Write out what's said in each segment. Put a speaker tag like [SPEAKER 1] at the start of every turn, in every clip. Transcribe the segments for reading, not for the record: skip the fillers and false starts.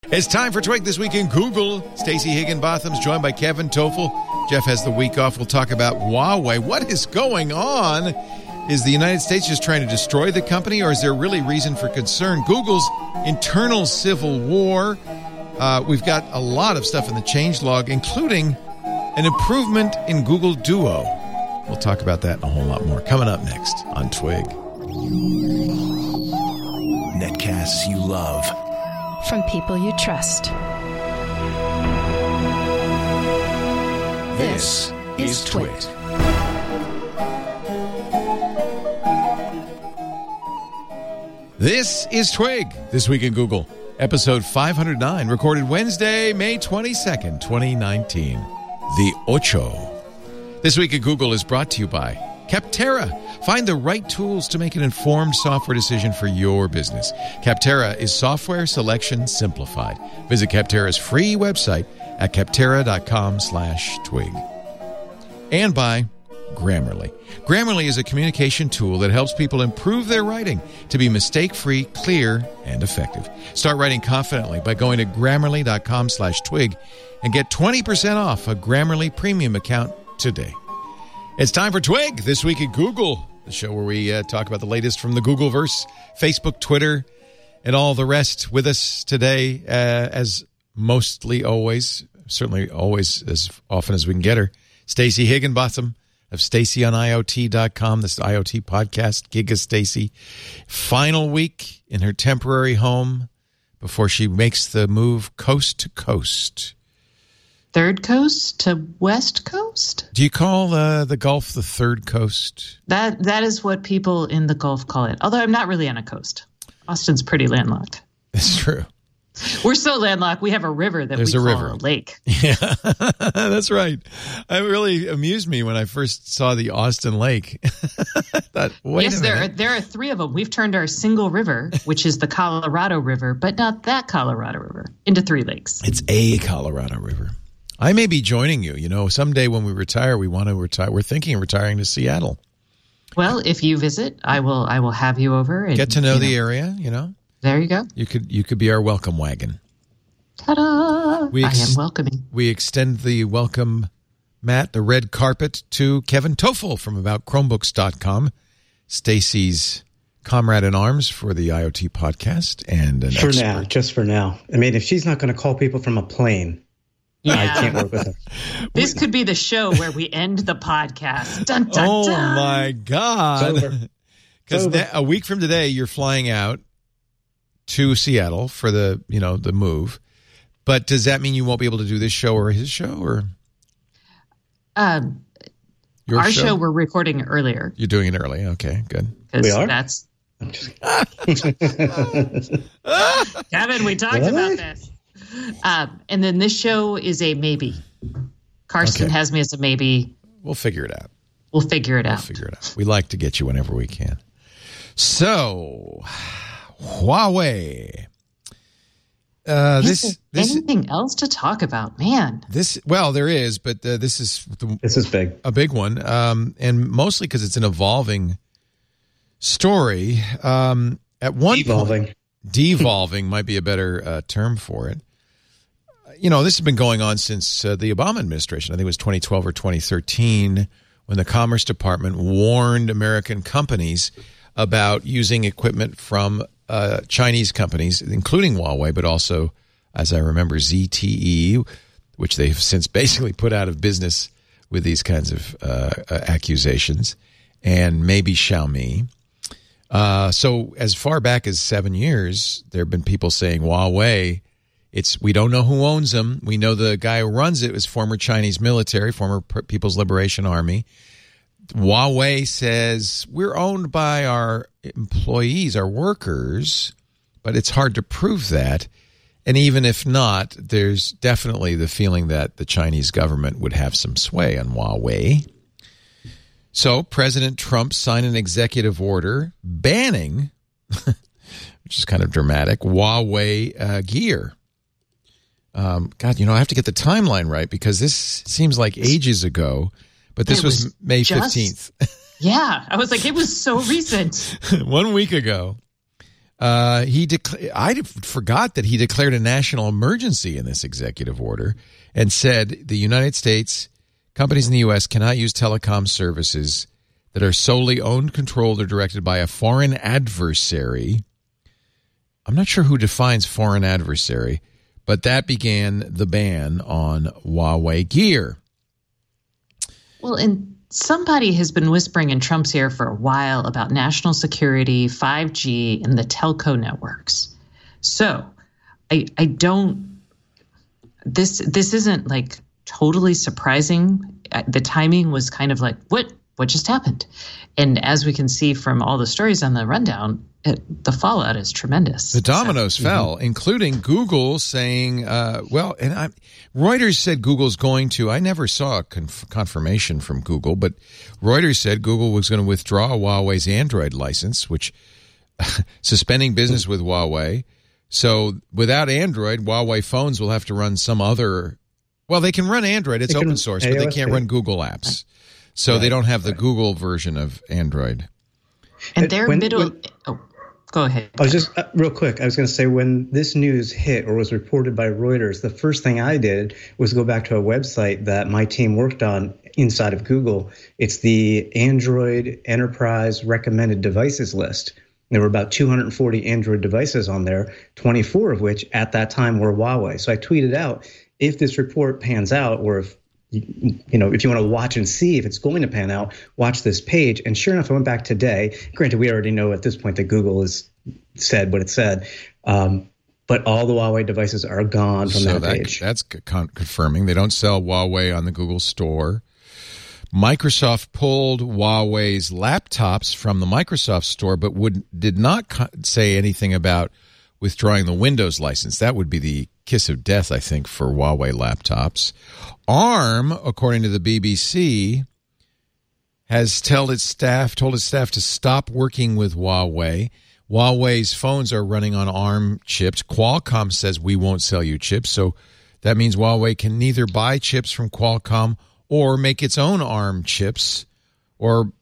[SPEAKER 1] It's time for Twig This Week in Google. Stacey Higginbotham's joined by Kevin Toffel. Jeff has the week off. We'll talk about Huawei. What is going on? Is the United States just trying to destroy the company, or is there really reason for concern? Google's internal civil war. We've got a lot of stuff in the changelog, including an improvement in Google Duo. We'll talk about that and a whole lot more coming up next on Twig.
[SPEAKER 2] Netcasts you love.
[SPEAKER 3] From people you trust.
[SPEAKER 2] This is Twit.
[SPEAKER 1] This is Twig, This Week in Google, episode 509, recorded Wednesday, May 22nd, 2019. The Ocho. This Week in Google is brought to you by Capterra. Find the right tools to make an informed software decision for your business. Capterra is software selection simplified. Visit Capterra's free website at capterra.com/twig. And by Grammarly. Grammarly is a communication tool that helps people improve their writing to be mistake-free, clear, and effective. Start writing confidently by going to Grammarly.com/twig and get 20% off a Grammarly premium account today. It's time for Twig, This Week at Google, the show where we talk about the latest from the Googleverse, Facebook, Twitter, and all the rest. With us today, as mostly always, certainly always as often as we can get her, Stacey Higginbotham of StaceyOnIoT.com. This is the IoT podcast, Giga Stacey. Final week in her temporary home before she makes the move coast to coast.
[SPEAKER 4] Third coast to west coast?
[SPEAKER 1] Do you call the Gulf the third coast?
[SPEAKER 4] That is what people in the Gulf call it. Although I'm not really on a coast. Austin's pretty landlocked.
[SPEAKER 1] That's true.
[SPEAKER 4] We're so landlocked, we have a river that we call a lake.
[SPEAKER 1] Yeah, that's right. It really amused me when I first saw the Austin Lake. I thought, wait a minute.
[SPEAKER 4] There are three of them. We've turned our single river, which is the Colorado River, but not that Colorado River, into three lakes.
[SPEAKER 1] It's a Colorado River. I may be joining you. You know, someday when we retire, we want to retire. We're thinking of retiring to Seattle.
[SPEAKER 4] Well, if you visit, I will have you over and
[SPEAKER 1] get to know the area. You know,
[SPEAKER 4] there you go.
[SPEAKER 1] You could be our welcome wagon.
[SPEAKER 4] Ta-da! I am welcoming.
[SPEAKER 1] We extend the welcome mat, the red carpet, to Kevin Toffel from AboutChromebooks.com, Stacey's comrade in arms for the IoT podcast, and an expert.
[SPEAKER 5] Now, just for now. I mean, if she's not going to call people from a plane. Yeah. I can't work with her.
[SPEAKER 4] This could be the show where we end the podcast. Dun, dun,
[SPEAKER 1] oh,
[SPEAKER 4] dun.
[SPEAKER 1] My God. Because a week from today, you're flying out to Seattle for the move. But does that mean you won't be able to do this show or his show? Or
[SPEAKER 4] our show we're recording earlier.
[SPEAKER 1] You're doing it early. Okay, good.
[SPEAKER 5] We are?
[SPEAKER 4] Kevin, we talked about this. And then this show is a maybe. Carson has me as a maybe.
[SPEAKER 1] We'll figure it out.
[SPEAKER 4] We
[SPEAKER 1] like to get you whenever we can. So, Huawei.
[SPEAKER 4] Anything else to talk about, man?
[SPEAKER 1] There is, but this is
[SPEAKER 5] big,
[SPEAKER 1] a big one, and mostly because it's an evolving story. At one point, devolving might be a better term for it. You know, this has been going on since the Obama administration. I think it was 2012 or 2013 when the Commerce Department warned American companies about using equipment from Chinese companies, including Huawei, but also, as I remember, ZTE, which they've since basically put out of business with these kinds of accusations, and maybe Xiaomi. So as far back as 7 years, there have been people saying Huawei, we don't know who owns them. We know the guy who runs it is former Chinese military, former People's Liberation Army. Huawei says we're owned by our employees, our workers, but it's hard to prove that. And even if not, there's definitely the feeling that the Chinese government would have some sway on Huawei. So President Trump signed an executive order banning, which is kind of dramatic, Huawei gear. God, I have to get the timeline right because this seems like ages ago, but this was May 15th.
[SPEAKER 4] Yeah, I was like, it was so recent.
[SPEAKER 1] 1 week ago. I forgot that he declared a national emergency in this executive order and said the United States, companies in the U.S. cannot use telecom services that are solely owned, controlled, or directed by a foreign adversary. I'm not sure who defines foreign adversary, but that began the ban on Huawei gear.
[SPEAKER 4] Well, and somebody has been whispering in Trump's ear for a while about national security, 5G, and the telco networks. So I don't, this isn't like totally surprising. The timing was kind of like, what just happened? And as we can see from all the stories on the rundown, the fallout is tremendous.
[SPEAKER 1] The dominoes fell, including Google saying, Reuters said Google's going to, I never saw a confirmation from Google, but Reuters said Google was going to withdraw Huawei's Android license, which suspending business with Huawei. So without Android, Huawei phones will have to run some other, they can run Android. It's open source, but they can't run Google apps. So they don't have the Google version of Android.
[SPEAKER 4] And they're go ahead.
[SPEAKER 5] I was just real quick. I was going to say when this news hit or was reported by Reuters, the first thing I did was go back to a website that my team worked on inside of Google. It's the Android Enterprise Recommended Devices list. There were about 240 Android devices on there, 24 of which at that time were Huawei. So I tweeted out, if this report pans out, or if you want to watch and see if it's going to pan out, watch this page. And sure enough, I went back today. Granted, we already know at this point that Google has said what it said, but all the Huawei devices are gone from that page.
[SPEAKER 1] That's confirming. They don't sell Huawei on the Google store. Microsoft pulled Huawei's laptops from the Microsoft store, but did not say anything about withdrawing the Windows license. That would be the kiss of death, I think, for Huawei laptops. ARM, according to the BBC, has told its staff to stop working with Huawei. Huawei's phones are running on ARM chips. Qualcomm says we won't sell you chips, so that means Huawei can neither buy chips from Qualcomm or make its own ARM chips. Or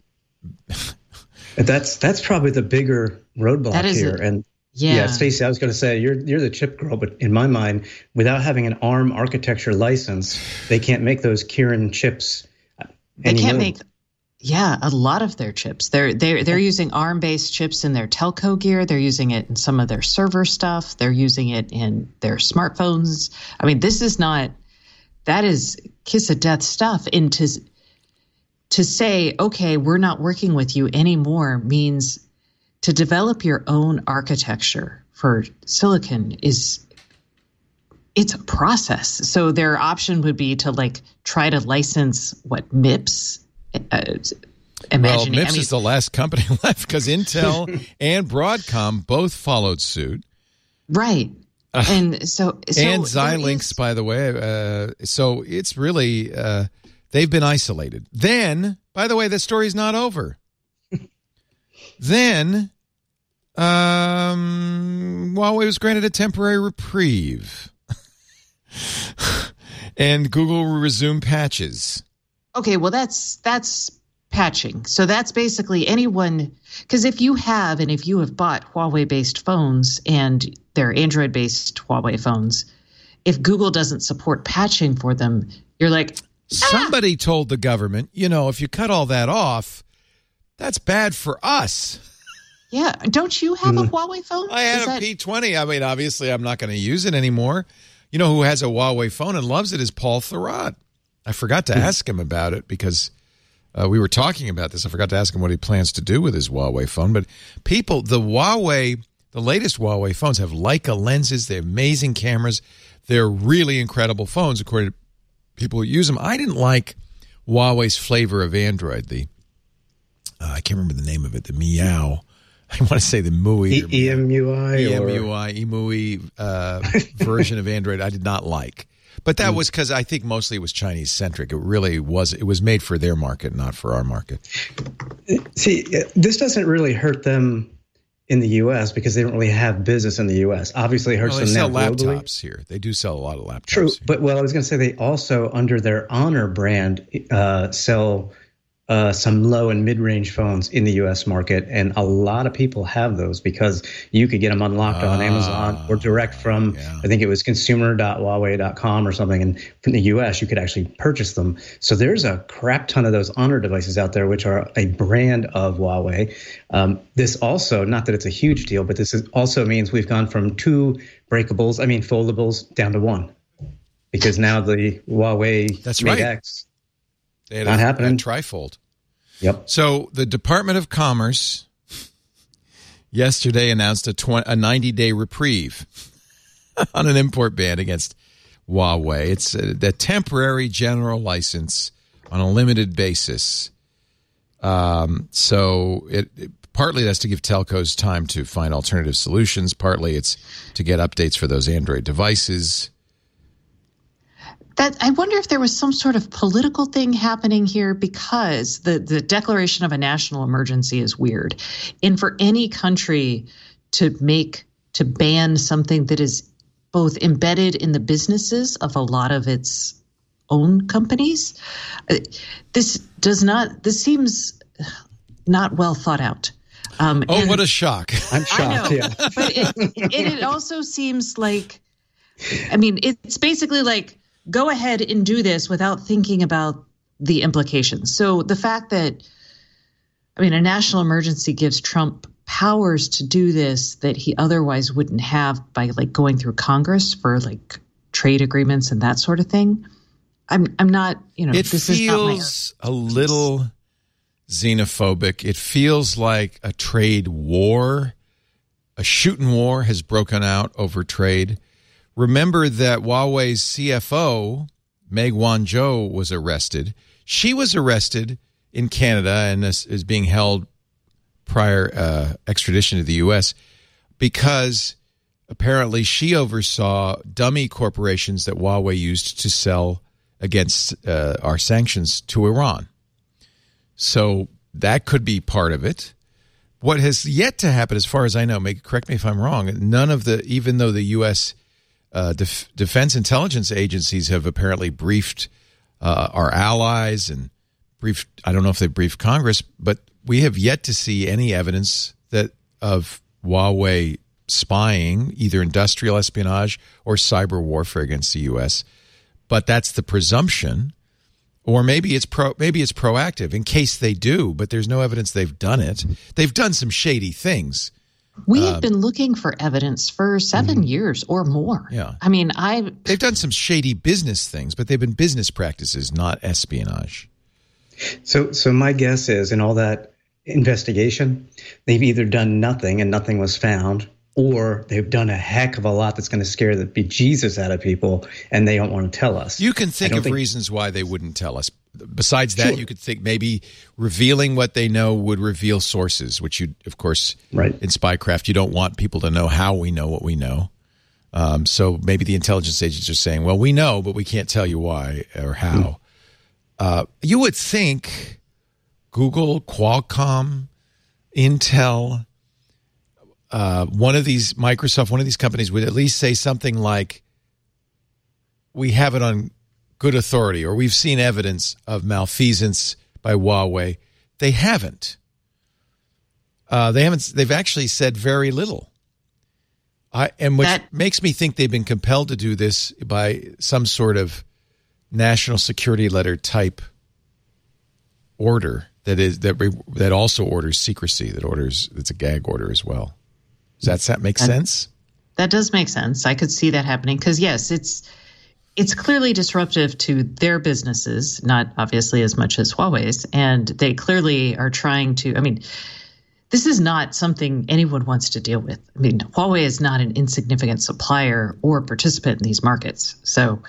[SPEAKER 5] that's probably the bigger roadblock here.
[SPEAKER 4] Yeah,
[SPEAKER 5] Stacey, I was going to say you're the chip girl, but in my mind, without having an ARM architecture license, they can't make those Kirin chips anymore.
[SPEAKER 4] They can't make, a lot of their chips. They're using ARM-based chips in their telco gear. They're using it in some of their server stuff. They're using it in their smartphones. I mean, that is kiss of death stuff. And to say, okay, we're not working with you anymore means to develop your own architecture for silicon it's a process. So their option would be to try to license MIPS.
[SPEAKER 1] MIPS is the last company left because Intel and Broadcom both followed suit.
[SPEAKER 4] Right. And and
[SPEAKER 1] Xilinx, by the way. So it's really, they've been isolated. Then, by the way, the story's not over. Then, Huawei was granted a temporary reprieve. And Google resumed patches.
[SPEAKER 4] Okay, well, that's patching. So that's basically anyone, because if you have bought Huawei-based phones and they're Android-based Huawei phones, if Google doesn't support patching for them, you're like,
[SPEAKER 1] somebody told the government, if you cut all that off, that's bad for us.
[SPEAKER 4] Yeah. Don't you have a Huawei phone?
[SPEAKER 1] I had a P20. I mean, obviously, I'm not going to use it anymore. You know who has a Huawei phone and loves it is Paul Thurrott. I forgot to ask him about it because we were talking about this. I forgot to ask him what he plans to do with his Huawei phone. But the latest Huawei phones have Leica lenses. They have amazing cameras. They're really incredible phones, according to people who use them. I didn't like Huawei's flavor of Android. I can't remember the name of it, the Meow. I want to say the MUI. EMUI version of Android I did not like. But that was because I think mostly it was Chinese-centric. It really was. It was made for their market, not for our market.
[SPEAKER 5] See, this doesn't really hurt them in the U.S. because they don't really have business in the U.S. Obviously, it hurts them now globally.
[SPEAKER 1] They sell laptops here. They do sell a lot of laptops.
[SPEAKER 5] True,
[SPEAKER 1] here.
[SPEAKER 5] but I was going to say they also, under their Honor brand, sell some low and mid-range phones in the U.S. market, and a lot of people have those because you could get them unlocked on Amazon or direct from, I think it was consumer.huawei.com or something, and from the U.S. you could actually purchase them. So there's a crap ton of those Honor devices out there, which are a brand of Huawei. This also, not that it's a huge deal, but this also means we've gone from 2 foldables, down to 1, because now the Huawei Mate X. Not happening.
[SPEAKER 1] Trifold.
[SPEAKER 5] Yep.
[SPEAKER 1] So the Department of Commerce yesterday announced a 90-day reprieve on an import ban against Huawei. It's the temporary general license on a limited basis. So it partly that's to give telcos time to find alternative solutions. Partly it's to get updates for those Android devices.
[SPEAKER 4] I wonder if there was some sort of political thing happening here, because the declaration of a national emergency is weird. And for any country to ban something that is both embedded in the businesses of a lot of its own companies, this seems not well thought out.
[SPEAKER 1] What a shock.
[SPEAKER 5] I'm shocked. I know, yeah.
[SPEAKER 4] But it also seems like, I mean, it's basically like, go ahead and do this without thinking about the implications. So the fact that, a national emergency gives Trump powers to do this that he otherwise wouldn't have by going through Congress for trade agreements and that sort of thing. I'm not,
[SPEAKER 1] it
[SPEAKER 4] this
[SPEAKER 1] feels
[SPEAKER 4] is not
[SPEAKER 1] a little xenophobic. It feels like a trade war, a shooting war has broken out over trade. Remember that Huawei's CFO, Meg Wanzhou, was arrested. She was arrested in Canada and is being held prior extradition to the U.S. because apparently she oversaw dummy corporations that Huawei used to sell against our sanctions to Iran. So that could be part of it. What has yet to happen, as far as I know, correct me if I'm wrong, even though the U.S. Defense intelligence agencies have apparently briefed our allies and I don't know if they briefed Congress, but we have yet to see any evidence of Huawei spying, either industrial espionage or cyber warfare against the U.S. But that's the presumption, or maybe it's proactive in case they do, but there's no evidence they've done it. They've done some shady things.
[SPEAKER 4] We have been looking for evidence for 7 years or more.
[SPEAKER 1] Yeah.
[SPEAKER 4] They've
[SPEAKER 1] done some shady business things, but they've been business practices, not espionage.
[SPEAKER 5] So my guess is in all that investigation, they've either done nothing and nothing was found, or they've done a heck of a lot that's going to scare the bejesus out of people, and they don't want to tell us.
[SPEAKER 1] You can think of reasons why they wouldn't tell us. Besides that, You could think maybe revealing what they know would reveal sources, which you, of course, in spycraft, you don't want people to know how we know what we know. So maybe the intelligence agents are saying, well, we know, but we can't tell you why or how. You would think Google, Qualcomm, Intel, Microsoft, one of these companies would at least say something like, we have it on good authority, or we've seen evidence of malfeasance by Huawei. They haven't. They've actually said very little. Which makes me think they've been compelled to do this by some sort of national security letter type order that also orders secrecy, it's a gag order as well. Does that make sense?
[SPEAKER 4] That does make sense. I could see that happening because, yes, it's clearly disruptive to their businesses, not obviously as much as Huawei's, and they clearly are trying to, this is not something anyone wants to deal with. Huawei is not an insignificant supplier or participant in these markets. So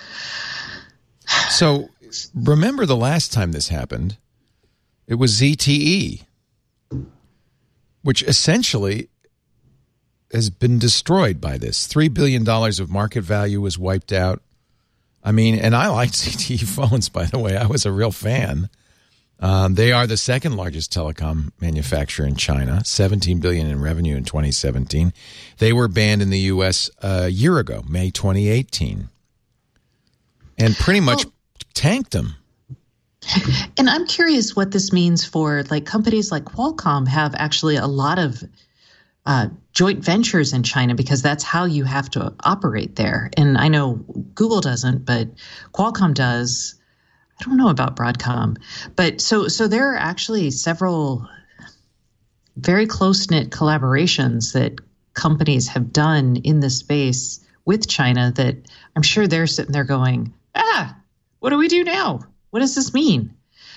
[SPEAKER 1] remember the last time this happened, it was ZTE, which essentially has been destroyed by this. $3 billion of market value was wiped out. And I liked ZTE phones, by the way. I was a real fan. They are the second largest telecom manufacturer in China, $17 billion in revenue in 2017. They were banned in the U.S. a year ago, May 2018, and pretty much tanked them.
[SPEAKER 4] And I'm curious what this means for like companies like Qualcomm have actually a lot of joint ventures in China because that's how you have to operate there. And I know Google doesn't, but Qualcomm does. I don't know about Broadcom, but so there are actually several very close-knit collaborations that companies have done in this space with China that I'm sure they're sitting there going, what do we do now? What does this mean?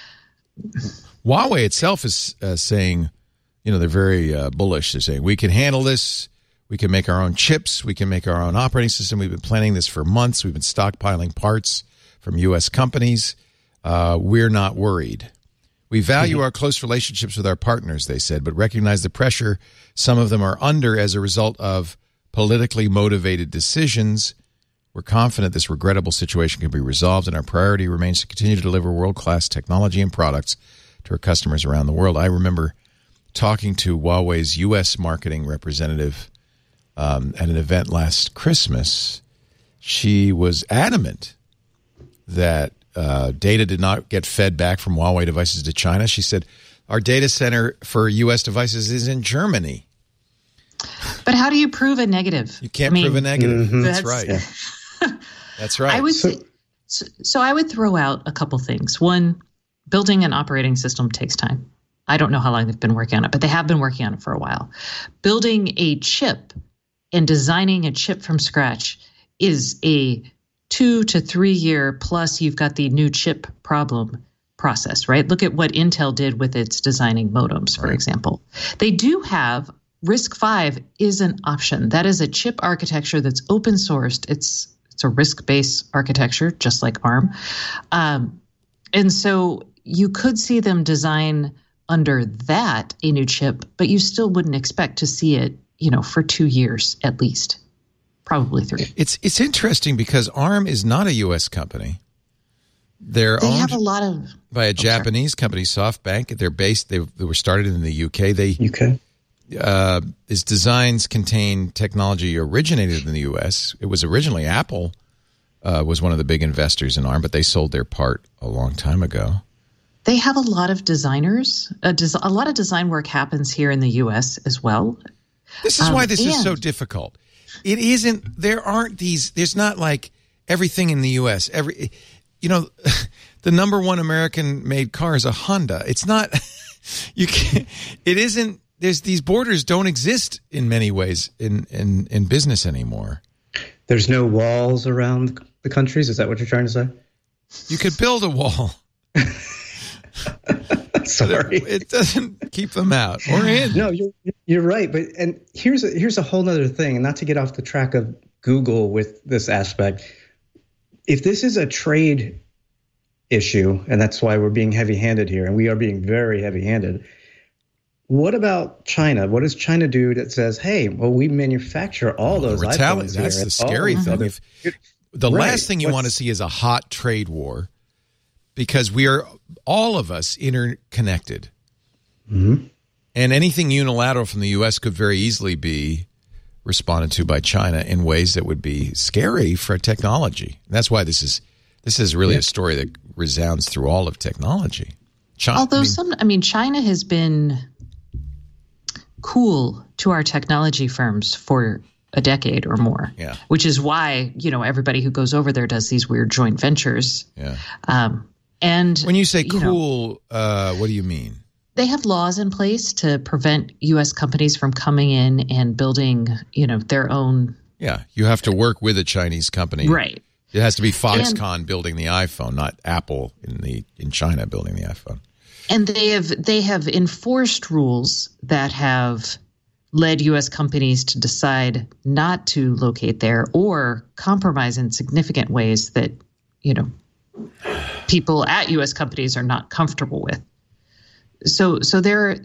[SPEAKER 1] Huawei itself is saying, they're very bullish. They're saying, we can handle this. We can make our own chips. We can make our own operating system. We've been planning this for months. We've been stockpiling parts from U.S. companies. We're not worried. We value our close relationships with our partners, they said, but recognize the pressure some of them are under as a result of politically motivated decisions. We're confident this regrettable situation can be resolved, and our priority remains to continue to deliver world-class technology and products to our customers around the world. I remember talking to Huawei's U.S. marketing representative at an event last Christmas. She was adamant that data did not get fed back from Huawei devices to China. She said, our data center for U.S. devices is in Germany.
[SPEAKER 4] But how do you prove a negative?
[SPEAKER 1] You can't prove a negative.
[SPEAKER 5] Mm-hmm.
[SPEAKER 1] That's right. Yeah. That's right.
[SPEAKER 4] I would so I would throw out a couple things. One, building an operating system takes time. I don't know how long they've been working on it, but they have been working on it for a while. Building a chip and designing a chip from scratch is a 2 to 3 year plus you've got the new chip problem process, right? Look at what Intel did with its designing modems, for example. They do have RISC-V is an option. That is a chip architecture that's open sourced. It's a RISC-based architecture, just like ARM. And so you could see them design under that a new chip, but you still wouldn't expect to see it, for 2 years at least. Probably 3.
[SPEAKER 1] It's interesting because ARM is not a U.S. company. They
[SPEAKER 4] have a lot of
[SPEAKER 1] by a Japanese company, SoftBank. They're based. They were started in the UK. Its designs contain technology originated in the U.S. It was originally Apple was one of the big investors in ARM, but they sold their part a long time ago.
[SPEAKER 4] They have a lot of designers. A lot of design work happens here in the U.S. as well.
[SPEAKER 1] This is why this is so difficult. It isn't. There aren't these. There's not like everything in the U.S. The number one American-made car is a Honda. It's not. You can't. It isn't. These borders don't exist in many ways in business anymore.
[SPEAKER 5] There's no walls around the countries. Is that what you're trying to say?
[SPEAKER 1] You could build a wall.
[SPEAKER 5] Sorry,
[SPEAKER 1] it doesn't keep them out or in.
[SPEAKER 5] No, you're right. But here's a whole other thing, and not to get off the track of Google with this aspect. If this is a trade issue, and that's why we're being heavy-handed here, and we are being very heavy-handed. What about China? What does China do that says, "Hey, well, we manufacture all those iPhones here"?
[SPEAKER 1] That's the scary thing. The last thing you want to see is a hot trade war. Because we are, all of us, interconnected. Mm-hmm. And anything unilateral from the U.S. could very easily be responded to by China in ways that would be scary for technology. And that's why this is really a story that resounds through all of technology.
[SPEAKER 4] China has been cool to our technology firms for a decade or more, which is why, everybody who goes over there does these weird joint ventures. Yeah. And
[SPEAKER 1] when you say cool, what do you mean?
[SPEAKER 4] They have laws in place to prevent U.S. companies from coming in and building, their own.
[SPEAKER 1] Yeah, you have to work with a Chinese company,
[SPEAKER 4] right?
[SPEAKER 1] It has to be Foxconn building the iPhone, not Apple in China building the iPhone.
[SPEAKER 4] And they have enforced rules that have led U.S. companies to decide not to locate there or compromise in significant ways that people at U.S. companies are not comfortable with. So there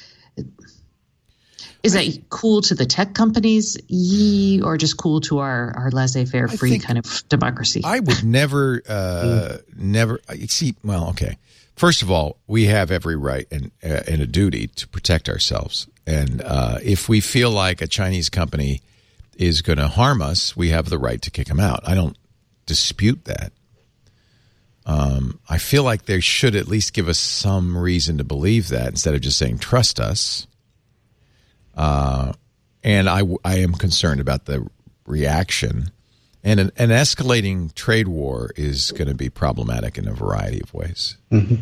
[SPEAKER 4] is that cool to the tech companies, or just cool to our laissez-faire, free kind of democracy?
[SPEAKER 1] I would never see. Well, okay. First of all, we have every right and a duty to protect ourselves. And if we feel like a Chinese company is going to harm us, we have the right to kick them out. I don't dispute that. I feel like they should at least give us some reason to believe that instead of just saying, trust us. And I am concerned about the reaction. And an escalating trade war is going to be problematic in a variety of ways.
[SPEAKER 5] Mm-hmm.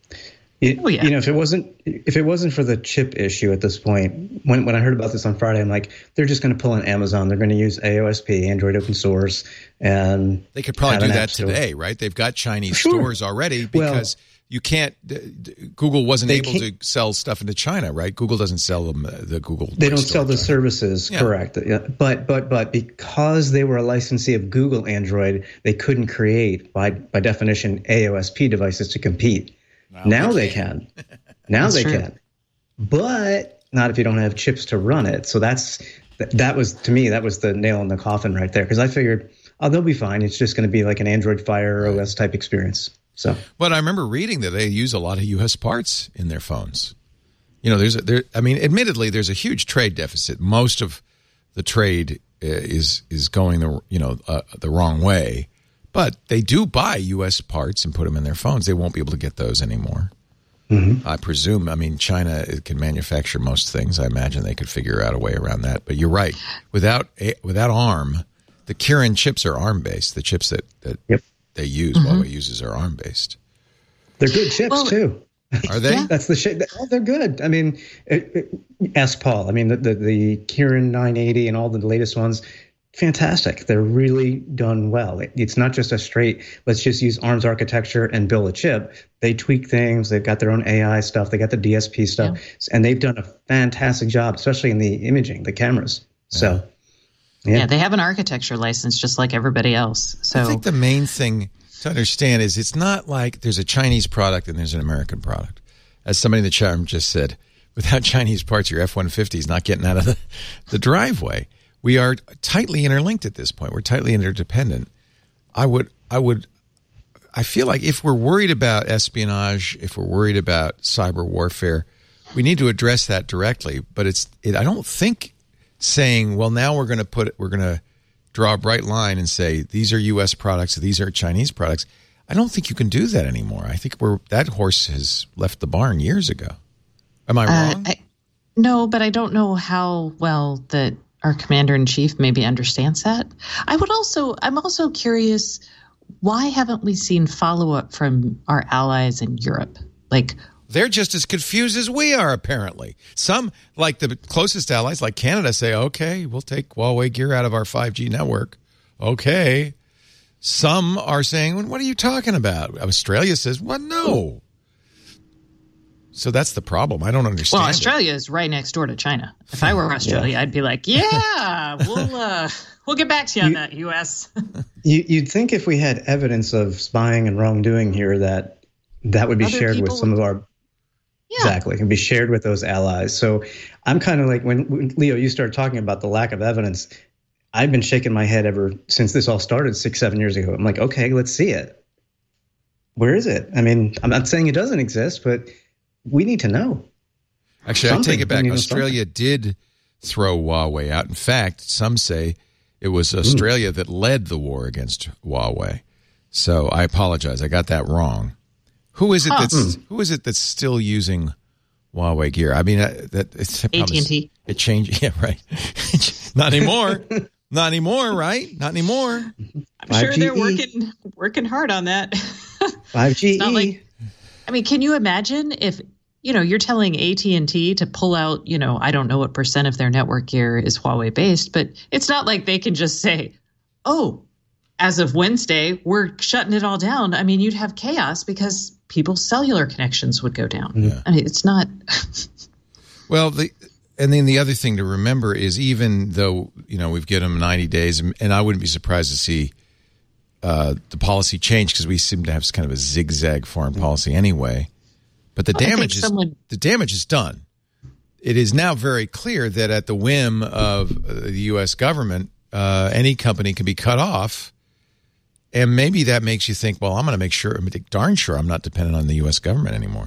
[SPEAKER 5] If it wasn't for the chip issue at this point, when I heard about this on Friday, I'm like, they're just going to pull in Amazon. They're going to use AOSP, Android Open Source, and
[SPEAKER 1] they could probably do that today, right? They've got Chinese stores already because you can't. Google wasn't able to sell stuff into China, right? Google doesn't sell them the Google.
[SPEAKER 5] They don't sell the services, correct? Yeah. But because they were a licensee of Google Android, they couldn't create by definition AOSP devices to compete. Now they can. Now they can. But not if you don't have chips to run it. So that was, to me, that was the nail in the coffin right there. Because I figured, they'll be fine. It's just going to be like an Android Fire OS type experience. So,
[SPEAKER 1] but I remember reading that they use a lot of U.S. parts in their phones. Admittedly, there's a huge trade deficit. Most of the trade is going the wrong way. But they do buy U.S. parts and put them in their phones. They won't be able to get those anymore. Mm-hmm. I presume. China can manufacture most things. I imagine they could figure out a way around that. But you're right. Without ARM, the Kirin chips are ARM-based. The chips that they use, Huawei uses, are ARM-based.
[SPEAKER 5] They're good chips, too.
[SPEAKER 1] Are they?
[SPEAKER 5] Yeah. That's the shit. They're good. Ask Paul. The Kirin 980 and all the latest ones, fantastic. They're really done well. It's not just a straight, let's just use ARM's architecture and build a chip. They tweak things. They've got their own AI stuff. They got the DSP stuff. And they've done a fantastic job, especially in the imaging, the cameras. So,
[SPEAKER 4] yeah, they have an architecture license just like everybody else. So
[SPEAKER 1] I think the main thing to understand is it's not like there's a Chinese product and there's an American product. As somebody in the chat room just said, without Chinese parts, your F-150 is not getting out of the driveway. We are tightly interlinked at this point. We're tightly interdependent. I feel like if we're worried about espionage, if we're worried about cyber warfare, we need to address that directly. But I don't think saying, well, now we're going to draw a bright line and say these are U.S. products, these are Chinese products. I don't think you can do that anymore. I think that horse has left the barn years ago. Am I wrong?
[SPEAKER 4] No, but I don't know how well that our commander-in-chief maybe understands that. I'm also curious, why haven't we seen follow-up from our allies in Europe?
[SPEAKER 1] They're just as confused as we are, apparently. Some, like the closest allies, like Canada, say, okay, we'll take Huawei gear out of our 5G network. Okay. Some are saying, well, what are you talking about? Australia says, well, no. So that's the problem. I don't understand.
[SPEAKER 4] Well, Australia is right next door to China. If I were Australia, I'd be like, we'll get back to you on that, U.S.
[SPEAKER 5] You'd think if we had evidence of spying and wrongdoing here that would be shared with some of our exactly, can be shared with those allies. So I'm kind of like when Leo, you started talking about the lack of evidence. I've been shaking my head ever since this all started 6-7 years ago. I'm like, okay, let's see it. Where is it? I'm not saying it doesn't exist, but we need to know.
[SPEAKER 1] Actually, I take it back. Australia did throw Huawei out. In fact, some say it was Australia that led the war against Huawei. So I apologize. I got that wrong. Who is it that's still using Huawei gear?
[SPEAKER 4] AT&T.
[SPEAKER 1] It changed. Yeah, right. Not anymore. Not anymore, right? Not anymore.
[SPEAKER 4] I'm sure they're working hard on that.
[SPEAKER 5] 5G.
[SPEAKER 4] Can you imagine if you're telling AT&T to pull out, I don't know what % of their network gear is Huawei based, but it's not like they can just say, oh, as of Wednesday, we're shutting it all down. You'd have chaos because people's cellular connections would go down. Yeah. It's not.
[SPEAKER 1] Well, and then the other thing to remember is even though, we've given them 90 days, and I wouldn't be surprised to see the policy change because we seem to have kind of a zigzag foreign policy anyway. But the damage is done. It is now very clear that at the whim of the U.S. government, any company can be cut off. And maybe that makes you think, well, I'm going to make darn sure I'm not dependent on the U.S. government anymore.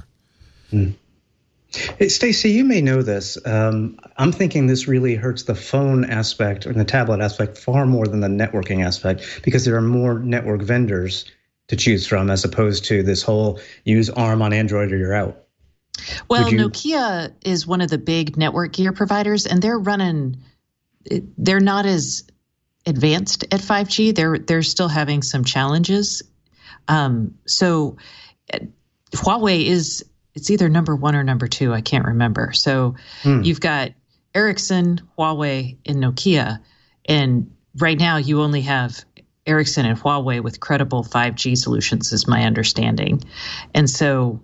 [SPEAKER 5] Hey, Stacey, you may know this. I'm thinking this really hurts the phone aspect or the tablet aspect far more than the networking aspect because there are more network vendors to choose from, as opposed to this whole use ARM on Android or you're out.
[SPEAKER 4] Well, Nokia is one of the big network gear providers, and they're not as advanced at 5G. They're still having some challenges. So Huawei it's either number 1 or number 2. I can't remember. So you've got Ericsson, Huawei, and Nokia. And right now you only have Ericsson and Huawei with credible 5G solutions, is my understanding. And so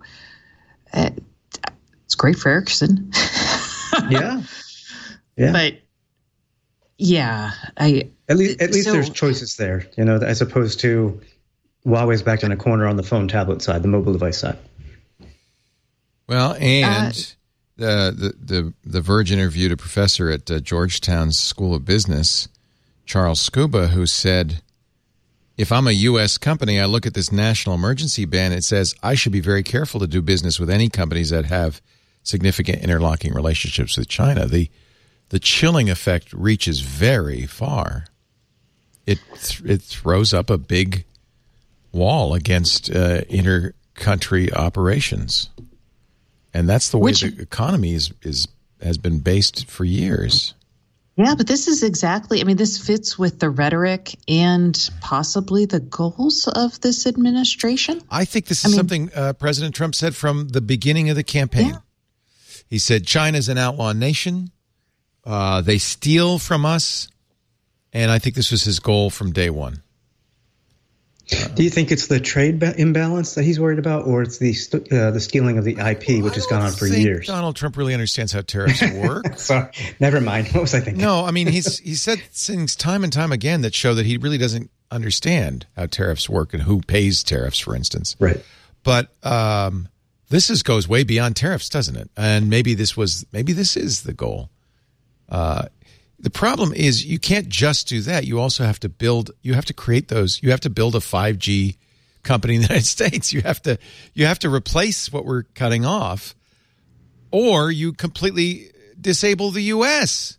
[SPEAKER 4] it's great for Ericsson.
[SPEAKER 5] Yeah.
[SPEAKER 4] But yeah,
[SPEAKER 5] at least there's choices there, as opposed to Huawei's backed in a corner on the phone tablet side, the mobile device side.
[SPEAKER 1] Well, and the Verge interviewed a professor at Georgetown's School of Business, Charles Scuba, who said, if I'm a U.S. company, I look at this national emergency ban, it says I should be very careful to do business with any companies that have significant interlocking relationships with China. The chilling effect reaches very far. It throws up a big wall against inter-country operations. And that's the way the economy has been based for years.
[SPEAKER 4] Yeah, but this is exactly, this fits with the rhetoric and possibly the goals of this administration.
[SPEAKER 1] I think this is something President Trump said from the beginning of the campaign. Yeah. He said, China's an outlaw nation. They steal from us. And I think this was his goal from day one.
[SPEAKER 5] Do you think it's the trade imbalance that he's worried about, or it's the stealing of the IP, which has gone on for years?
[SPEAKER 1] Donald Trump really understands how tariffs work.
[SPEAKER 5] Sorry, never mind. What was I thinking?
[SPEAKER 1] No, he said things time and time again that show that he really doesn't understand how tariffs work and who pays tariffs, for instance.
[SPEAKER 5] Right.
[SPEAKER 1] But this goes way beyond tariffs, doesn't it? And maybe this is the goal. The problem is you can't just do that. You also have to create those. You have to build a 5G company in the United States. You have to replace what we're cutting off, or you completely disable the U.S.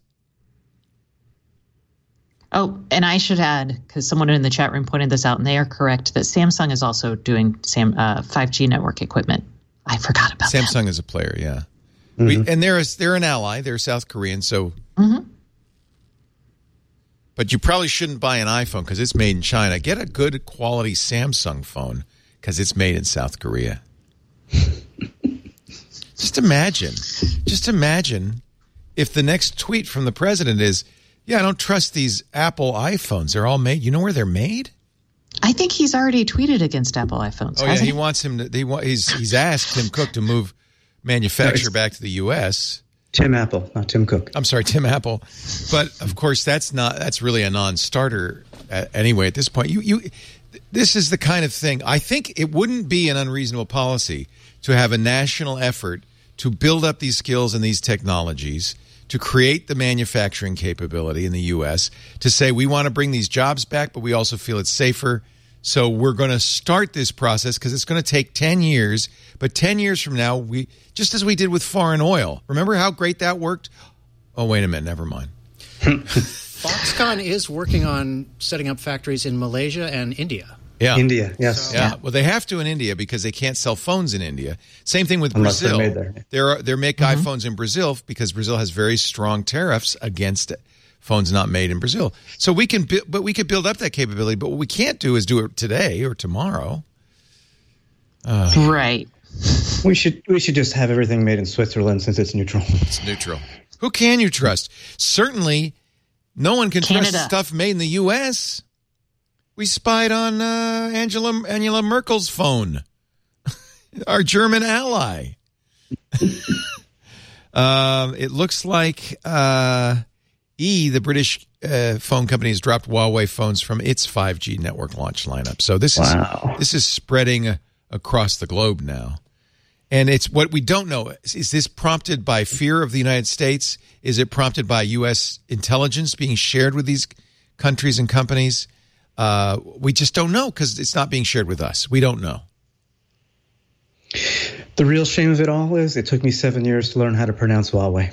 [SPEAKER 4] Oh, and I should add, because someone in the chat room pointed this out, and they are correct, that Samsung is also doing 5G network equipment. I forgot about that.
[SPEAKER 1] Samsung is a player, yeah. Mm-hmm. And they're an ally. They're South Korean, so... Mm-hmm. But you probably shouldn't buy an iPhone because it's made in China. Get a good quality Samsung phone because it's made in South Korea. Just imagine if the next tweet from the president is, I don't trust these Apple iPhones. They're all made. You know where they're made?
[SPEAKER 4] I think he's already tweeted against Apple iPhones.
[SPEAKER 1] Oh, yeah. He wants him to. He's asked Tim Cook to move manufacture back to the U.S.
[SPEAKER 5] Tim Apple, not Tim Cook.
[SPEAKER 1] I'm sorry, Tim Apple. But of course, that's really a non-starter anyway at this point. This is the kind of thing. I think it wouldn't be an unreasonable policy to have a national effort to build up these skills and these technologies, to create the manufacturing capability in the U.S., to say we want to bring these jobs back, but we also feel it's safer. So we're going to start this process because it's going to take 10 years. But 10 years from now, just as we did with foreign oil. Remember how great that worked? Oh, wait a minute. Never mind.
[SPEAKER 6] Foxconn is working on setting up factories in Malaysia and India.
[SPEAKER 1] Yeah.
[SPEAKER 5] India, yes.
[SPEAKER 1] Yeah. Well, they have to in India because they can't sell phones in India. Same thing with Brazil. They make iPhones in Brazil because Brazil has very strong tariffs against phones not made in Brazil. So we could build up that capability, but what we can't do is do it today or tomorrow.
[SPEAKER 4] Right.
[SPEAKER 5] We should just have everything made in Switzerland since it's neutral.
[SPEAKER 1] It's neutral. Who can you trust? Certainly, no one can trust stuff made in the U.S. We spied on Angela Merkel's phone, our German ally. It looks like the British phone company has dropped Huawei phones from its 5G network launch lineup. So this is spreading across the globe now. And it's what we don't know. Is this prompted by fear of the United States? Is it prompted by U.S. intelligence being shared with these countries and companies? We just don't know because it's not being shared with us. We don't know.
[SPEAKER 5] The real shame of it all is it took me 7 years to learn how to pronounce Huawei.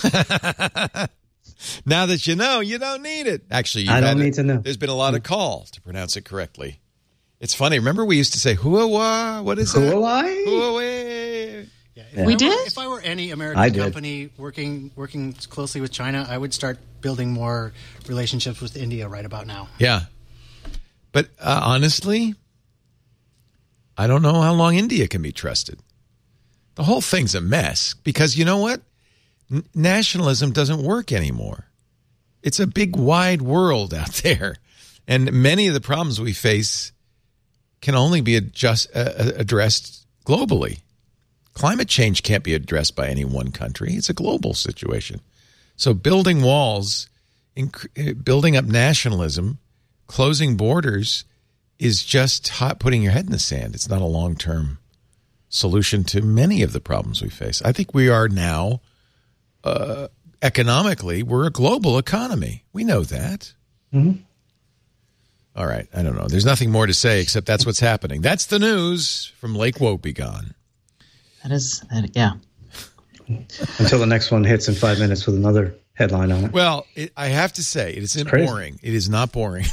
[SPEAKER 1] Now that you know, you don't need it. Actually,
[SPEAKER 5] I don't need to know.
[SPEAKER 1] There's been a lot of calls to pronounce it correctly. It's funny. Remember we used to say, Huawei? What is it?
[SPEAKER 5] Huawei?
[SPEAKER 1] Huawei.
[SPEAKER 6] Yeah,
[SPEAKER 4] we did?
[SPEAKER 6] If I were any American company working closely with China, I would start building more relationships with India right about now.
[SPEAKER 1] Yeah. But honestly, I don't know how long India can be trusted. The whole thing's a mess because you know what? Nationalism doesn't work anymore. It's a big, wide world out there. And many of the problems we face can only be addressed globally. Climate change can't be addressed by any one country. It's a global situation. So building walls, building up nationalism, closing borders is just putting your head in the sand. It's not a long-term solution to many of the problems we face. I think we are now, economically, we're a global economy. We know that.
[SPEAKER 5] Mm-hmm.
[SPEAKER 1] All right. I don't know. There's nothing more to say except that's what's happening. That's the news from Lake Wobegon.
[SPEAKER 4] Yeah.
[SPEAKER 5] Until the next one hits in 5 minutes with another headline on it.
[SPEAKER 1] Well, I have to say, it isn't boring. It is not boring.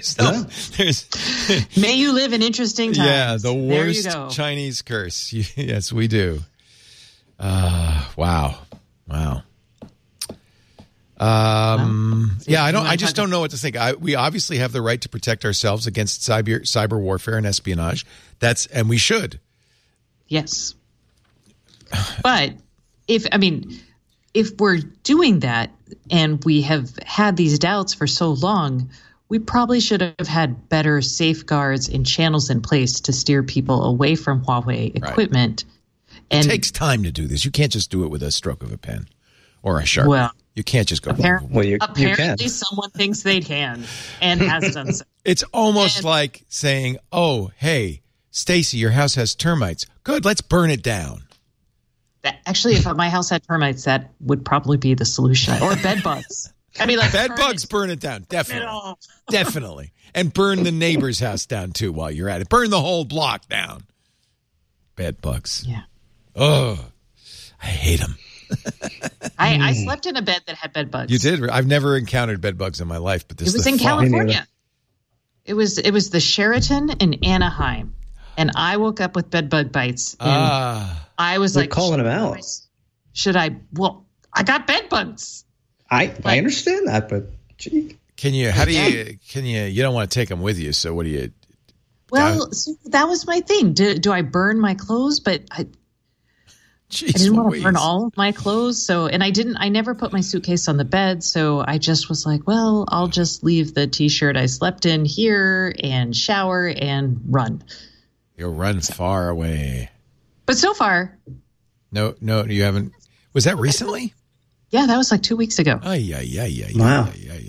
[SPEAKER 4] May you live in interesting times.
[SPEAKER 1] Yeah, the worst Chinese curse. Yes, we do. Wow. I just don't know what to think. We obviously have the right to protect ourselves against cyber warfare and espionage. And we should.
[SPEAKER 4] Yes. But if we're doing that and we have had these doubts for so long, we probably should have had better safeguards and channels in place to steer people away from Huawei equipment.
[SPEAKER 1] Right. And it takes time to do this. You can't just do it with a stroke of a pen or a Sharpie. Well, you can't just go.
[SPEAKER 4] Apparently, someone thinks they can and has done so.
[SPEAKER 1] It's almost like saying, "Oh, hey, Stacy, your house has termites. Good, let's burn it down."
[SPEAKER 4] Actually, if my house had termites, that would probably be the solution. Or bed bugs.
[SPEAKER 1] Bed bugs, burn it down. Definitely. Definitely. And burn the neighbor's house down, too, while you're at it. Burn the whole block down. Bed bugs.
[SPEAKER 4] Yeah.
[SPEAKER 1] Oh, I hate them.
[SPEAKER 4] I slept in a bed that had bed bugs.
[SPEAKER 1] You did? I've never encountered bed bugs in my life, but this
[SPEAKER 4] was in California. It was the Sheraton in Anaheim. And I woke up with bed bug bites. And I was like,
[SPEAKER 5] calling them out.
[SPEAKER 4] Should I? Well, I got bed bugs.
[SPEAKER 5] I understand that, but gee.
[SPEAKER 1] You don't want to take them with you. So what do you?
[SPEAKER 4] Well, so that was my thing. Do I burn my clothes? But I didn't want to burn all of my clothes. So, and I never put my suitcase on the bed. So I just was like, well, I'll just leave the t-shirt I slept in here and shower and run.
[SPEAKER 1] You'll run far away.
[SPEAKER 4] But so far.
[SPEAKER 1] No, you haven't. Was that recently?
[SPEAKER 4] Yeah, that was like 2 weeks ago.
[SPEAKER 5] Wow.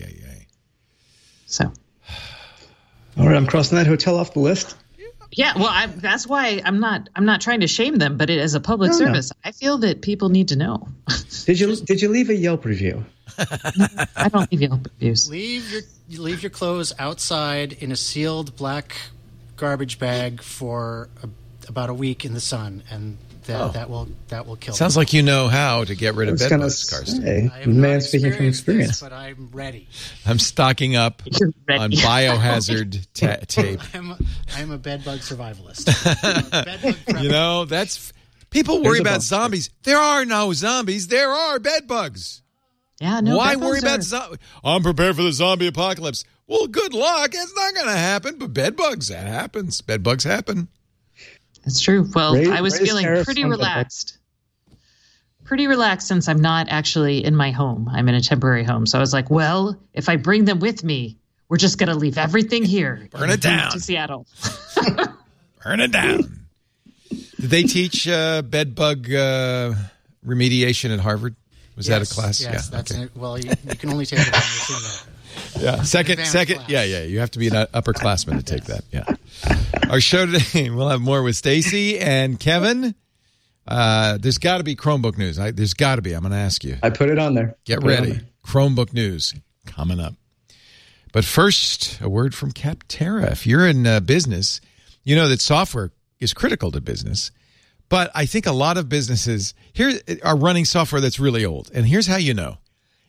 [SPEAKER 4] So.
[SPEAKER 5] All right, I'm crossing that hotel off the list.
[SPEAKER 4] Yeah, well, that's why I'm not trying to shame them, but as a public service, I feel that people need to know.
[SPEAKER 5] Did you leave a Yelp review?
[SPEAKER 4] I don't leave Yelp reviews.
[SPEAKER 6] Leave your clothes outside in a sealed black garbage bag for about a week in the sun, and that will kill.
[SPEAKER 1] Sounds like you know how to get rid of bed bugs, Karsten.
[SPEAKER 5] Man speaking from experience.
[SPEAKER 6] But I'm ready.
[SPEAKER 1] I'm stocking up on biohazard tape.
[SPEAKER 6] I'm a bed bug survivalist.
[SPEAKER 1] That's people worry about zombies. There are no zombies. There are bed bugs.
[SPEAKER 4] Yeah, no.
[SPEAKER 1] Why worry about zombies? I'm prepared for the zombie apocalypse. Well, good luck. It's not going to happen. But bed bugs, that happens. Bed bugs happen.
[SPEAKER 4] It's true. Well, I was feeling pretty relaxed. Pretty relaxed since I'm not actually in my home. I'm in a temporary home. So I was like, well, if I bring them with me, we're just going to leave everything here.
[SPEAKER 1] Burn it down.
[SPEAKER 4] To Seattle.
[SPEAKER 1] Burn it down. Did they teach bed bug remediation at Harvard? Was that a class?
[SPEAKER 6] Yes, that's okay. Well, you can only take it when you're that.
[SPEAKER 1] Yeah, second. Yeah. You have to be an upperclassman to take that. Yeah. Our show today, we'll have more with Stacy and Kevin. There's got to be Chromebook news. There's got to be. I'm going to ask you.
[SPEAKER 5] I put it on there.
[SPEAKER 1] Get ready. Chromebook news coming up. But first, a word from Capterra. If you're in business, you know that software is critical to business. But I think a lot of businesses here are running software that's really old. And here's how you know.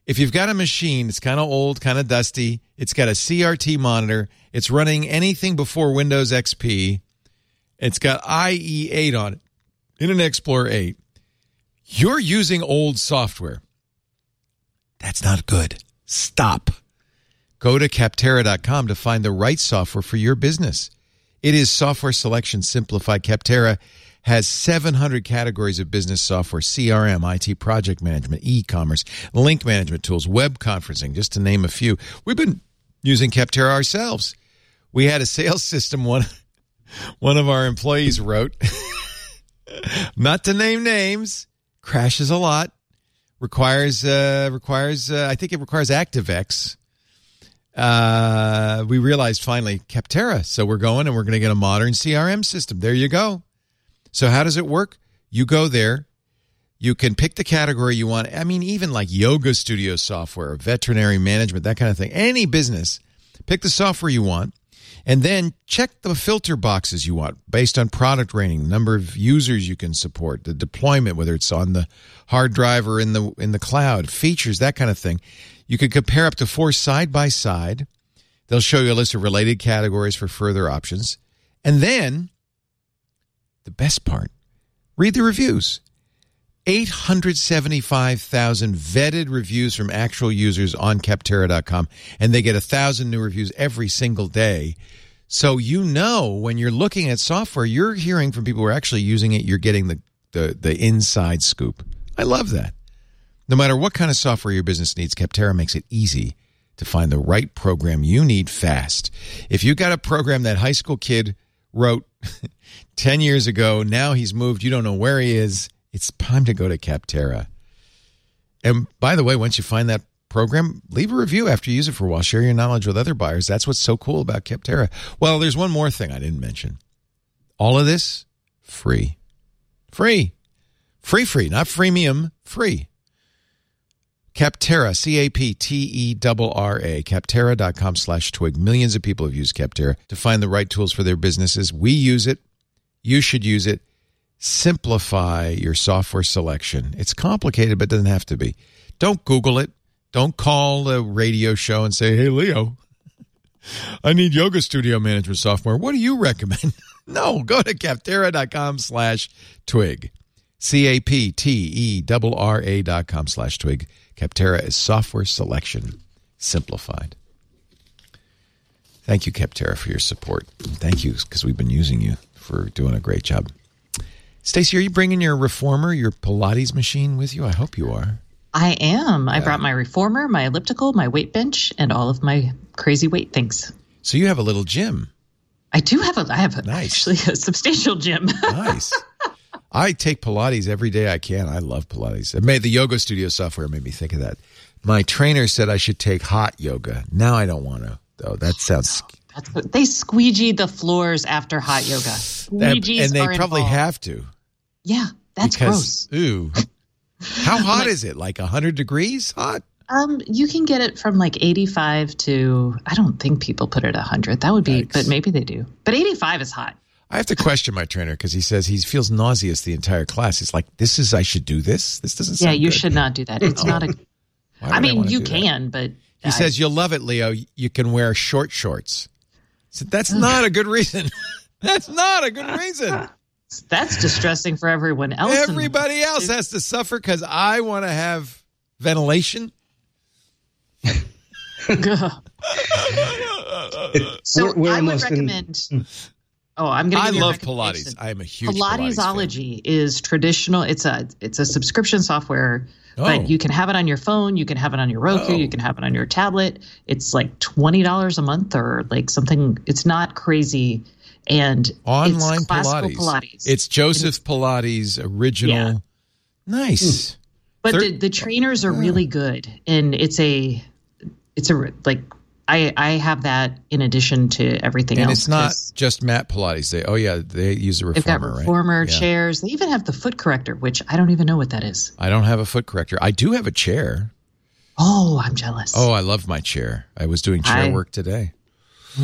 [SPEAKER 1] if you've got a machine, it's kind of old, kind of dusty, it's got a CRT monitor, it's running anything before Windows XP, it's got IE8 on it, Internet Explorer 8, you're using old software. That's not good. Stop. Go to Capterra.com to find the right software for your business. It is software selection simplified. Capterra has 700 categories of business software: CRM, IT project management, e-commerce, link management tools, web conferencing, just to name a few. We've been using Capterra ourselves. We had a sales system one of our employees wrote, not to name names, crashes a lot, requires I think it requires ActiveX. We realized finally Capterra. So we're going and we're going to get a modern CRM system. There you go. So how does it work? You go there. You can pick the category you want. I mean, even like yoga studio software, veterinary management, that kind of thing. Any business, pick the software you want, and then check the filter boxes you want based on product rating, number of users you can support, the deployment, whether it's on the hard drive or in the cloud, features, that kind of thing. You can compare up to 4 side by side. They'll show you a list of related categories for further options. And then, the best part, read the reviews. 875,000 vetted reviews from actual users on Capterra.com, and they get 1,000 new reviews every single day. So you know when you're looking at software, you're hearing from people who are actually using it, you're getting the inside scoop. I love that. No matter what kind of software your business needs, Capterra makes it easy to find the right program you need fast. If you got a program that high school kid wrote 10 years ago, now he's moved, you don't know where he is, it's time to go to Capterra. And by the way, once you find that program, leave a review after you use it for a while. Share your knowledge with other buyers. That's what's so cool about Capterra. Well, there's one more thing I didn't mention. All of this, free. Free. Free. Not freemium, free. Capterra, Capterra, Capterra.com/twig. Millions of people have used Capterra to find the right tools for their businesses. We use it. You should use it. Simplify your software selection. It's complicated, but it doesn't have to be. Don't Google it. Don't call the radio show and say, hey, Leo, I need yoga studio management software. What do you recommend? No, go to Capterra.com/twig. Capterra.com/twig. Capterra is software selection simplified. Thank you, Capterra, for your support. Thank you, because we've been using you for doing a great job. Stacey, are you bringing your reformer, your Pilates machine with you? I hope you are.
[SPEAKER 4] I am. I brought my reformer, my elliptical, my weight bench, and all of my crazy weight things.
[SPEAKER 1] So you have a little gym.
[SPEAKER 4] I do have actually a substantial gym.
[SPEAKER 1] Nice. I take Pilates every day I can. I love Pilates. The yoga studio software made me think of that. My trainer said I should take hot yoga. Now I don't want to, though. That sounds...
[SPEAKER 4] They squeegee the floors after hot yoga. Squeegees
[SPEAKER 1] and they
[SPEAKER 4] are
[SPEAKER 1] probably
[SPEAKER 4] involved.
[SPEAKER 1] Have to.
[SPEAKER 4] Yeah, that's gross.
[SPEAKER 1] Ooh. How hot is it? Like 100 degrees hot?
[SPEAKER 4] You can get it from like 85 to, I don't think people put it 100. That would be, but maybe they do. But 85 is hot.
[SPEAKER 1] I have to question my trainer because he says he feels nauseous the entire class. It's like, I should do this? This doesn't sound
[SPEAKER 4] you
[SPEAKER 1] good.
[SPEAKER 4] should not do that. It's not a, I mean, you can, but.
[SPEAKER 1] He says, you'll love it, Leo. You can wear short shorts. So that's not a good reason. That's not a good reason.
[SPEAKER 4] That's distressing for everyone else.
[SPEAKER 1] Everybody else has to suffer because I want to have ventilation.
[SPEAKER 4] So I would recommend. I'm going to.
[SPEAKER 1] I love Pilates. I am a huge
[SPEAKER 4] Pilatesology is traditional. It's a subscription software, but you can have it on your phone. You can have it on your Roku. You can have it on your tablet. It's like $20 a month or like something. It's not crazy. And
[SPEAKER 1] online
[SPEAKER 4] it's classical Pilates.
[SPEAKER 1] It's Joseph Pilates original. Yeah. Nice.
[SPEAKER 4] But the trainers are really good, and it's a I have that in addition to everything else.
[SPEAKER 1] And it's not just mat Pilates. They use a reformer,
[SPEAKER 4] they've got reformer,
[SPEAKER 1] right?
[SPEAKER 4] chairs. They even have the foot corrector, which I don't even know what that is.
[SPEAKER 1] I don't have a foot corrector. I do have a chair.
[SPEAKER 4] Oh, I'm jealous.
[SPEAKER 1] Oh, I love my chair. I was doing chair work today.
[SPEAKER 5] So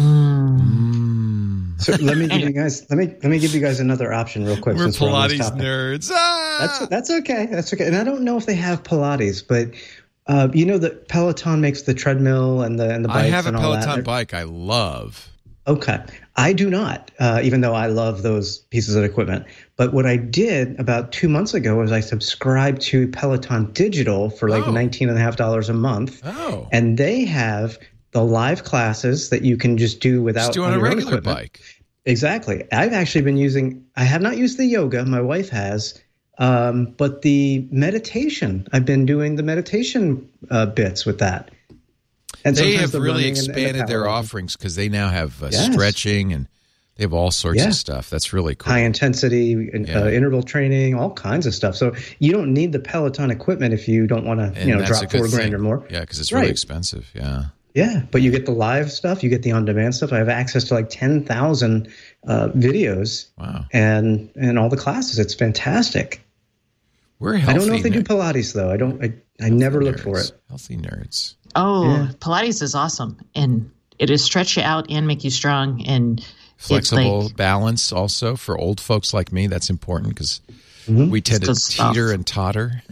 [SPEAKER 5] let me give you guys another option real quick.
[SPEAKER 1] We're Pilates nerds.
[SPEAKER 5] That's okay. That's okay. And I don't know if they have Pilates, but that Peloton makes the treadmill and the bikes.
[SPEAKER 1] I have a
[SPEAKER 5] and all
[SPEAKER 1] Peloton
[SPEAKER 5] that.
[SPEAKER 1] bike I love.
[SPEAKER 5] Okay. I do not, even though I love those pieces of equipment. But what I did about 2 months ago was I subscribed to Peloton Digital for like $19.50 a month.
[SPEAKER 1] Oh.
[SPEAKER 5] And they have the live classes that you can just do without
[SPEAKER 1] just do on a regular bike.
[SPEAKER 5] Exactly. I've actually been I have not used the yoga. My wife has. But the meditation, I've been doing the meditation bits with that. And
[SPEAKER 1] they have really expanded their offerings because they now have stretching and they have all sorts of stuff. That's really cool.
[SPEAKER 5] High intensity interval training, all kinds of stuff. So you don't need the Peloton equipment if you don't want to drop $4,000 or more.
[SPEAKER 1] Yeah, because it's really expensive. Yeah.
[SPEAKER 5] Yeah, but you get the live stuff, you get the on-demand stuff. I have access to like 10,000 videos.
[SPEAKER 1] Wow.
[SPEAKER 5] And all the classes. It's fantastic.
[SPEAKER 1] We're healthy.
[SPEAKER 5] I don't know if they do Pilates though. I never look for it.
[SPEAKER 1] Healthy nerds.
[SPEAKER 4] Oh, Pilates is awesome, and it'll stretch you out and make you strong and
[SPEAKER 1] flexible balance. Also for old folks like me, that's important because we tend to teeter and totter.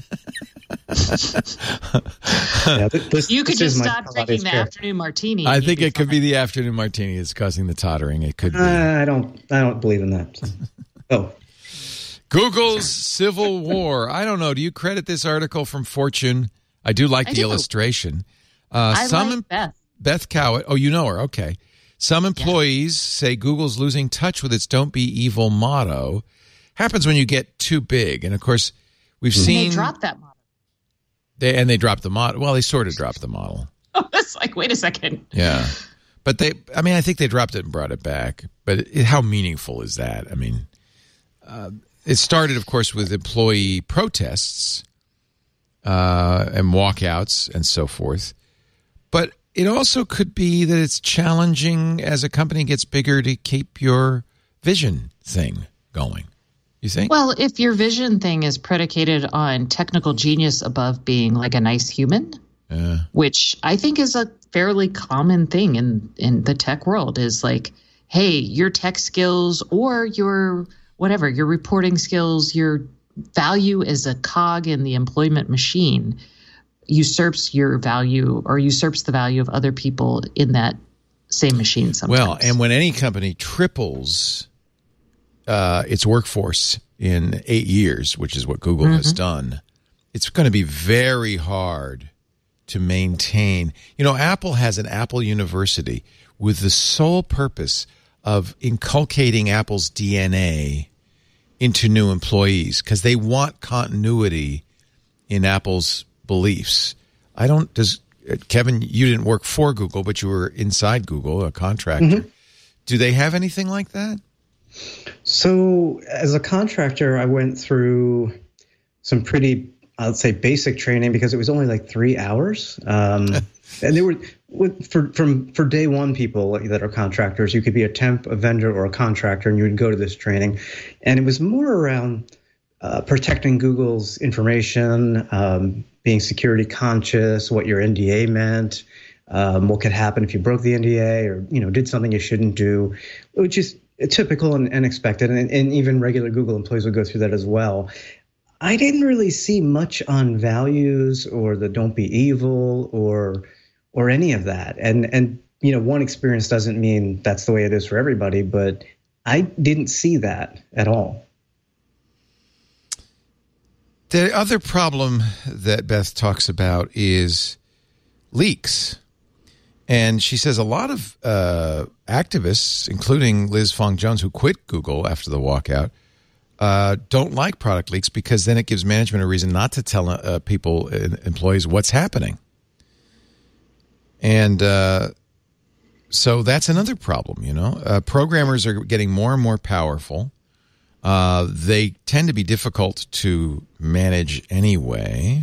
[SPEAKER 4] You could just stop drinking the afternoon martini.
[SPEAKER 1] I think it could be the afternoon martini that's causing the tottering. It could be.
[SPEAKER 5] I don't believe in that. Oh.
[SPEAKER 1] Google's Civil War. I don't know. Do you credit this article from Fortune? I do like the illustration.
[SPEAKER 4] I like
[SPEAKER 1] Beth Cowett. Oh, you know her. Okay. Some employees say Google's losing touch with its "Don't be evil" motto. Happens when you get too big. And, of course, we've seen...
[SPEAKER 4] They dropped that motto.
[SPEAKER 1] They dropped the model. Well, they sort of dropped the model.
[SPEAKER 4] Oh, it's like, wait a second.
[SPEAKER 1] Yeah. But I think they dropped it and brought it back. But how meaningful is that? I mean... it started, of course, with employee protests and walkouts and so forth. But it also could be that it's challenging as a company gets bigger to keep your vision thing going. You think?
[SPEAKER 4] Well, if your vision thing is predicated on technical genius above being like a nice human, which I think is a fairly common thing in the tech world, is like, hey, your tech skills or your whatever, your reporting skills, your value as a cog in the employment machine usurps your value or usurps the value of other people in that same machine sometimes.
[SPEAKER 1] Well, and when any company triples its workforce in 8 years, which is what Google has done, it's going to be very hard to maintain. You know, Apple has an Apple University with the sole purpose of inculcating Apple's DNA into new employees because they want continuity in Apple's beliefs. Kevin, you didn't work for Google, but you were inside Google, a contractor. Do they have anything like that?
[SPEAKER 5] So as a contractor, I went through some pretty, I'd say, basic training because it was only like 3 hours. And they were for day one people that are contractors. You could be a temp, a vendor, or a contractor, and you would go to this training. And it was more around protecting Google's information, being security conscious, what your NDA meant, what could happen if you broke the NDA or did something you shouldn't do, which is typical and expected. And even regular Google employees would go through that as well. I didn't really see much on values or the "don't be evil" or any of that. And one experience doesn't mean that's the way it is for everybody, but I didn't see that at all.
[SPEAKER 1] The other problem that Beth talks about is leaks. And she says a lot of activists, including Liz Fong-Jones, who quit Google after the walkout, don't like product leaks because then it gives management a reason not to tell employees what's happening. And so that's another problem, Programmers are getting more and more powerful. They tend to be difficult to manage anyway.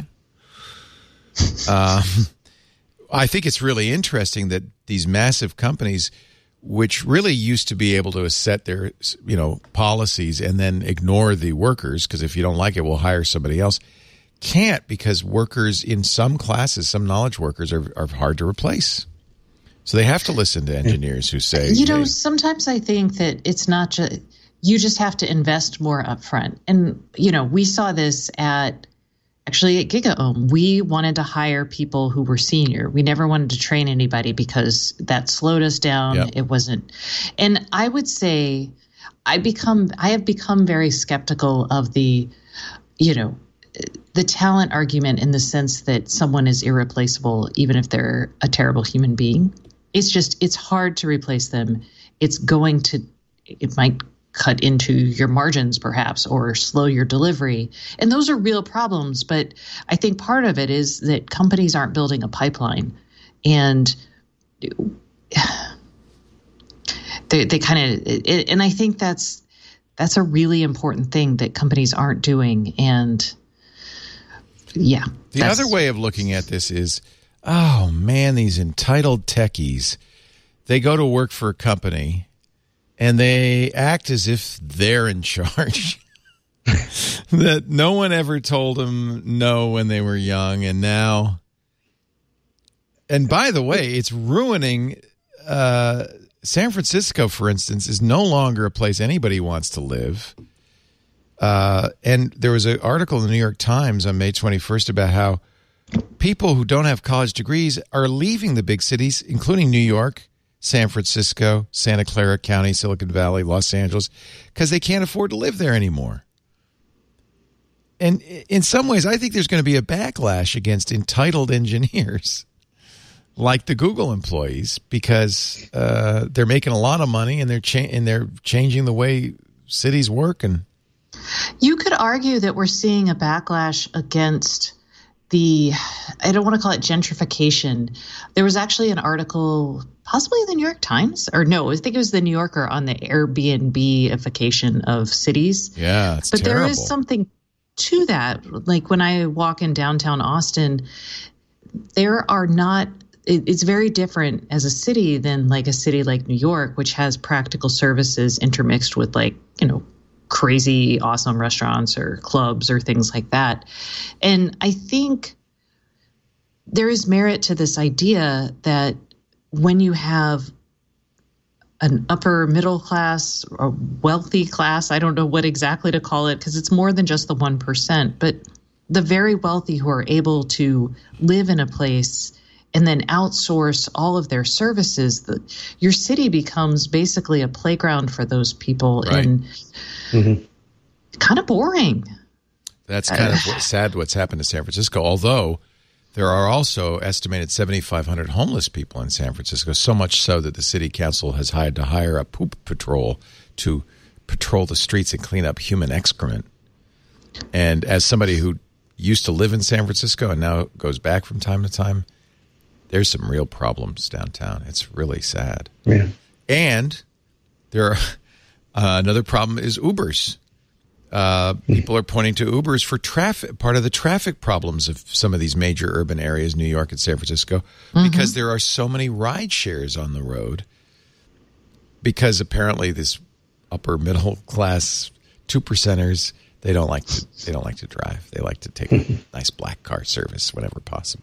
[SPEAKER 1] I think it's really interesting that these massive companies, which really used to be able to set their, policies and then ignore the workers, because if you don't like it, we'll hire somebody else, can't because workers in some classes, some knowledge workers are hard to replace. So they have to listen to engineers who say,
[SPEAKER 4] sometimes I think that it's not just, you just have to invest more upfront. And, we saw this at actually at GigaOM, we wanted to hire people who were senior. We never wanted to train anybody because that slowed us down.
[SPEAKER 1] Yep.
[SPEAKER 4] It wasn't. And I would say I have become very skeptical of the talent argument in the sense that someone is irreplaceable, even if they're a terrible human being. It's hard to replace them. It might cut into your margins perhaps or slow your delivery. And those are real problems. But I think part of it is that companies aren't building a pipeline. And they kind of, and I think that's a really important thing that companies aren't doing. And yeah.
[SPEAKER 1] The other way of looking at this is, oh man, these entitled techies, they go to work for a company and they act as if they're in charge. That no one ever told them no when they were young. And now, and by the way, it's ruining, San Francisco, for instance, is no longer a place anybody wants to live. And there was an article in the New York Times on May 21st about how people who don't have college degrees are leaving the big cities, including New York, San Francisco, Santa Clara County, Silicon Valley, Los Angeles, because they can't afford to live there anymore. And in some ways, I think there's going to be a backlash against entitled engineers like the Google employees, because they're making a lot of money and they're changing the way cities work. And
[SPEAKER 4] you could argue that we're seeing a backlash against I don't want to call it gentrification. There was actually an article, possibly in the New York Times, or no, I think it was the New Yorker, on the Airbnb-ification of cities.
[SPEAKER 1] Yeah, it's terrible.
[SPEAKER 4] But there is something to that. Like when I walk in downtown Austin, it's very different as a city than like a city like New York, which has practical services intermixed with crazy awesome restaurants or clubs or things like that. And I think there is merit to this idea that when you have an upper middle class or wealthy class, I don't know what exactly to call it, because it's more than just the 1%, but the very wealthy who are able to live in a place and then outsource all of their services, your city becomes basically a playground for those people.
[SPEAKER 1] Right.
[SPEAKER 4] And kind of boring.
[SPEAKER 1] That's kind of sad what's happened to San Francisco, although there are also estimated 7,500 homeless people in San Francisco, so much so that the city council has had to hire a poop patrol to patrol the streets and clean up human excrement. And as somebody who used to live in San Francisco and now goes back from time to time, there's some real problems downtown. It's really sad.
[SPEAKER 5] Yeah.
[SPEAKER 1] And there are another problem is Ubers. People are pointing to Ubers for traffic, part of the traffic problems of some of these major urban areas, New York and San Francisco, because there are so many ride shares on the road. Because apparently this upper middle class 2%ers, they don't like to drive. They like to take a nice black car service whenever possible.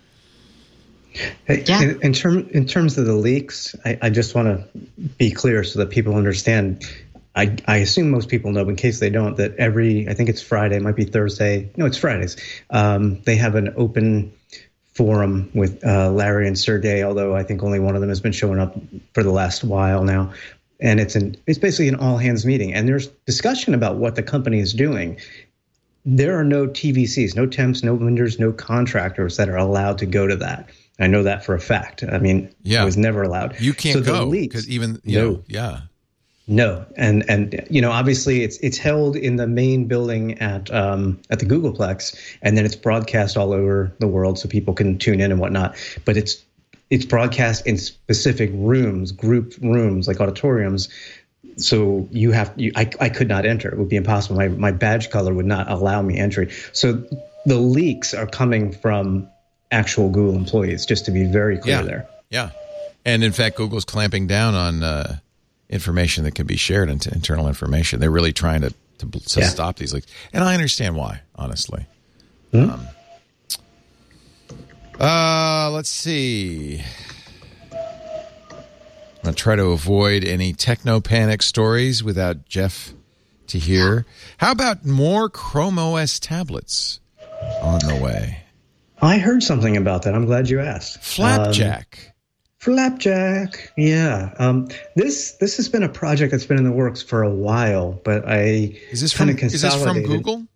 [SPEAKER 5] Yeah. In terms of the leaks, I just want to be clear so that people understand. I assume most people know, in case they don't, that I think it's Friday, it might be Thursday. No, it's Fridays. They have an open forum with Larry and Sergey, although I think only one of them has been showing up for the last while now. And it's basically an all hands meeting. And there's discussion about what the company is doing. There are no TVCs, no temps, no vendors, no contractors that are allowed to go to that. I know that for a fact. I mean, I was never allowed.
[SPEAKER 1] You can't go because even
[SPEAKER 5] No. And obviously it's held in the main building at the Googleplex, and then it's broadcast all over the world so people can tune in and whatnot. But it's broadcast in specific rooms, group rooms like auditoriums. So I could not enter. It would be impossible. My badge color would not allow me entry. So the leaks are coming from actual Google employees, just to be very clear there.
[SPEAKER 1] Yeah. And in fact, Google's clamping down on information that can be shared into internal information. They're really trying to stop these leaks. And I understand why, honestly. Let's see. I'm going to try to avoid any techno-panic stories without Jeff to hear. How about more Chrome OS tablets? on the way.
[SPEAKER 5] I heard something about that. I'm glad you asked.
[SPEAKER 1] Flapjack.
[SPEAKER 5] Flapjack. Yeah. This has been a project that's been in the works for a while, but
[SPEAKER 1] Is this from Google?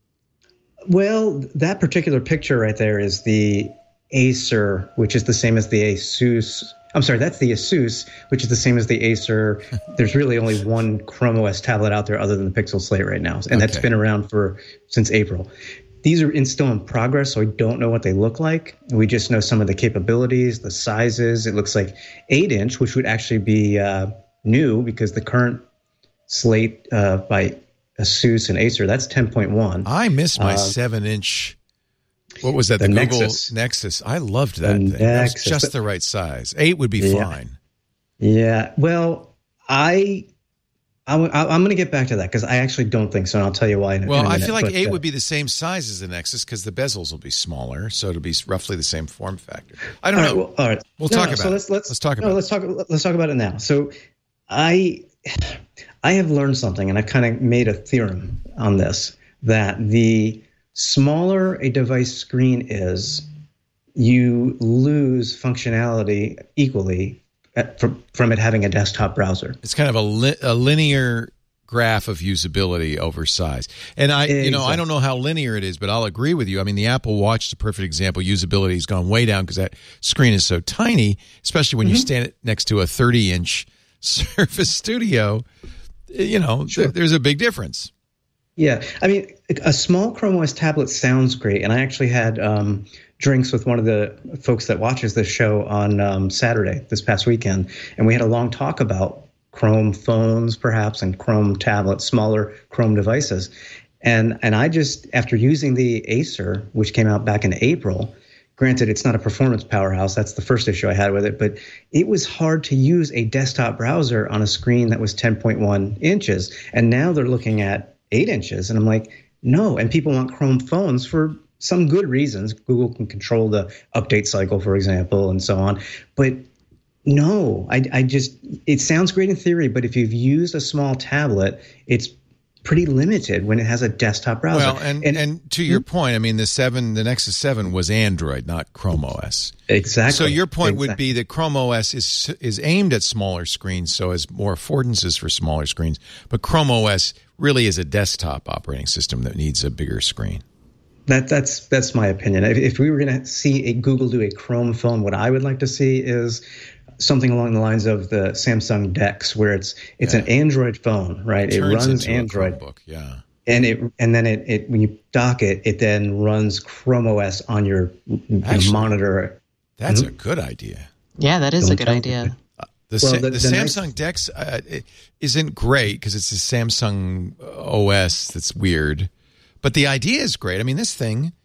[SPEAKER 5] Well, that particular picture right there is the Acer, which is the same as the Asus. I'm sorry, that's the Asus, which is the same as the Acer. There's really only one Chrome OS tablet out there other than the Pixel Slate right now, and that's been around since April. These are still in progress, so we don't know what they look like. We just know some of the capabilities, the sizes. It looks like 8-inch, which would actually be new because the current Slate by Asus and Acer, that's 10.1.
[SPEAKER 1] I missed my 7-inch. What was that?
[SPEAKER 5] The
[SPEAKER 1] Google
[SPEAKER 5] Nexus.
[SPEAKER 1] I loved that thing. That was just the right size. 8 would be fine.
[SPEAKER 5] Yeah. Well, I'm going to get back to that because I actually don't think so, and I'll tell you why in a minute.
[SPEAKER 1] I feel like 8 would be the same size as the Nexus because the bezels will be smaller, so it'll be roughly the same form factor. I don't know.
[SPEAKER 5] All right.
[SPEAKER 1] We'll talk about it.
[SPEAKER 5] Let's talk about it now. So I have learned something, and I've kind of made a theorem on this, that the smaller a device screen is, you lose functionality equally from it having a desktop browser.
[SPEAKER 1] It's kind of a linear graph of usability over size. And I don't know how linear it is, but I'll agree with you. I mean, the Apple Watch is a perfect example. Usability has gone way down because that screen is so tiny, especially when you stand it next to a 30-inch Surface Studio. There's a big difference.
[SPEAKER 5] Yeah. I mean, a small Chrome OS tablet sounds great. And I actually had drinks with one of the folks that watches this show on Saturday, this past weekend. And we had a long talk about Chrome phones, perhaps, and Chrome tablets, smaller Chrome devices. And I just, after using the Acer, which came out back in April, granted, it's not a performance powerhouse. That's the first issue I had with it. But it was hard to use a desktop browser on a screen that was 10.1 inches. And now they're looking at 8 inches. And I'm like, no. And people want Chrome phones for some good reasons. Google can control the update cycle, for example, and so on. But no, it sounds great in theory, but if you've used a small tablet, it's pretty limited when it has a desktop browser.
[SPEAKER 1] Well, and to your point, I mean, the Nexus 7 was Android, not Chrome OS.
[SPEAKER 5] Exactly.
[SPEAKER 1] So your point would be that Chrome OS is aimed at smaller screens, so has more affordances for smaller screens. But Chrome OS really is a desktop operating system that needs a bigger screen.
[SPEAKER 5] That's my opinion. If we were going to see a Google do a Chrome phone, what I would like to see is something along the lines of the Samsung DeX, where it's an Android phone, right? It runs Android.
[SPEAKER 1] Chromebook, yeah.
[SPEAKER 5] And then it when you dock it, it then runs Chrome OS on your monitor.
[SPEAKER 1] That's a good idea.
[SPEAKER 4] Yeah, that is a good idea.
[SPEAKER 1] The Samsung DeX isn't great because it's a Samsung OS that's weird. But the idea is great. I mean, this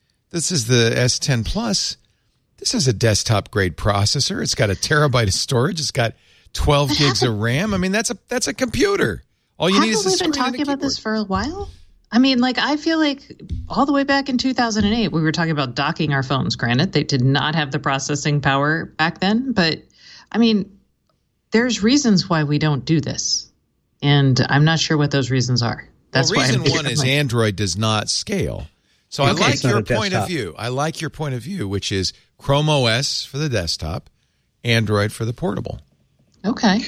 [SPEAKER 1] is the S10 Plus. This is a desktop-grade processor. It's got 1 terabyte of storage. It's got 12 gigs of RAM. I mean, that's a computer. All you need is a screen and a keyboard. Haven't we been talking about
[SPEAKER 4] this for a while? I mean, I feel like all the way back in 2008, we were talking about docking our phones. Granted, they did not have the processing power back then. But, I mean, there's reasons why we don't do this. And I'm not sure what those reasons are. That's
[SPEAKER 1] reason one is Android does not scale. So I like your point of view. I like your point of view, which is Chrome OS for the desktop, Android for the portable.
[SPEAKER 4] Okay.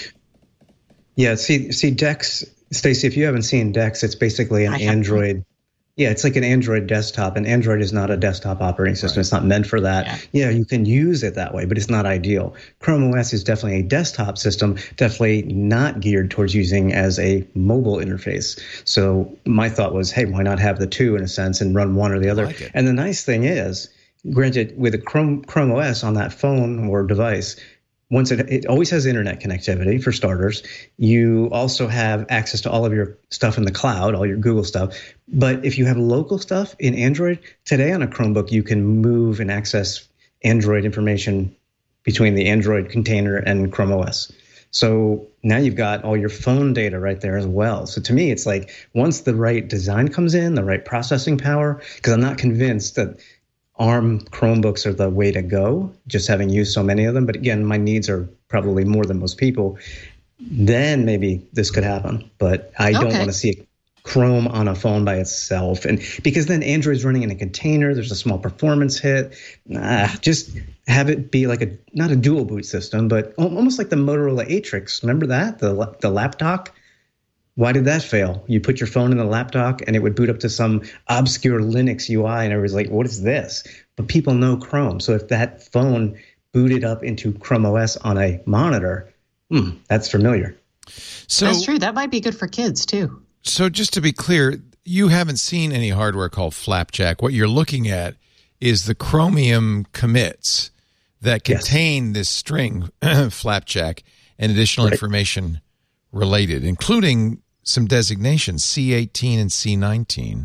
[SPEAKER 5] Yeah, see DeX, Stacey, if you haven't seen DeX, it's basically an Android. Yeah, it's like an Android desktop, and Android is not a desktop operating system. Right. It's not meant for that. Yeah, you can use it that way, but it's not ideal. Chrome OS is definitely a desktop system, definitely not geared towards using as a mobile interface. So my thought was, hey, why not have the two in a sense and run one or the other? Like and the nice thing is, granted, with a Chrome OS on that phone or device, once it always has internet connectivity for starters. You also have access to all of your stuff in the cloud, all your Google stuff. But if you have local stuff in Android, today on a Chromebook, you can move and access Android information between the Android container and Chrome OS. So now you've got all your phone data right there as well. So to me, it's like once the right design comes in, the right processing power, because I'm not convinced that ARM Chromebooks are the way to go, just having used so many of them. But again, my needs are probably more than most people. Then maybe this could happen. But I don't want to see it. Chrome on a phone by itself. And because then Android's running in a container, there's a small performance hit. Just have it be like not a dual boot system, but almost like the Motorola Atrix. Remember that? The laptop? Why did that fail? You put your phone in the laptop and it would boot up to some obscure Linux UI and everybody's like, what is this? But people know Chrome. So if that phone booted up into Chrome OS on a monitor, that's familiar.
[SPEAKER 1] So
[SPEAKER 4] that's true. That might be good for kids too.
[SPEAKER 1] So just to be clear, you haven't seen any hardware called Flapjack. What you're looking at is the Chromium commits that contain this string, Flapjack, and additional information related, including some designations, C18 and C19.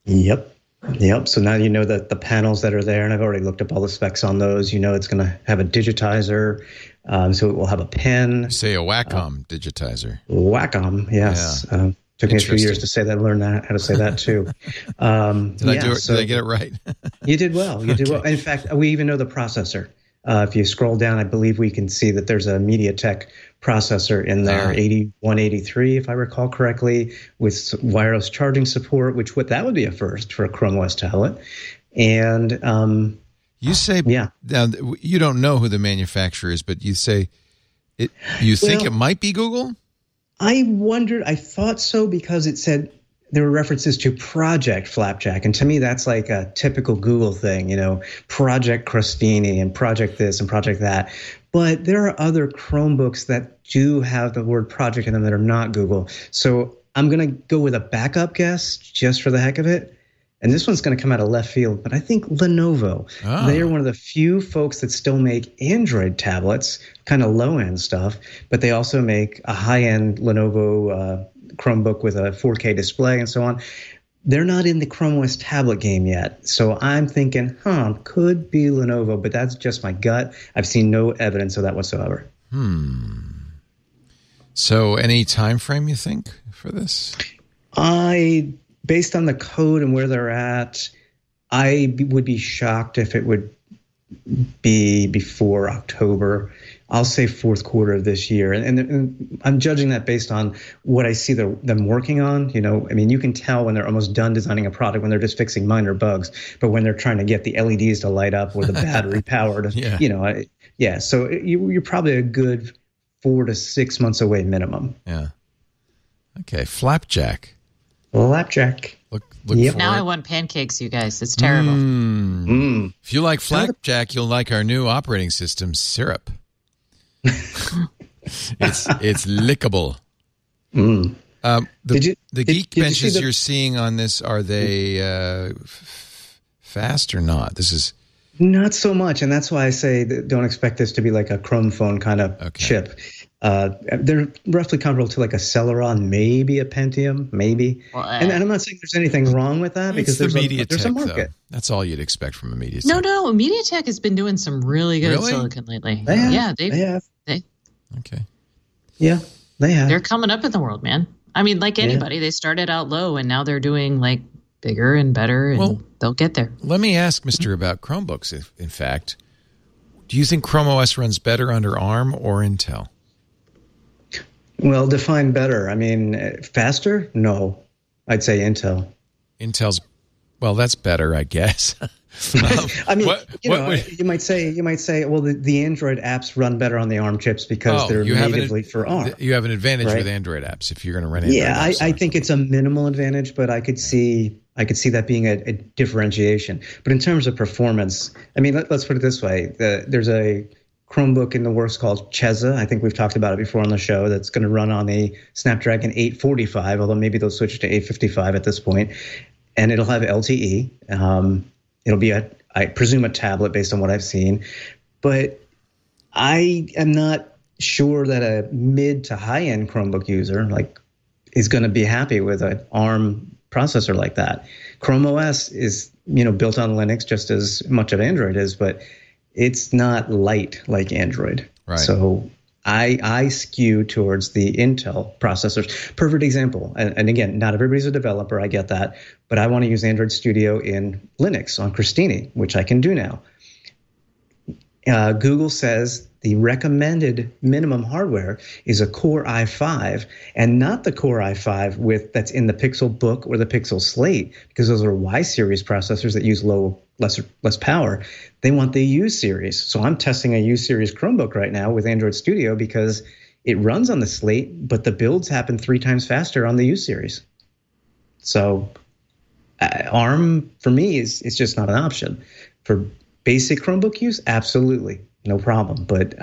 [SPEAKER 5] Yep. So now you know that the panels that are there, and I've already looked up all the specs on those. You know it's going to have a digitizer, so it will have a pen.
[SPEAKER 1] Say a Wacom digitizer.
[SPEAKER 5] Wacom, yes. Yeah. Took me a few years to learn how to say that too. Did
[SPEAKER 1] I get it right?
[SPEAKER 5] You did well. Well. In fact, we even know the processor. If you scroll down, I believe we can see that there's a MediaTek processor in there, 8183, if I recall correctly, with wireless charging support, that would be a first for a Chrome OS tablet. And
[SPEAKER 1] you say, now you don't know who the manufacturer is, but you say you think it might be Google?
[SPEAKER 5] I thought so because it said there were references to Project Flapjack. And to me, that's like a typical Google thing, Project Crostini and Project this and Project that. But there are other Chromebooks that do have the word project in them that are not Google. So I'm going to go with a backup guess just for the heck of it. And this one's going to come out of left field, but I think Lenovo. They are one of the few folks that still make Android tablets, kind of low-end stuff, but they also make a high-end Lenovo Chromebook with a 4K display and so on. They're not in the Chrome OS tablet game yet. So I'm thinking, could be Lenovo, but that's just my gut. I've seen no evidence of that whatsoever.
[SPEAKER 1] So any time frame you think for this?
[SPEAKER 5] Based on the code and where they're at, I would be shocked if it would be before October. I'll say fourth quarter of this year. And I'm judging that based on what I see them working on. You can tell when they're almost done designing a product, when they're just fixing minor bugs. But when they're trying to get the LEDs to light up or the battery powered, So you're probably a good 4 to 6 months away minimum.
[SPEAKER 1] Yeah. Okay. Flapjack.
[SPEAKER 5] Look
[SPEAKER 4] now I want pancakes, you guys. It's terrible.
[SPEAKER 1] If you like Flapjack, you'll like our new operating system, Syrup. It's lickable. The Geekbenches you're seeing on this, are they fast or not? This is
[SPEAKER 5] not so much, and that's why I say that don't expect this to be like a Chrome phone kind of chip. They're roughly comparable to like a Celeron, maybe a Pentium, maybe. Well, and I'm not saying there's anything wrong with that because there's a market.
[SPEAKER 1] Though. That's all you'd expect from a MediaTek.
[SPEAKER 4] No, MediaTek has been doing some really good silicon lately.
[SPEAKER 5] They have.
[SPEAKER 1] Okay.
[SPEAKER 5] Yeah, they have.
[SPEAKER 4] They're coming up in the world, man. I mean, like anybody, they started out low and now they're doing like bigger and better, and they'll get there.
[SPEAKER 1] Let me ask Mr. about Chromebooks, in fact. Do you think Chrome OS runs better under ARM or Intel?
[SPEAKER 5] Well, define better. I mean, faster? No. I'd say Intel.
[SPEAKER 1] Intel's, that's better, I guess.
[SPEAKER 5] I mean, you might say, well, the Android apps run better on the ARM chips because they're natively for ARM.
[SPEAKER 1] You have an advantage with Android apps if you're going to run Android apps.
[SPEAKER 5] I think it's a minimal advantage, but I could see that being a differentiation. But in terms of performance, I mean, let's put it this way: there's a Chromebook in the works called Cheza. I think we've talked about it before on the show. That's going to run on the Snapdragon 845, although maybe they'll switch to 855 at this point, and it'll have LTE. It'll be I presume a tablet based on what I've seen, but I am not sure that a mid to high end Chromebook user is going to be happy with an ARM processor like that. Chrome OS is built on Linux just as much of Android is, but it's not light like Android.
[SPEAKER 1] Right.
[SPEAKER 5] So I skew towards the Intel processors. Perfect example. And again, not everybody's a developer. I get that. But I want to use Android Studio in Linux on Crostini, which I can do now. Google says the recommended minimum hardware is a Core i5, and not the Core i5 that's in the Pixel Book or the Pixel Slate, because those are Y series processors that use less power. They want the U series. So I'm testing a U series Chromebook right now with Android Studio because it runs on the Slate, but the builds happen 3 times faster on the U series. So ARM for me is just not an option. For basic Chromebook use, absolutely, no problem. But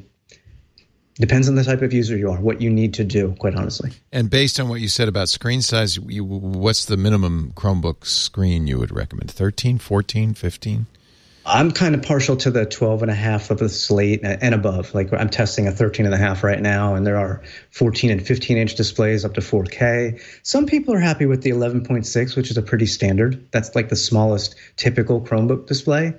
[SPEAKER 5] depends on the type of user you are, what you need to do, quite honestly.
[SPEAKER 1] And based on what you said about screen size, what's the minimum Chromebook screen you would recommend? 13, 14, 15?
[SPEAKER 5] I'm kind of partial to the 12.5 of the Slate and above. Like I'm testing a 13.5 right now, and there are 14 and 15-inch displays up to 4K. Some people are happy with the 11.6, which is a pretty standard. That's like the smallest typical Chromebook display.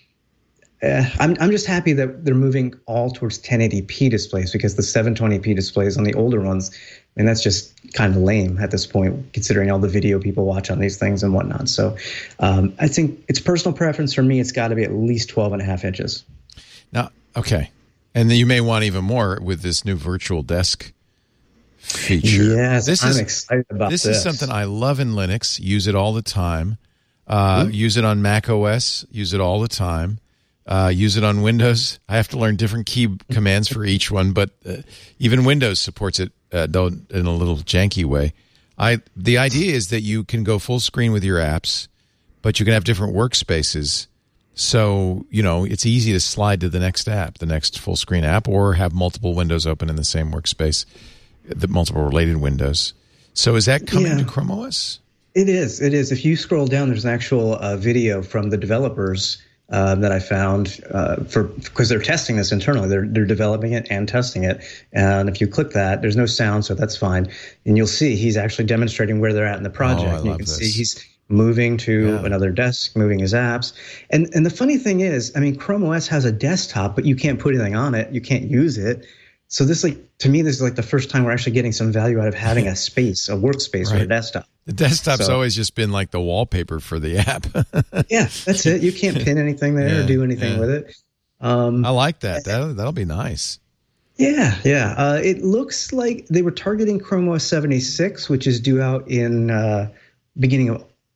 [SPEAKER 5] I'm just happy that they're moving all towards 1080p displays, because the 720p displays on the older ones, and that's just kind of lame at this point, considering all the video people watch on these things and whatnot. So I think it's personal preference. For me, it's got to be at least 12.5 inches.
[SPEAKER 1] Now, okay. And then you may want even more with this new virtual desk feature.
[SPEAKER 5] Yes, I'm excited about this.
[SPEAKER 1] This is something I love in Linux. Use it all the time. Use it on Mac OS. Use it all the time. Use it on Windows. I have to learn different key commands for each one, but even Windows supports it, though in a little janky way. The idea is that you can go full screen with your apps, but you can have different workspaces. So, it's easy to slide to the next app, the next full screen app, or have multiple windows open in the same workspace, the multiple related windows. So is that coming to Chrome OS?
[SPEAKER 5] It is. If you scroll down, there's an actual video from the developers that I found because they're testing this internally. They're developing it and testing it. And if you click that, there's no sound, so that's fine. And you'll see he's actually demonstrating where they're at in the project.
[SPEAKER 1] You
[SPEAKER 5] can see he's moving to another desk, moving his apps. And the funny thing is, Chrome OS has a desktop, but you can't put anything on it. You can't use it. So this, to me, this is the first time we're actually getting some value out of having a workspace or a desktop.
[SPEAKER 1] The desktop's always just been like the wallpaper for the app.
[SPEAKER 5] Yeah, that's it. You can't pin anything there or do anything with it.
[SPEAKER 1] I like that. That'll be nice.
[SPEAKER 5] Yeah. It looks like they were targeting Chrome OS 76, which is due out in beginning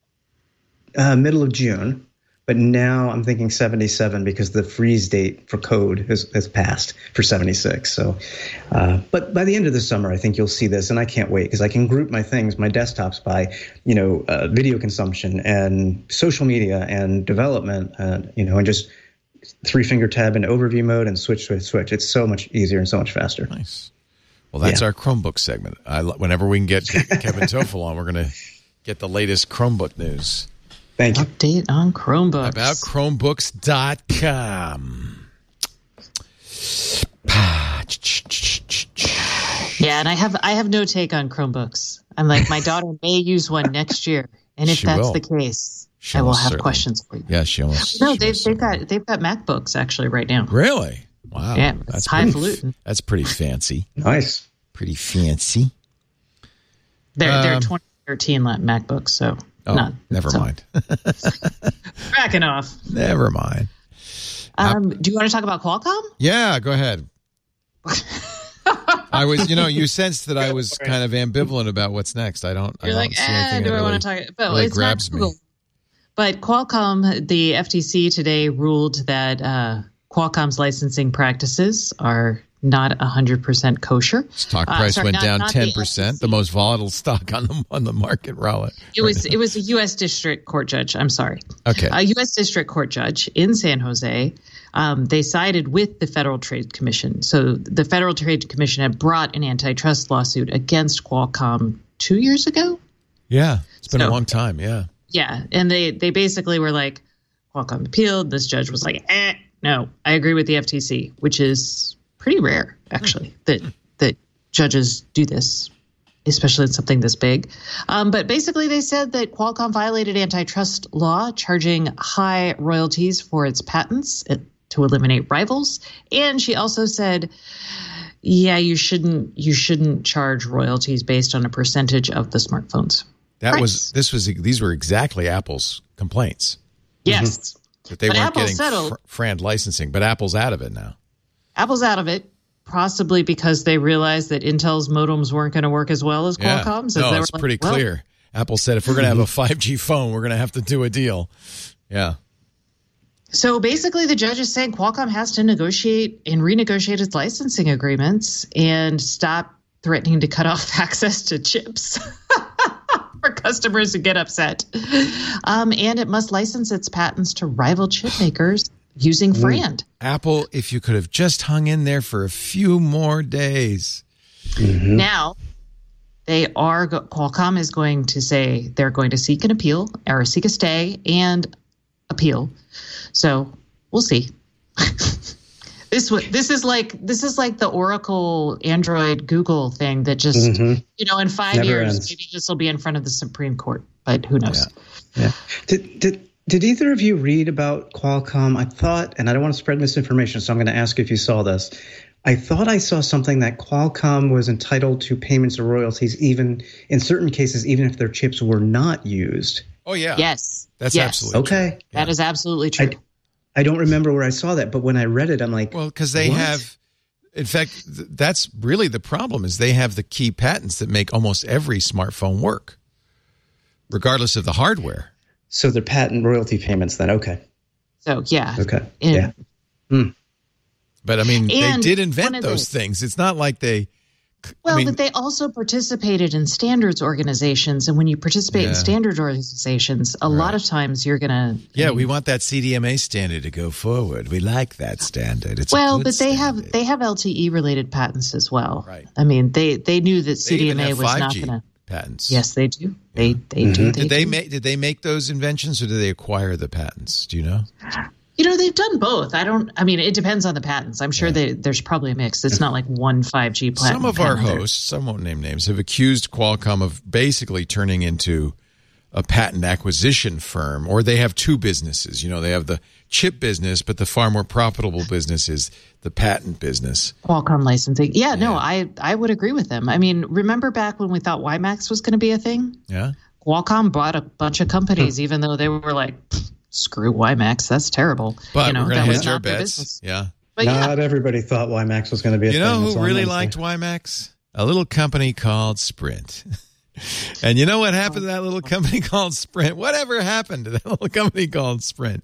[SPEAKER 5] of middle of June. But now I'm thinking 77 because the freeze date for code has passed for 76. So, but by the end of the summer, I think you'll see this, and I can't wait because I can group my desktops by, video consumption and social media and development, and just 3-finger tab in overview mode and switch. It's so much easier and so much faster.
[SPEAKER 1] Nice. Well, that's our Chromebook segment. Whenever we can get Kevin Toffel on, we're going to get the latest Chromebook news.
[SPEAKER 5] Thank you.
[SPEAKER 4] Update on Chromebooks.
[SPEAKER 1] About Chromebooks.com.
[SPEAKER 4] Yeah, and I have no take on Chromebooks. I'm like, my daughter may use one next year, and if that's the case, I will have questions for you.
[SPEAKER 1] Yeah, she almost.
[SPEAKER 4] No, they've got MacBooks actually right now.
[SPEAKER 1] Really? Wow.
[SPEAKER 4] Yeah, that's highfalutin.
[SPEAKER 1] That's pretty fancy.
[SPEAKER 5] Nice.
[SPEAKER 1] Pretty fancy.
[SPEAKER 4] They're 2013 MacBooks, so.
[SPEAKER 1] Oh, never mind.
[SPEAKER 4] Backing off.
[SPEAKER 1] Never mind.
[SPEAKER 4] Do you want to talk about Qualcomm?
[SPEAKER 1] Yeah, go ahead. I was, you sensed that I was kind of ambivalent about what's next. I don't see anything
[SPEAKER 4] do I want to talk? But really grabs me. But Qualcomm, the FTC today ruled that Qualcomm's licensing practices are not 100% kosher.
[SPEAKER 1] Stock price went down 10%, the most volatile stock on the market, Rowlett.
[SPEAKER 4] It was a U.S. District Court judge. I'm sorry.
[SPEAKER 1] Okay.
[SPEAKER 4] A U.S. District Court judge in San Jose. They sided with the Federal Trade Commission. So the Federal Trade Commission had brought an antitrust lawsuit against Qualcomm 2 years ago.
[SPEAKER 1] Yeah, it's been a long time. Yeah.
[SPEAKER 4] Yeah, and they basically were like, Qualcomm appealed. This judge was like, no, I agree with the FTC, which is pretty rare, actually, that judges do this, especially in something this big. But basically, they said that Qualcomm violated antitrust law, charging high royalties for its patents to eliminate rivals. And she also said, yeah, you shouldn't charge royalties based on a percentage of the smartphones.
[SPEAKER 1] These were exactly Apple's complaints.
[SPEAKER 4] Yes.
[SPEAKER 1] That they weren't getting FRAND licensing, but Apple's out of it now.
[SPEAKER 4] Apple's out of it, possibly because they realized that Intel's modems weren't going to work as well as Qualcomm's.
[SPEAKER 1] No, it's pretty clear. Apple said if we're going to have a 5G phone, we're going to have to do a deal. Yeah.
[SPEAKER 4] So basically, the judge is saying Qualcomm has to negotiate and renegotiate its licensing agreements and stop threatening to cut off access to chips for customers who get upset. And it must license its patents to rival chip makers using FRAND.
[SPEAKER 1] Apple, if you could have just hung in there for a few more days.
[SPEAKER 4] Now, Qualcomm is going to say they're going to seek an appeal or seek a stay and appeal. So we'll see. This is like the Oracle, Android, Google thing that just in 5
[SPEAKER 5] Never
[SPEAKER 4] years
[SPEAKER 5] ends.
[SPEAKER 4] maybe this will be in front of the Supreme Court, but who knows?
[SPEAKER 5] Yeah. Did either of you read about Qualcomm? I thought, and I don't want to spread misinformation, so I'm going to ask if you saw this. I thought I saw something that Qualcomm was entitled to payments or royalties, even in certain cases, even if their chips were not used.
[SPEAKER 1] Oh, yeah.
[SPEAKER 4] Yes.
[SPEAKER 1] That's absolutely
[SPEAKER 5] okay.
[SPEAKER 1] true.
[SPEAKER 4] That is absolutely true.
[SPEAKER 5] I don't remember where I saw that, but when I read it, I'm like,
[SPEAKER 1] well, because they have, in fact, that's really the problem is they have the key patents that make almost every smartphone work, regardless of the hardware.
[SPEAKER 5] So they're patent royalty payments then. Okay.
[SPEAKER 4] So, yeah.
[SPEAKER 5] Okay.
[SPEAKER 4] And,
[SPEAKER 1] But, I mean, they
[SPEAKER 4] And
[SPEAKER 1] did
[SPEAKER 4] one
[SPEAKER 1] invent
[SPEAKER 4] of
[SPEAKER 1] those
[SPEAKER 4] the-
[SPEAKER 1] things. It's not like they...
[SPEAKER 4] Well, but they also participated in standards organizations. And when you participate in standard organizations, a lot of times you're going to...
[SPEAKER 1] Yeah, we want that CDMA standard to go forward. We like that standard. It's
[SPEAKER 4] Well,
[SPEAKER 1] a good
[SPEAKER 4] but they
[SPEAKER 1] standard.
[SPEAKER 4] have LTE-related patents as well.
[SPEAKER 1] Right.
[SPEAKER 4] I mean, they knew that
[SPEAKER 1] They even
[SPEAKER 4] CDMA
[SPEAKER 1] have
[SPEAKER 4] was
[SPEAKER 1] 5G
[SPEAKER 4] not going to...
[SPEAKER 1] patents.
[SPEAKER 4] Yes, they do. They do.
[SPEAKER 1] Did they make those inventions or did they acquire the patents? Do you know?
[SPEAKER 4] They've done both. It depends on the patents. I'm sure there's probably a mix. It's not like one 5G patent.
[SPEAKER 1] Some of our hosts, I won't name names, have accused Qualcomm of basically turning into a patent acquisition firm, or they have two businesses. They have the chip business, but the far more profitable business is the patent business.
[SPEAKER 4] Qualcomm licensing. Yeah, no, I would agree with them. I mean, remember back when we thought WiMAX was going to be a thing?
[SPEAKER 1] Yeah.
[SPEAKER 4] Qualcomm bought a bunch of companies, even though they were like, screw WiMAX, that's terrible.
[SPEAKER 1] But we're going to hedge our
[SPEAKER 4] not their
[SPEAKER 1] bets.
[SPEAKER 4] business.
[SPEAKER 1] Yeah.
[SPEAKER 4] But
[SPEAKER 5] not everybody thought WiMAX was going to be a thing.
[SPEAKER 1] You know
[SPEAKER 5] That's
[SPEAKER 1] who
[SPEAKER 5] all I'm
[SPEAKER 1] really
[SPEAKER 5] gonna
[SPEAKER 1] liked
[SPEAKER 5] say.
[SPEAKER 1] WiMAX? A little company called Sprint. And you know what happened to that little company called Sprint? Whatever happened to that little company called Sprint?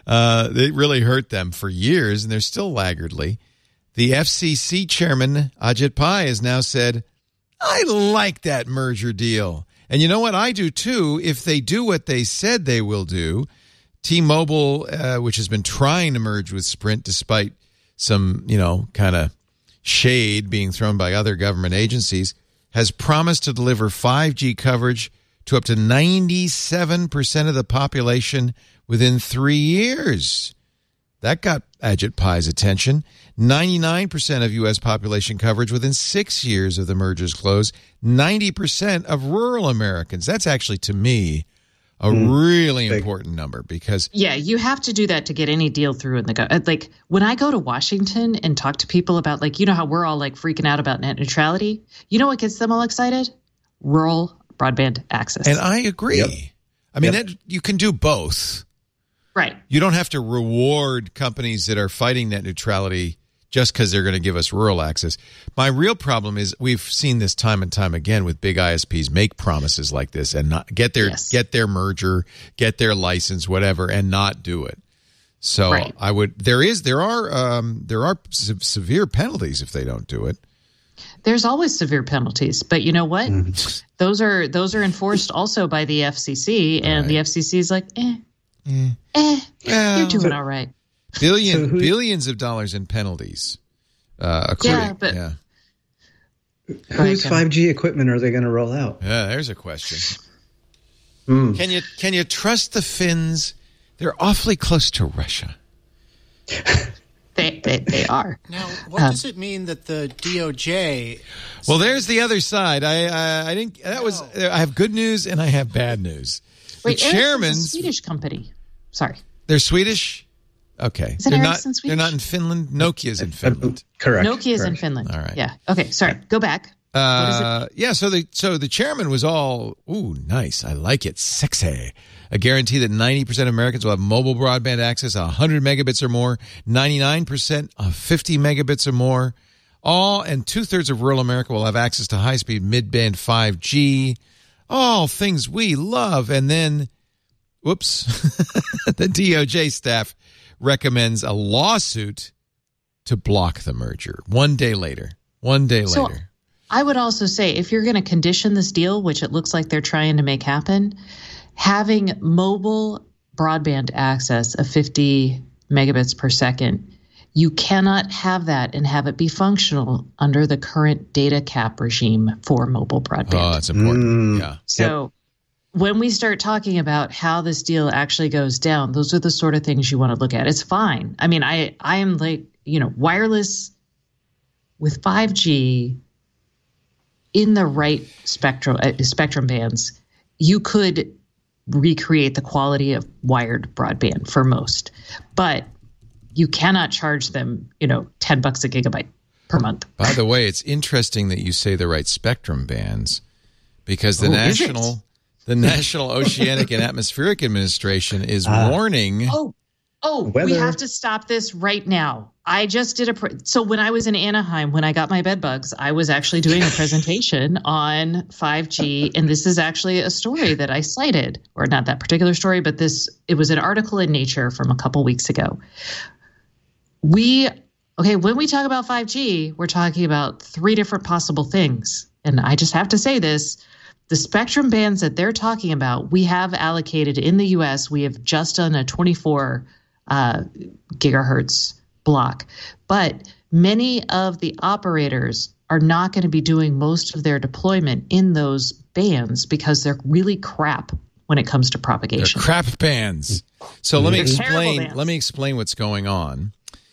[SPEAKER 1] It really hurt them for years, and they're still laggardly. The FCC chairman, Ajit Pai, has now said, I like that merger deal. And you know what? I do too, if they do what they said they will do. T-Mobile, which has been trying to merge with Sprint despite some, kind of shade being thrown by other government agencies, has promised to deliver 5G coverage to up to 97% of the population within 3 years. That got Ajit Pai's attention. 99% of U.S. population coverage within 6 years of the merger's close. 90% of rural Americans. That's actually, to me, a really important number because...
[SPEAKER 4] Yeah, you have to do that to get any deal through in the like when I go to Washington and talk to people about how we're all like freaking out about net neutrality. You know what gets them all excited? Rural broadband access.
[SPEAKER 1] And I agree.
[SPEAKER 5] Yep.
[SPEAKER 1] I mean, you can do both.
[SPEAKER 4] Right.
[SPEAKER 1] You don't have to reward companies that are fighting net neutrality just because they're going to give us rural access. My real problem is we've seen this time and time again with big ISPs make promises like this and not get their merger, get their license, whatever, and not do it. So there are severe penalties if they don't do it.
[SPEAKER 4] There's always severe penalties, but you know what? Those are enforced also by the FCC, and the FCC is like, you're doing all right.
[SPEAKER 1] Billions of dollars in penalties. According,
[SPEAKER 5] whose 5G equipment are they going to roll out?
[SPEAKER 1] Yeah, there's a question. Can you trust the Finns? They're awfully close to Russia.
[SPEAKER 4] They are.
[SPEAKER 6] Now, what does it mean that the DOJ?
[SPEAKER 1] Well, there's the other side. I didn't. That was. I have good news and I have bad news.
[SPEAKER 4] Wait,
[SPEAKER 1] the chairman's
[SPEAKER 4] Ericsson's a Swedish company. Sorry,
[SPEAKER 1] they're Swedish. Okay,
[SPEAKER 4] Isn't Ericsson Swedish?
[SPEAKER 1] They're not in Finland. Nokia's in Finland.
[SPEAKER 5] Correct.
[SPEAKER 4] Nokia's in Finland.
[SPEAKER 1] All right.
[SPEAKER 4] Yeah. Okay. Sorry. Go back.
[SPEAKER 1] Yeah, so the chairman was all, ooh, nice. I like it. Sexy. A guarantee that 90% of Americans will have mobile broadband access 100 megabits or more, 99% of 50 megabits or more. All and 2/3 of rural America will have access to high-speed mid-band 5G. All things we love. And then, whoops, the DOJ staff recommends a lawsuit to block the merger. One day later.
[SPEAKER 4] I would also say, if you're going to condition this deal, which it looks like they're trying to make happen, having mobile broadband access of 50 megabits per second, you cannot have that and have it be functional under the current data cap regime for mobile broadband.
[SPEAKER 1] Oh, that's important. Yeah.
[SPEAKER 4] So when we start talking about how this deal actually goes down, those are the sort of things you want to look at. It's fine. I mean, I am like, wireless with 5G in the right spectrum bands, you could recreate the quality of wired broadband for most, but you cannot charge them, $10 a gigabyte per month.
[SPEAKER 1] By the way, it's interesting that you say the right spectrum bands, because the National Oceanic and Atmospheric Administration is warning.
[SPEAKER 4] We have to stop this right now. I just did so when I was in Anaheim, when I got my bed bugs, I was actually doing a presentation on 5G. And this is actually a story that I cited, or not that particular story, but it was an article in Nature from a couple weeks ago. When we talk about 5G, we're talking about 3 different possible things. And I just have to say this. The spectrum bands that they're talking about, we have allocated in the U.S., we have just done a 24 gigahertz block. But many of the operators are not going to be doing most of their deployment in those bands because they're really crap when it comes to propagation.
[SPEAKER 1] They're crap bands. So let me explain what's going on.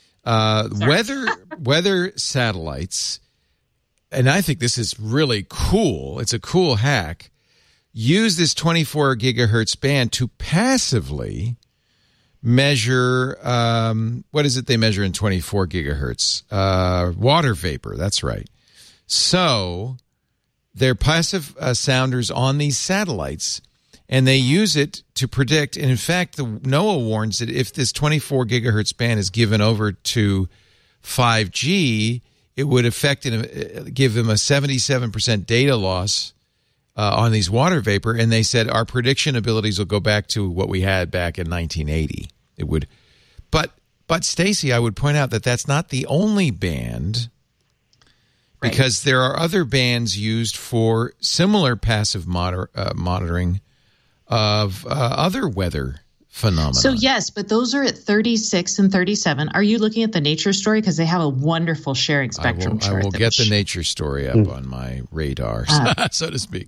[SPEAKER 1] Weather satellites, and I think this is really cool. It's a cool hack. Use this 24 gigahertz band to passively measure, what is it they measure in 24 gigahertz? Water vapor, that's right. So they're passive sounders on these satellites, and they use it to predict. And in fact, NOAA warns that if this 24 gigahertz band is given over to 5G, it would give them a 77% data loss on these water vapor. And they said our prediction abilities will go back to what we had back in 1980. It would, but Stacey, I would point out that that's not the only band, because there are other bands used for similar passive monitoring of other weather phenomena.
[SPEAKER 4] So yes, but those are at 36 and 37. Are you looking at the Nature story? Because they have a wonderful sharing spectrum chart.
[SPEAKER 1] I will get the Nature story up on my radar, so to speak.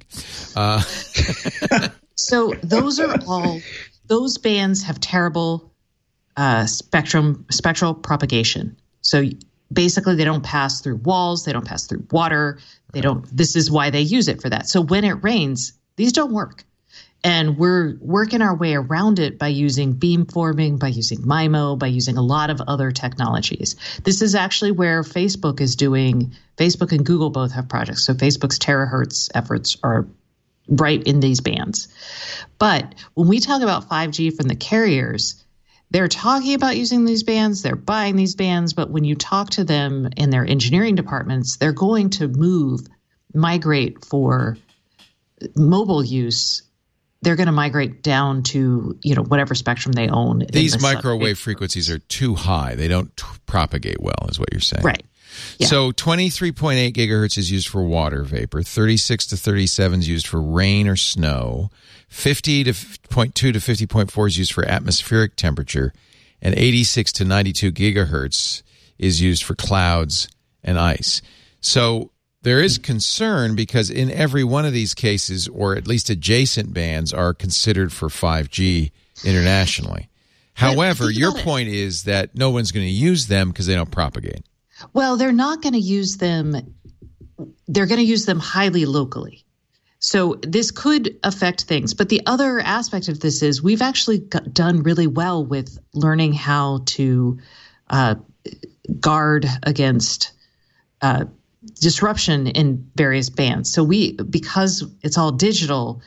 [SPEAKER 4] So those bands have terrible spectral propagation. So basically they don't pass through walls, they don't pass through water, this is why they use it for that. So when it rains, these don't work. And we're working our way around it by using beamforming, by using MIMO, by using a lot of other technologies. This is actually where Facebook and Google both have projects. So Facebook's terahertz efforts are right in these bands. But when we talk about 5G from the carriers, they're talking about using these bands, they're buying these bands, but when you talk to them in their engineering departments, they're going to migrate for mobile use. They're going to migrate down to, whatever spectrum they own.
[SPEAKER 1] These microwave frequencies are too high. They don't propagate well, is what you're saying.
[SPEAKER 4] Right. Yeah.
[SPEAKER 1] So 23.8 gigahertz is used for water vapor. 36 to 37 is used for rain or snow. 50.2 to 50.4 is used for atmospheric temperature. And 86 to 92 gigahertz is used for clouds and ice. So there is concern because in every one of these cases, or at least adjacent bands, are considered for 5G internationally. However, your point is that no one's going to use them because they don't propagate.
[SPEAKER 4] Well, they're not going to use them. They're going to use them highly locally. So this could affect things. But the other aspect of this is we've actually done really well with learning how to guard against disruption in various bands. So because it's all digital,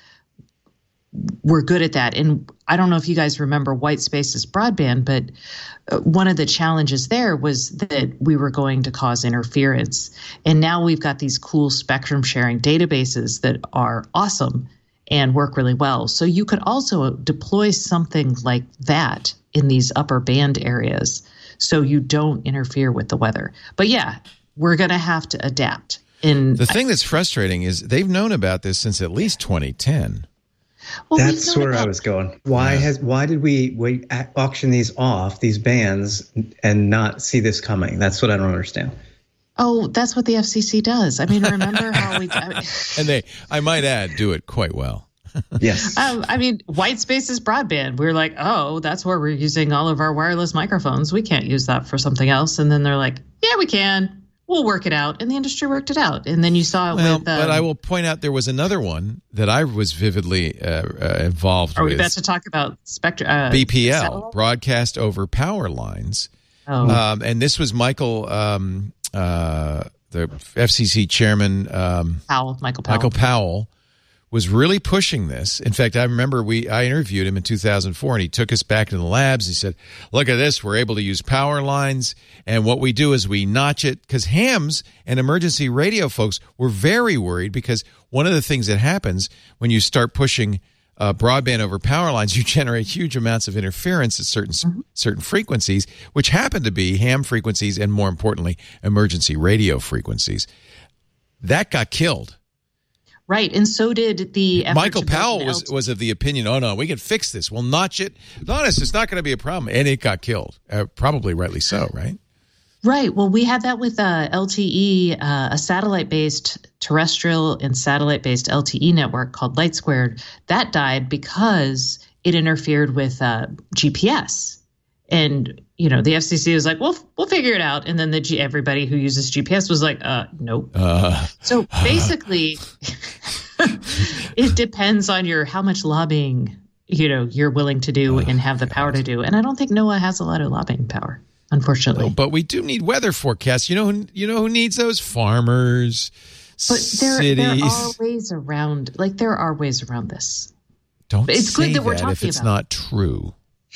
[SPEAKER 4] we're good at that. And I don't know if you guys remember White Space's broadband, but one of the challenges there was that we were going to cause interference. And now we've got these cool spectrum sharing databases that are awesome and work really well. So you could also deploy something like that in these upper band areas so you don't interfere with the weather. But yeah, we're going to have to adapt.
[SPEAKER 1] The thing that's frustrating is they've known about this since at least 2010.
[SPEAKER 5] Well, that's where I was going. Why did we auction these off, these bands, and not see this coming? That's what I don't understand.
[SPEAKER 4] Oh, that's what the FCC does. I mean, remember how we...
[SPEAKER 1] And they, I might add, do it quite well.
[SPEAKER 5] Yes.
[SPEAKER 4] I mean, White Space's broadband. We were like, oh, that's where we're using all of our wireless microphones. We can't use that for something else. And then they're like, yeah, we can. We'll work it out. And the industry worked it out. And then you saw it with...
[SPEAKER 1] but I will point out there was another one that I was vividly involved with.
[SPEAKER 4] Are we about to talk about
[SPEAKER 1] BPL, Broadcast Over Power Lines.
[SPEAKER 4] Oh.
[SPEAKER 1] And this was Michael, the FCC chairman... Michael Powell was really pushing this. In fact, I remember I interviewed him in 2004, and he took us back to the labs. He said, look at this. We're able to use power lines, and what we do is we notch it. Because hams and emergency radio folks were very worried, because one of the things that happens when you start pushing broadband over power lines, you generate huge amounts of interference at certain frequencies, which happen to be ham frequencies and, more importantly, emergency radio frequencies. That got killed.
[SPEAKER 4] Right, and so did the...
[SPEAKER 1] Michael Powell was of the opinion, oh, no, we can fix this. We'll notch it. Honest, it's not going to be a problem. And it got killed. Probably rightly so, right?
[SPEAKER 4] Right. Well, we had that with LTE, a satellite-based terrestrial and satellite-based LTE network called LightSquared. That died because it interfered with GPS. And, the FCC was like, well, we'll figure it out. And then everybody who uses GPS was like, nope. So basically, it depends on how much lobbying, you're willing to do and have the power to do. And I don't think NOAA has a lot of lobbying power, unfortunately.
[SPEAKER 1] No, but we do need weather forecasts. You know who needs those? Farmers, cities.
[SPEAKER 4] There are ways around. There are ways around this.
[SPEAKER 1] Don't
[SPEAKER 4] but it's
[SPEAKER 1] say
[SPEAKER 4] good that we're talking
[SPEAKER 1] if it's
[SPEAKER 4] about
[SPEAKER 1] not true.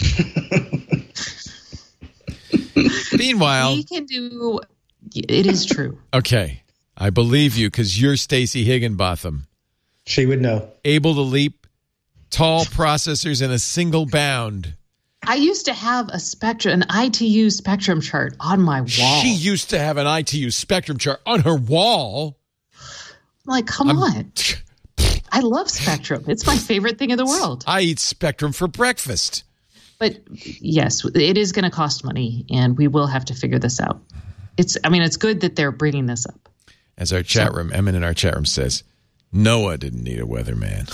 [SPEAKER 1] Meanwhile,
[SPEAKER 4] we can do. It is true.
[SPEAKER 1] Okay, I believe you because you're Stacey Higginbotham.
[SPEAKER 5] She would know.
[SPEAKER 1] Able to leap tall processors in a single bound.
[SPEAKER 4] I used to have an ITU spectrum chart on my wall.
[SPEAKER 1] She used to have an ITU spectrum chart on her wall.
[SPEAKER 4] Come on. I love spectrum. It's my favorite thing in the world.
[SPEAKER 1] I eat spectrum for breakfast.
[SPEAKER 4] But yes, it is going to cost money, and we will have to figure this out. It's good that they're bringing this up.
[SPEAKER 1] As our chat room, Emmett in our chat room says, Noah didn't need a weatherman.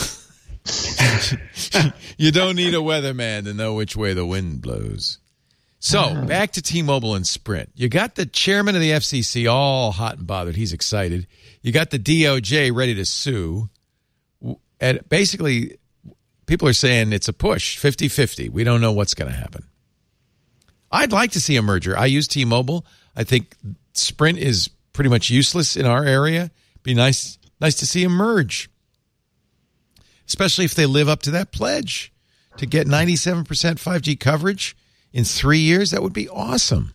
[SPEAKER 1] You don't need a weatherman to know which way the wind blows. So back to T-Mobile and Sprint. You got the chairman of the FCC all hot and bothered. He's excited. You got the DOJ ready to sue. And basically, people are saying it's a push, 50-50. We don't know what's going to happen. I'd like to see a merger. I use T-Mobile. I think Sprint is pretty much useless in our area. Be nice to see them merge, especially if they live up to that pledge to get 97% 5G coverage in 3 years. That would be awesome.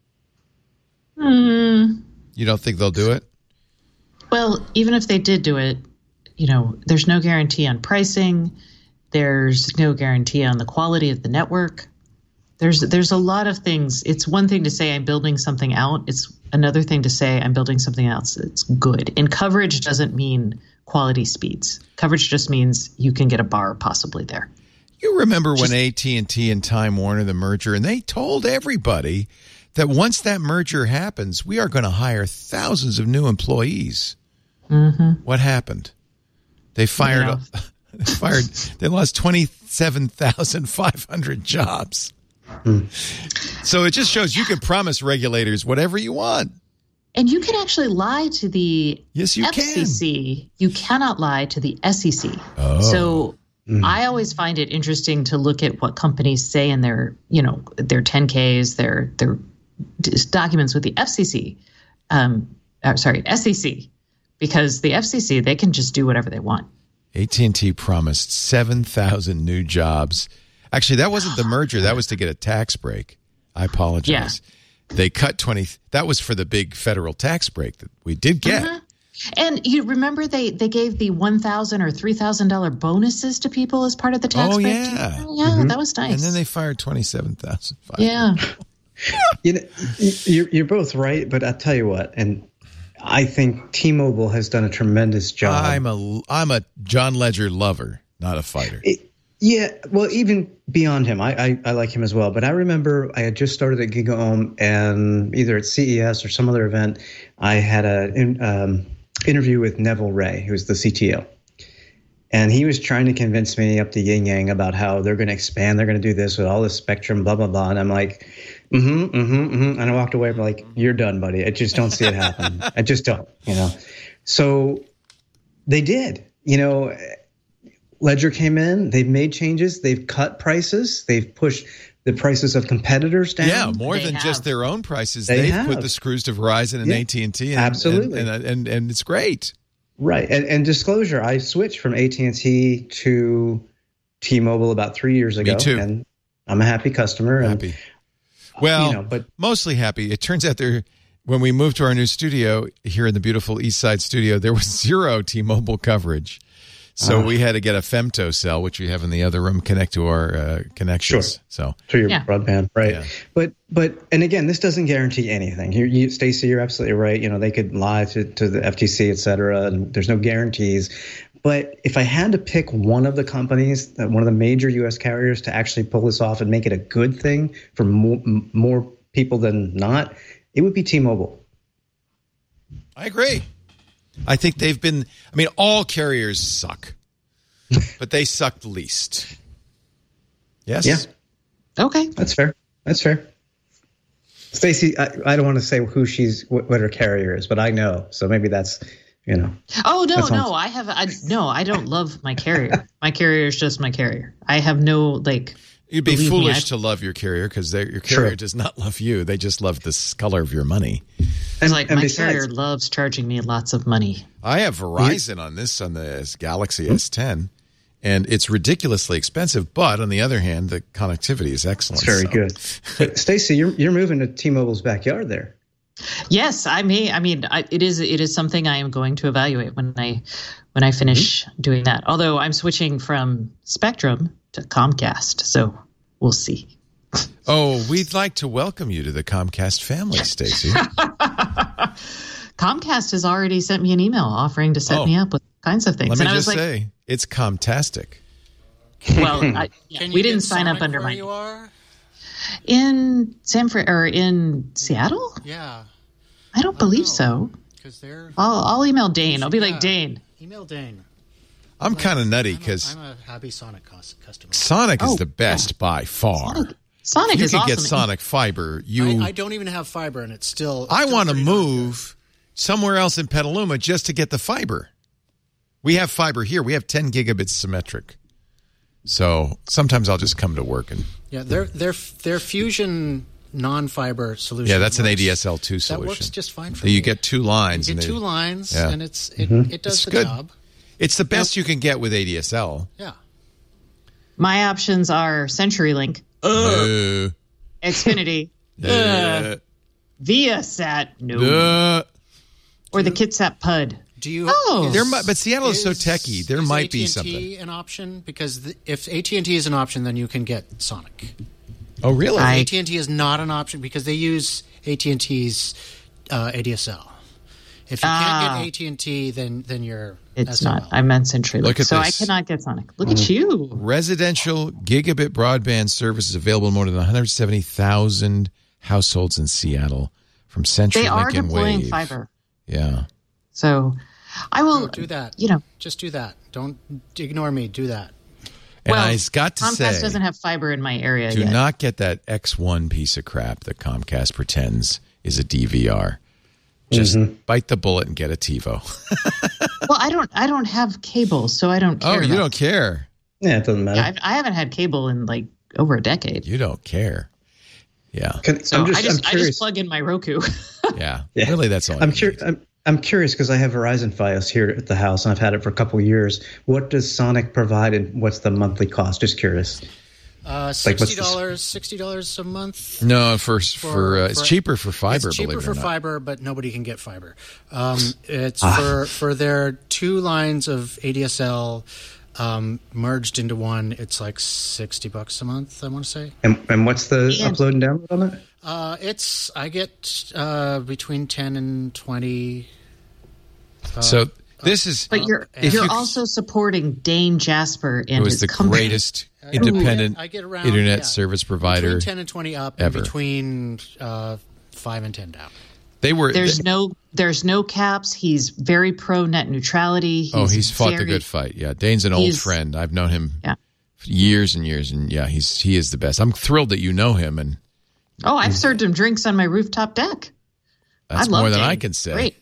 [SPEAKER 1] You don't think they'll do it?
[SPEAKER 4] Well, even if they did do it, there's no guarantee on pricing. There's no guarantee on the quality of the network. There's a lot of things. It's one thing to say I'm building something out. It's another thing to say I'm building something else that's good. And coverage doesn't mean quality speeds. Coverage just means you can get a bar possibly there.
[SPEAKER 1] You remember when AT&T and Time Warner, the merger, and they told everybody that once that merger happens, we are going to hire thousands of new employees.
[SPEAKER 4] Mm-hmm.
[SPEAKER 1] What happened? They fired... They lost 27,500 jobs. So it just shows you can promise regulators whatever you want.
[SPEAKER 4] And you can actually lie to the
[SPEAKER 1] FCC.
[SPEAKER 4] Can. You cannot lie to the SEC.
[SPEAKER 1] Oh.
[SPEAKER 4] So I always find it interesting to look at what companies say in their 10Ks, their documents with the FCC. SEC, because the FCC, they can just do whatever they want.
[SPEAKER 1] AT&T promised 7,000 new jobs. Actually, that wasn't the merger. That was to get a tax break. I apologize.
[SPEAKER 4] Yeah.
[SPEAKER 1] They cut 20. That was for the big federal tax break that we did get.
[SPEAKER 4] And you remember they gave the $1,000 or $3,000 bonuses to people as part of the tax break?
[SPEAKER 1] Yeah.
[SPEAKER 4] Yeah, that was nice.
[SPEAKER 1] And then they fired 27,000.
[SPEAKER 4] Yeah.
[SPEAKER 5] You're both right, but I'll tell you what, and I think T-Mobile has done a tremendous job.
[SPEAKER 1] I'm a John Ledger lover, not a fighter.
[SPEAKER 5] Yeah, well, even beyond him, I like him as well. But I remember I had just started at GigaOM, and either at CES or some other event, I had an interview with Neville Ray, who's the CTO. And he was trying to convince me up to yin yang about how they're going to expand, they're going to do this with all this spectrum, blah, blah, blah. And I'm like, And I walked away like, you're done, buddy. I just don't see it happen. I just don't, So they did, Ledger came in, they've made changes, they've cut prices, they've pushed the prices of competitors down.
[SPEAKER 1] Yeah, more than just their own prices. They've put the screws to Verizon and AT&T.
[SPEAKER 5] Absolutely.
[SPEAKER 1] And it's great.
[SPEAKER 5] Right. And disclosure, I switched from AT&T to T-Mobile about 3 years ago.
[SPEAKER 1] Me too.
[SPEAKER 5] And I'm a happy customer.
[SPEAKER 1] Happy. But mostly happy. It turns out when we moved to our new studio here in the beautiful East Side studio, there was 0 T-Mobile coverage. So we had to get a femto cell, which we have in the other room, connect to our connections.
[SPEAKER 5] Sure.
[SPEAKER 1] So
[SPEAKER 5] to your broadband, right? Yeah. But and again, this doesn't guarantee anything. Stacey, you're absolutely right. They could lie to the FTC, et cetera, and there's no guarantees. But if I had to pick one of the companies, one of the major U.S. carriers, to actually pull this off and make it a good thing for more people than not, it would be T-Mobile.
[SPEAKER 1] I agree. I think all carriers suck, but they suck the least. Yes?
[SPEAKER 5] Yeah.
[SPEAKER 4] Okay.
[SPEAKER 5] That's fair. Stacey, I don't want to say what her carrier is, but I know. So maybe that's,
[SPEAKER 4] Oh, no. I don't love my carrier. My carrier is just my carrier. I have no,
[SPEAKER 1] You'd be foolish to love your carrier because your carrier does not love you. They just love the color of your money.
[SPEAKER 4] And my carrier loves charging me lots of money.
[SPEAKER 1] I have Verizon on the Galaxy S10, and it's ridiculously expensive. But on the other hand, the connectivity is excellent.
[SPEAKER 5] It's very good. But Stacey, you're moving to T-Mobile's backyard there.
[SPEAKER 4] Yes, it is something I am going to evaluate when I finish doing that. Although I'm switching from Spectrum to Comcast, so we'll see.
[SPEAKER 1] Oh, we'd like to welcome you to the Comcast family, Stacey.
[SPEAKER 4] Comcast has already sent me an email offering to set me up with kinds of things.
[SPEAKER 1] Let me just say, it's Comtastic.
[SPEAKER 4] Well, we didn't sign up under my.
[SPEAKER 6] You are?
[SPEAKER 4] In in Seattle?
[SPEAKER 6] Yeah.
[SPEAKER 4] I don't believe so.
[SPEAKER 6] Because they're.
[SPEAKER 4] I'll email Dane. I'll be like, Dane.
[SPEAKER 6] Email Dane.
[SPEAKER 1] I'm kind of nutty because
[SPEAKER 6] I'm a happy Sonic customer.
[SPEAKER 1] Sonic is the best by far.
[SPEAKER 4] Sonic is awesome.
[SPEAKER 1] You can get Sonic fiber.
[SPEAKER 6] I don't even have fiber, and it's still.
[SPEAKER 1] I want to move somewhere else in Petaluma just to get the fiber. We have fiber here. We have 10 gigabits symmetric. So sometimes I'll just come to work and.
[SPEAKER 6] Yeah, their Fusion non-fiber solution.
[SPEAKER 1] Yeah, that's an ADSL2 solution.
[SPEAKER 6] That works just fine for me.
[SPEAKER 1] You get 2 lines.
[SPEAKER 6] You get 2 lines, and it does the
[SPEAKER 1] good.
[SPEAKER 6] job.
[SPEAKER 1] It's the best you can get with ADSL.
[SPEAKER 6] Yeah.
[SPEAKER 4] My options are CenturyLink, Xfinity, Viasat, or the Kitsap PUD.
[SPEAKER 6] Do you?
[SPEAKER 1] But Seattle is so techie. There might be something.
[SPEAKER 6] Is AT&T an option? Because if AT&T is an option, then you can get Sonic.
[SPEAKER 1] Oh, really?
[SPEAKER 6] AT&T is not an option because they use AT&T's ADSL. If you can't get AT&T, then you're.
[SPEAKER 4] It's
[SPEAKER 6] SOL.
[SPEAKER 4] not. I meant CenturyLink. So
[SPEAKER 1] this.
[SPEAKER 4] I cannot get Sonic. Look at you.
[SPEAKER 1] Residential gigabit broadband service is available in more than 170,000 households in Seattle from CenturyLink
[SPEAKER 4] They are
[SPEAKER 1] and
[SPEAKER 4] deploying
[SPEAKER 1] Wave.
[SPEAKER 4] fiber.
[SPEAKER 1] Yeah.
[SPEAKER 4] So I will
[SPEAKER 6] do that.
[SPEAKER 4] Just
[SPEAKER 6] do that. Don't ignore me. Do that.
[SPEAKER 1] And I got to
[SPEAKER 4] Comcast
[SPEAKER 1] say,
[SPEAKER 4] doesn't have fiber in my area
[SPEAKER 1] do
[SPEAKER 4] yet.
[SPEAKER 1] not get that X1 piece of crap that Comcast pretends is a DVR. Just bite the bullet and get a TiVo.
[SPEAKER 4] Well, I don't have cable, so I don't care.
[SPEAKER 1] Oh, you don't care?
[SPEAKER 5] Yeah, it doesn't matter.
[SPEAKER 4] Yeah, I haven't had cable in over a decade.
[SPEAKER 1] You don't care. Yeah.
[SPEAKER 4] I just plug in my Roku.
[SPEAKER 1] Yeah. Really, that's all.
[SPEAKER 5] I'm curious because I have Verizon Fios here at the house, and I've had it for a couple of years. What does Sonic provide, and what's the monthly cost? Just curious.
[SPEAKER 6] $60 a month.
[SPEAKER 1] No, for it's cheaper for fiber.
[SPEAKER 6] It's cheaper
[SPEAKER 1] believe it
[SPEAKER 6] for
[SPEAKER 1] or not.
[SPEAKER 6] fiber, but nobody can get fiber. It's for their 2 lines of ADSL merged into one. It's like $60 a month, I want to say.
[SPEAKER 5] And what's the upload and download on it?
[SPEAKER 6] I get between 10 and 20.
[SPEAKER 1] So this is.
[SPEAKER 4] But you're also supporting Dane Jasper and
[SPEAKER 1] who is
[SPEAKER 4] his
[SPEAKER 1] the
[SPEAKER 4] company.
[SPEAKER 1] greatest independent
[SPEAKER 6] I get around,
[SPEAKER 1] internet service provider.
[SPEAKER 6] Between 10 and 20 up,
[SPEAKER 1] ever.
[SPEAKER 6] and between 5 and 10 down.
[SPEAKER 4] There's no caps. He's very pro net neutrality.
[SPEAKER 1] He's fought the good fight. Yeah, Dane's an old friend. I've known him for years and years, and yeah, he is the best. I'm thrilled that you know him. And
[SPEAKER 4] I've served him drinks on my rooftop deck.
[SPEAKER 1] That's more than I can say.
[SPEAKER 4] Great.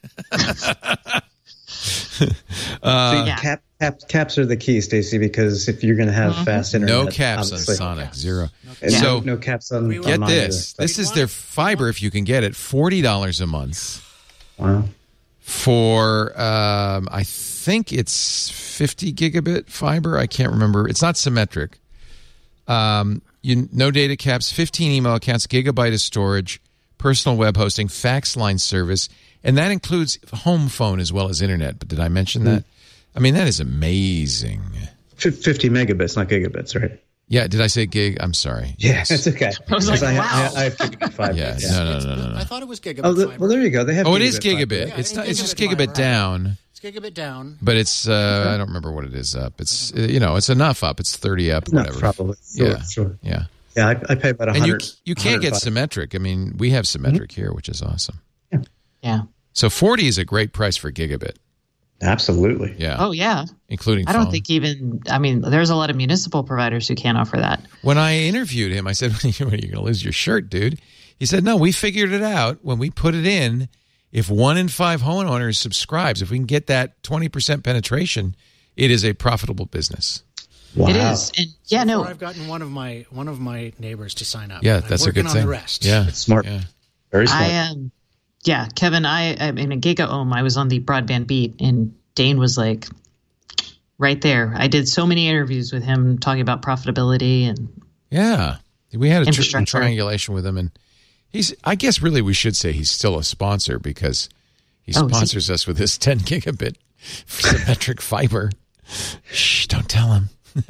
[SPEAKER 5] Caps are the key, Stacey, because if you're going to have fast internet,
[SPEAKER 1] no caps on Sonic, zero.
[SPEAKER 5] So no caps on.
[SPEAKER 1] Get
[SPEAKER 5] on
[SPEAKER 1] this. This is their fiber. If you can get it, $40 a month.
[SPEAKER 5] Wow.
[SPEAKER 1] For I think it's 50 gigabit fiber. I can't remember. It's not symmetric. No data caps, 15 email accounts, gigabyte of storage, personal web hosting, fax line service, and that includes home phone as well as internet. But did I mention that? I mean, that is amazing.
[SPEAKER 5] 50 megabits, not gigabits, right?
[SPEAKER 1] Yeah, did I say gig? I'm sorry.
[SPEAKER 5] Yeah, it's okay.
[SPEAKER 4] I was like, wow.
[SPEAKER 5] I have gigabit fiber.
[SPEAKER 1] Yeah, no.
[SPEAKER 6] I thought it was gigabit fiber.
[SPEAKER 5] Well, there you go. They have.
[SPEAKER 1] It is gigabit.
[SPEAKER 6] Yeah,
[SPEAKER 1] It's just
[SPEAKER 6] gigabit
[SPEAKER 1] gigabit
[SPEAKER 6] fiber.
[SPEAKER 1] down.
[SPEAKER 6] It's gigabit down.
[SPEAKER 1] But it's I don't remember what it is up. It's it's enough up. It's 30 up, whatever.
[SPEAKER 5] Probably. Sure.
[SPEAKER 1] Yeah.
[SPEAKER 5] Yeah, I pay about 100.
[SPEAKER 1] And you can't get symmetric. I mean, we have symmetric here, which is awesome.
[SPEAKER 4] Yeah.
[SPEAKER 1] So 40 is a great price for gigabit.
[SPEAKER 5] Absolutely.
[SPEAKER 1] Yeah.
[SPEAKER 4] Oh, yeah.
[SPEAKER 1] Including
[SPEAKER 4] I don't
[SPEAKER 1] phone.
[SPEAKER 4] think there's a lot of municipal providers who can't offer that.
[SPEAKER 1] When I interviewed him, I said, "What, are you going to lose your shirt, dude?" He said, "No, we figured it out when we put it in. If 1 in 5 homeowners subscribes, if we can get that 20% penetration, it is a profitable business."
[SPEAKER 5] Wow.
[SPEAKER 4] It is. And
[SPEAKER 6] I've gotten one of my neighbors to sign up.
[SPEAKER 1] Yeah, that's a good thing.
[SPEAKER 6] On the rest.
[SPEAKER 1] Yeah,
[SPEAKER 5] it's smart.
[SPEAKER 1] Yeah.
[SPEAKER 5] Very smart.
[SPEAKER 4] Kevin, I'm in a Giga-Ohm. I was on the broadband beat, and Dane was like right there. I did so many interviews with him talking about profitability and
[SPEAKER 1] we had a
[SPEAKER 4] infrastructure.
[SPEAKER 1] triangulation with him, and I guess really we should say he's still a sponsor because he sponsors us with his 10 gigabit symmetric fiber. Shh, don't tell him.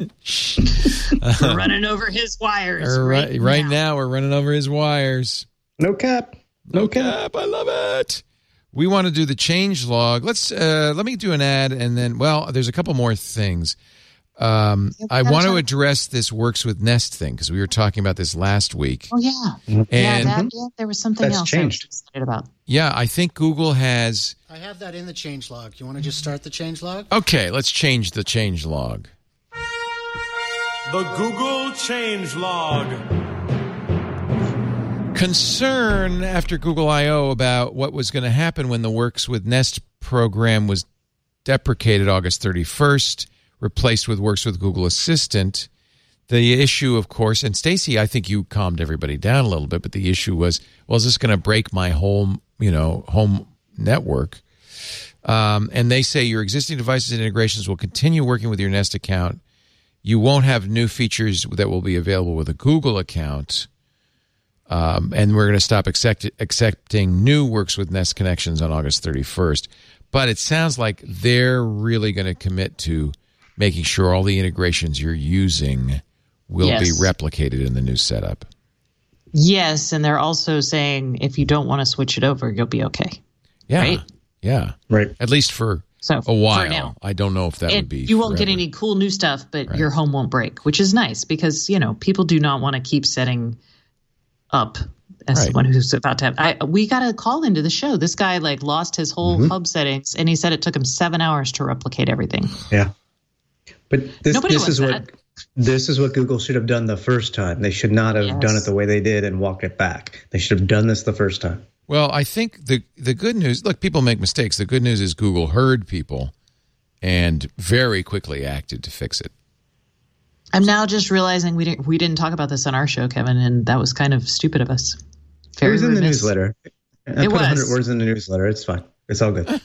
[SPEAKER 4] We're running over his wires.
[SPEAKER 1] Right now, we're running over his wires.
[SPEAKER 5] No cap.
[SPEAKER 1] No cap. I love it. We want to do the change log. Let me do an ad, and then, there's a couple more things. I want to address this Works with Nest thing because we were talking about this last week.
[SPEAKER 4] Oh, yeah.
[SPEAKER 1] And
[SPEAKER 4] there was something else
[SPEAKER 5] changed.
[SPEAKER 4] I was excited about.
[SPEAKER 1] Yeah, I think Google has...
[SPEAKER 6] I have that in the change log. You want to just start the change log?
[SPEAKER 1] Okay, let's change the change log.
[SPEAKER 7] The Google change log.
[SPEAKER 1] Concern after Google I/O about what was going to happen when the Works with Nest program was deprecated August 31st, replaced with Works with Google Assistant. The issue, of course, and Stacey, I think you calmed everybody down a little bit, but the issue was, is this going to break my home network? And they say your existing devices and integrations will continue working with your Nest account. You won't have new features that will be available with a Google account. And we're going to stop accepting new Works with Nest connections on August 31st. But it sounds like they're really going to commit to making sure all the integrations you're using will be replicated in the new setup.
[SPEAKER 4] Yes, and they're also saying if you don't want to switch it over, you'll be okay.
[SPEAKER 1] Yeah.
[SPEAKER 4] Right?
[SPEAKER 1] Yeah.
[SPEAKER 5] Right.
[SPEAKER 1] At least for a while.
[SPEAKER 4] For now.
[SPEAKER 1] I don't know if that would be
[SPEAKER 4] You won't
[SPEAKER 1] forever.
[SPEAKER 4] get any cool new stuff, but your home won't break, which is nice because, people do not want to keep setting up as someone who's about to have. We got a call into the show. This guy lost his whole hub settings, and he said it took him 7 hours to replicate everything.
[SPEAKER 5] Yeah. But this is
[SPEAKER 4] that.
[SPEAKER 5] This is what Google should have done the first time. They should not have done it the way they did and walked it back. They should have done this the first time.
[SPEAKER 1] Well, I think the good news, look, people make mistakes. The good news is Google heard people and very quickly acted to fix it.
[SPEAKER 4] I'm now just realizing we didn't talk about this on our show, Kevin, and that was kind of stupid of us.
[SPEAKER 5] It was in the newsletter. I put
[SPEAKER 4] was.
[SPEAKER 5] 100 words in the newsletter. It's fine. It's all good.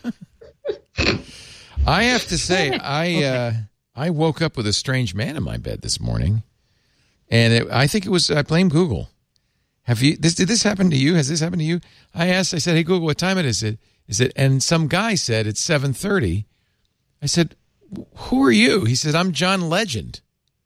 [SPEAKER 1] I have to say, I woke up with a strange man in my bed this morning, and I think it was, I blame Google. Did this happen to you? Has this happened to you? I said, hey, Google, what time is it? And some guy said, it's 7:30. I said, who are you? He said, I'm John Legend.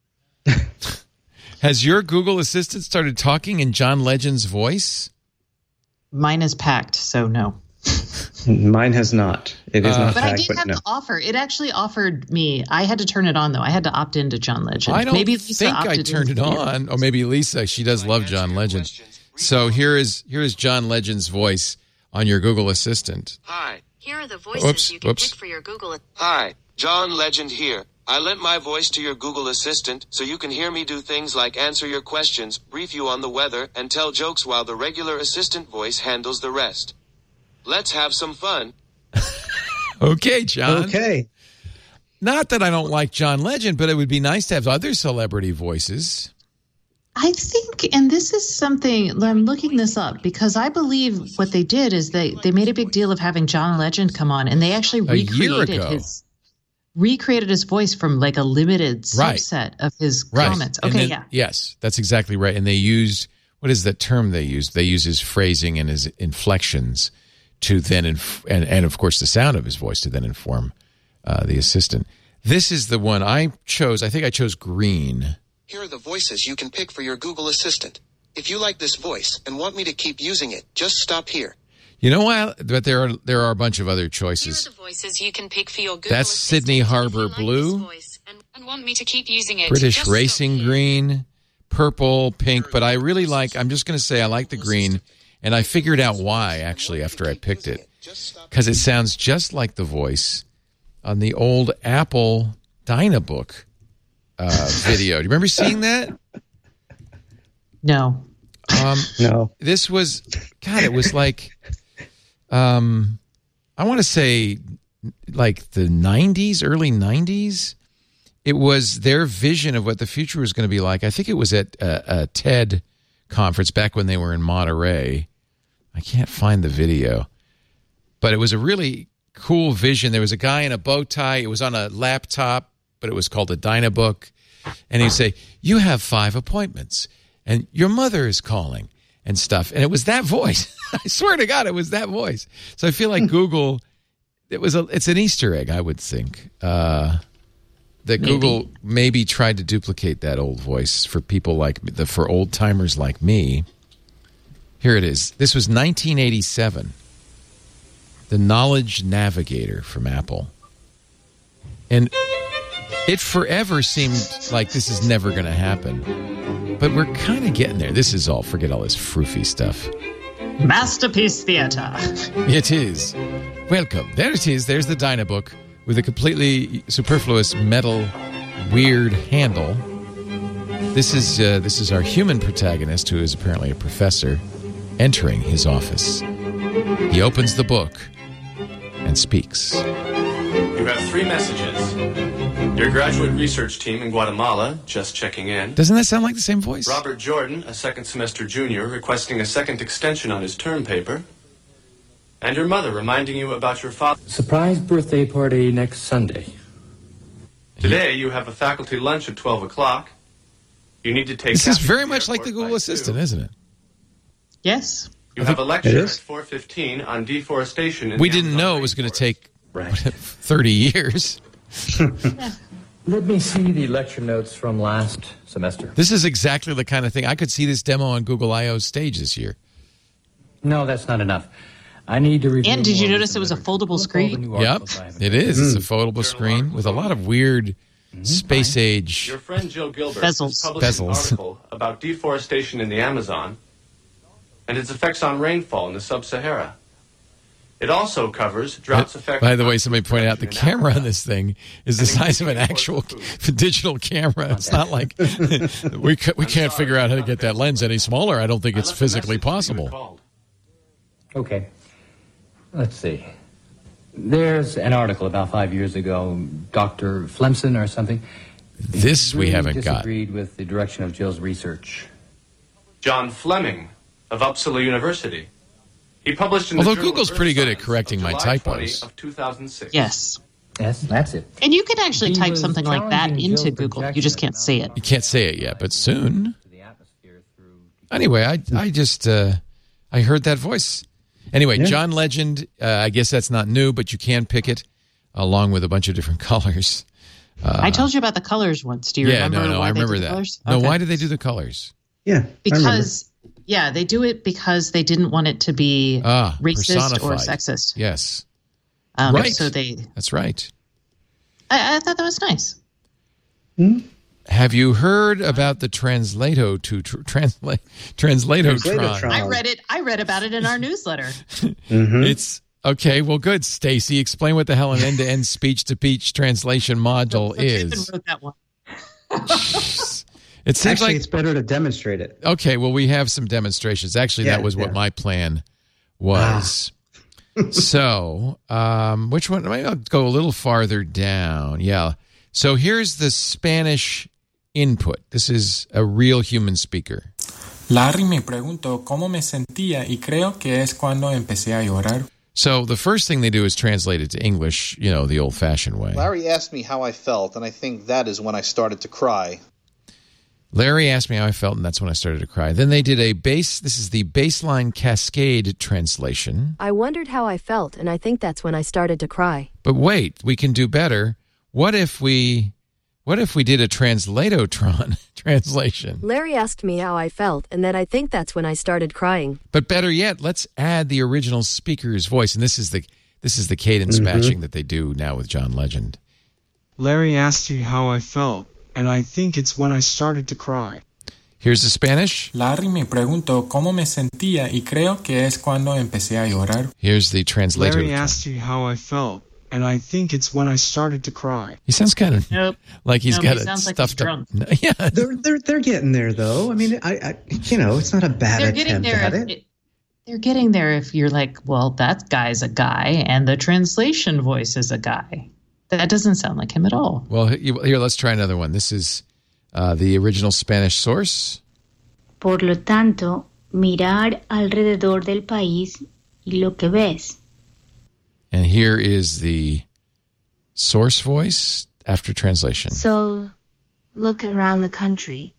[SPEAKER 1] Has your Google Assistant started talking in John Legend's voice?
[SPEAKER 4] Mine is packed, so no.
[SPEAKER 5] Mine has not. It is not
[SPEAKER 4] but
[SPEAKER 5] packed,
[SPEAKER 4] I did
[SPEAKER 5] but
[SPEAKER 4] have
[SPEAKER 5] no.
[SPEAKER 4] the offer. It actually offered me. I had to turn it on, though. I had to opt into John Legend.
[SPEAKER 1] I don't
[SPEAKER 4] maybe Lisa
[SPEAKER 1] think I turned it on. Or maybe Lisa. She does love John Legend. So here is John Legend's voice on your Google Assistant.
[SPEAKER 8] Hi. Here are the voices you can pick for your Google. Hi, John Legend here. I lent my voice to your Google Assistant so you can hear me do things like answer your questions, brief you on the weather, and tell jokes while the regular assistant voice handles the rest. Let's have some fun.
[SPEAKER 1] Okay, John.
[SPEAKER 5] Okay.
[SPEAKER 1] Not that I don't like John Legend, but it would be nice to have other celebrity voices.
[SPEAKER 4] I think, and this is something, I'm looking this up because I believe what they did is they made a big deal of having John Legend come on, and they actually recreated his voice from like a limited subset of his comments. Okay, yeah.
[SPEAKER 1] Yes, that's exactly right. And they used, what is that term they used? They use his phrasing and his inflections to then, and of course the sound of his voice to then inform the assistant. This is the one I chose. I think I chose green.
[SPEAKER 8] Here are the voices you can pick for your Google Assistant. If you like this voice and want me to keep using it, just stop here.
[SPEAKER 1] You know what? But there are a bunch of other choices.
[SPEAKER 8] Here are the voices you can pick for your Google
[SPEAKER 1] That's
[SPEAKER 8] Assistant.
[SPEAKER 1] Sydney Harbor Blue,
[SPEAKER 8] and want me to keep using it.
[SPEAKER 1] British Racing Green, purple, pink. But I really like, I'm just going to say I like the green. And I figured out why, actually, after I picked it. Because it sounds just like the voice on the old Apple Dynabook video. Do you remember seeing that?
[SPEAKER 4] No.
[SPEAKER 5] No.
[SPEAKER 1] This was, God, it was like, I want to say like the 90s, early 90s. It was their vision of what the future was going to be like. I think it was at a TED conference back when they were in Monterey. I can't find the video, but it was a really cool vision. There was a guy in a bow tie. It was on a laptop, but it was called a Dynabook. And he'd say, you have 5 appointments and your mother is calling and stuff. And it was that voice. I swear to God, it was that voice. So I feel like Google, it's an Easter egg, I would think, that Google maybe tried to duplicate that old voice for people like for old timers like me. Here it is. This was 1987. The Knowledge Navigator from Apple. And it forever seemed like this is never going to happen. But we're kind of getting there. This is all, forget all this froofy stuff.
[SPEAKER 4] Masterpiece Theater.
[SPEAKER 1] It is. Welcome. There it is. There's the Dynabook with a completely superfluous metal weird handle. This is our human protagonist, who is apparently a professor, entering his office. He opens the book and speaks.
[SPEAKER 9] You have 3 messages. Your graduate research team in Guatemala, just checking in.
[SPEAKER 1] Doesn't that sound like the same voice?
[SPEAKER 9] Robert Jordan, a second semester junior, requesting a second extension on his term paper. And your mother reminding you about your father.
[SPEAKER 10] Surprise birthday party next Sunday.
[SPEAKER 9] Today you have a faculty lunch at 12 o'clock. You need to take...
[SPEAKER 1] This is very much like the Google Assistant, isn't it?
[SPEAKER 4] Yes.
[SPEAKER 9] You have a lecture at 4:15 on deforestation.
[SPEAKER 1] We didn't know it was going to take 30 years.
[SPEAKER 10] Let me see the lecture notes from last semester.
[SPEAKER 1] This is exactly the kind of thing. I could see this demo on Google I/O's stage this year.
[SPEAKER 10] No, that's not enough. I need to review.
[SPEAKER 4] And did you notice it was a foldable screen?
[SPEAKER 1] Yep, it is. It's a foldable screen with a lot of weird space age
[SPEAKER 9] Your friend Jill Gilbert
[SPEAKER 4] bezels.
[SPEAKER 9] published an article about deforestation in the Amazon and its effects on rainfall in the sub-Sahara. It also covers droughts effect.
[SPEAKER 1] By the way, somebody pointed out the camera on this thing is the size of an actual digital camera. It's not like we can't figure out how to get that lens any smaller. I don't think it's physically possible.
[SPEAKER 10] Okay. Let's see. There's an article about 5 years ago, Dr. Flemson or something.
[SPEAKER 1] This we haven't got.
[SPEAKER 10] Disagreed with the direction of Jill's research.
[SPEAKER 9] John Fleming of Uppsala University. He published in
[SPEAKER 1] Although Google's pretty good at correcting my typos.
[SPEAKER 9] Of 2006.
[SPEAKER 4] Yes.
[SPEAKER 10] Yes, that's it.
[SPEAKER 4] And you can actually type something like that into Google. You just can't say it.
[SPEAKER 1] You can't say it yet, but soon. Anyway, I just I heard that voice. Anyway, yeah. John Legend, I guess that's not new, but you can pick it along with a bunch of different colors.
[SPEAKER 4] I told you about the colors once. Do you remember?
[SPEAKER 1] No, I remember that.
[SPEAKER 4] Colors?
[SPEAKER 1] No,
[SPEAKER 4] okay.
[SPEAKER 1] why did they do the colors?
[SPEAKER 5] Yeah,
[SPEAKER 4] because they do it because they didn't want it to be racist or sexist.
[SPEAKER 1] Yes,
[SPEAKER 4] right. So
[SPEAKER 1] that's right.
[SPEAKER 4] I thought that was nice.
[SPEAKER 1] Have you heard about the Translatotron?
[SPEAKER 4] I read about it in our newsletter.
[SPEAKER 5] Mm-hmm.
[SPEAKER 1] It's okay. Well, good, Stacy. Explain what the hell an end-to-end speech-to-speech translation module is.
[SPEAKER 4] Wrote that one.
[SPEAKER 1] It seems
[SPEAKER 5] it's better to demonstrate it.
[SPEAKER 1] Okay. Well, we have some demonstrations. Actually, that was what my plan was. So, which one? Maybe I'll go a little farther down. Yeah. So here's the Spanish input. This is a real human speaker.
[SPEAKER 11] Larry me preguntó cómo me sentía y creo que es cuando empecé a llorar.
[SPEAKER 1] So the first thing they do is translate it to English, the old-fashioned way.
[SPEAKER 12] Larry asked me how I felt, and I think that is when I started to cry.
[SPEAKER 1] Larry asked me how I felt, and that's when I started to cry. Then they did this is the baseline cascade translation.
[SPEAKER 13] I wondered how I felt, and I think that's when I started to cry.
[SPEAKER 1] But wait, we can do better. What if we did a Translatotron translation?
[SPEAKER 13] Larry asked me how I felt, and then I think that's when I started crying.
[SPEAKER 1] But better yet, let's add the original speaker's voice, and this is the cadence matching that they do now with John Legend.
[SPEAKER 14] Larry asked you how I felt, and I think it's when I started to cry.
[SPEAKER 1] Here's the Spanish.
[SPEAKER 11] Larry me preguntó cómo me sentía y creo que es cuando empecé a llorar.
[SPEAKER 1] Here's the translator.
[SPEAKER 14] Larry asked you how I felt, and I think it's when I started to cry.
[SPEAKER 1] He sounds kind of like he's got a stuffed
[SPEAKER 4] drunk.
[SPEAKER 1] Yeah,
[SPEAKER 5] they're getting there though. I mean, I it's not a bad attempt at it.
[SPEAKER 4] They're getting there if you're like, well, that guy's a guy, and the translation voice is a guy. That doesn't sound like him at all.
[SPEAKER 1] Well, here, let's try another one. This is the original Spanish source.
[SPEAKER 15] Por lo tanto, mirar alrededor del país y lo que ves.
[SPEAKER 1] And here is the source voice after translation.
[SPEAKER 15] So, look around the country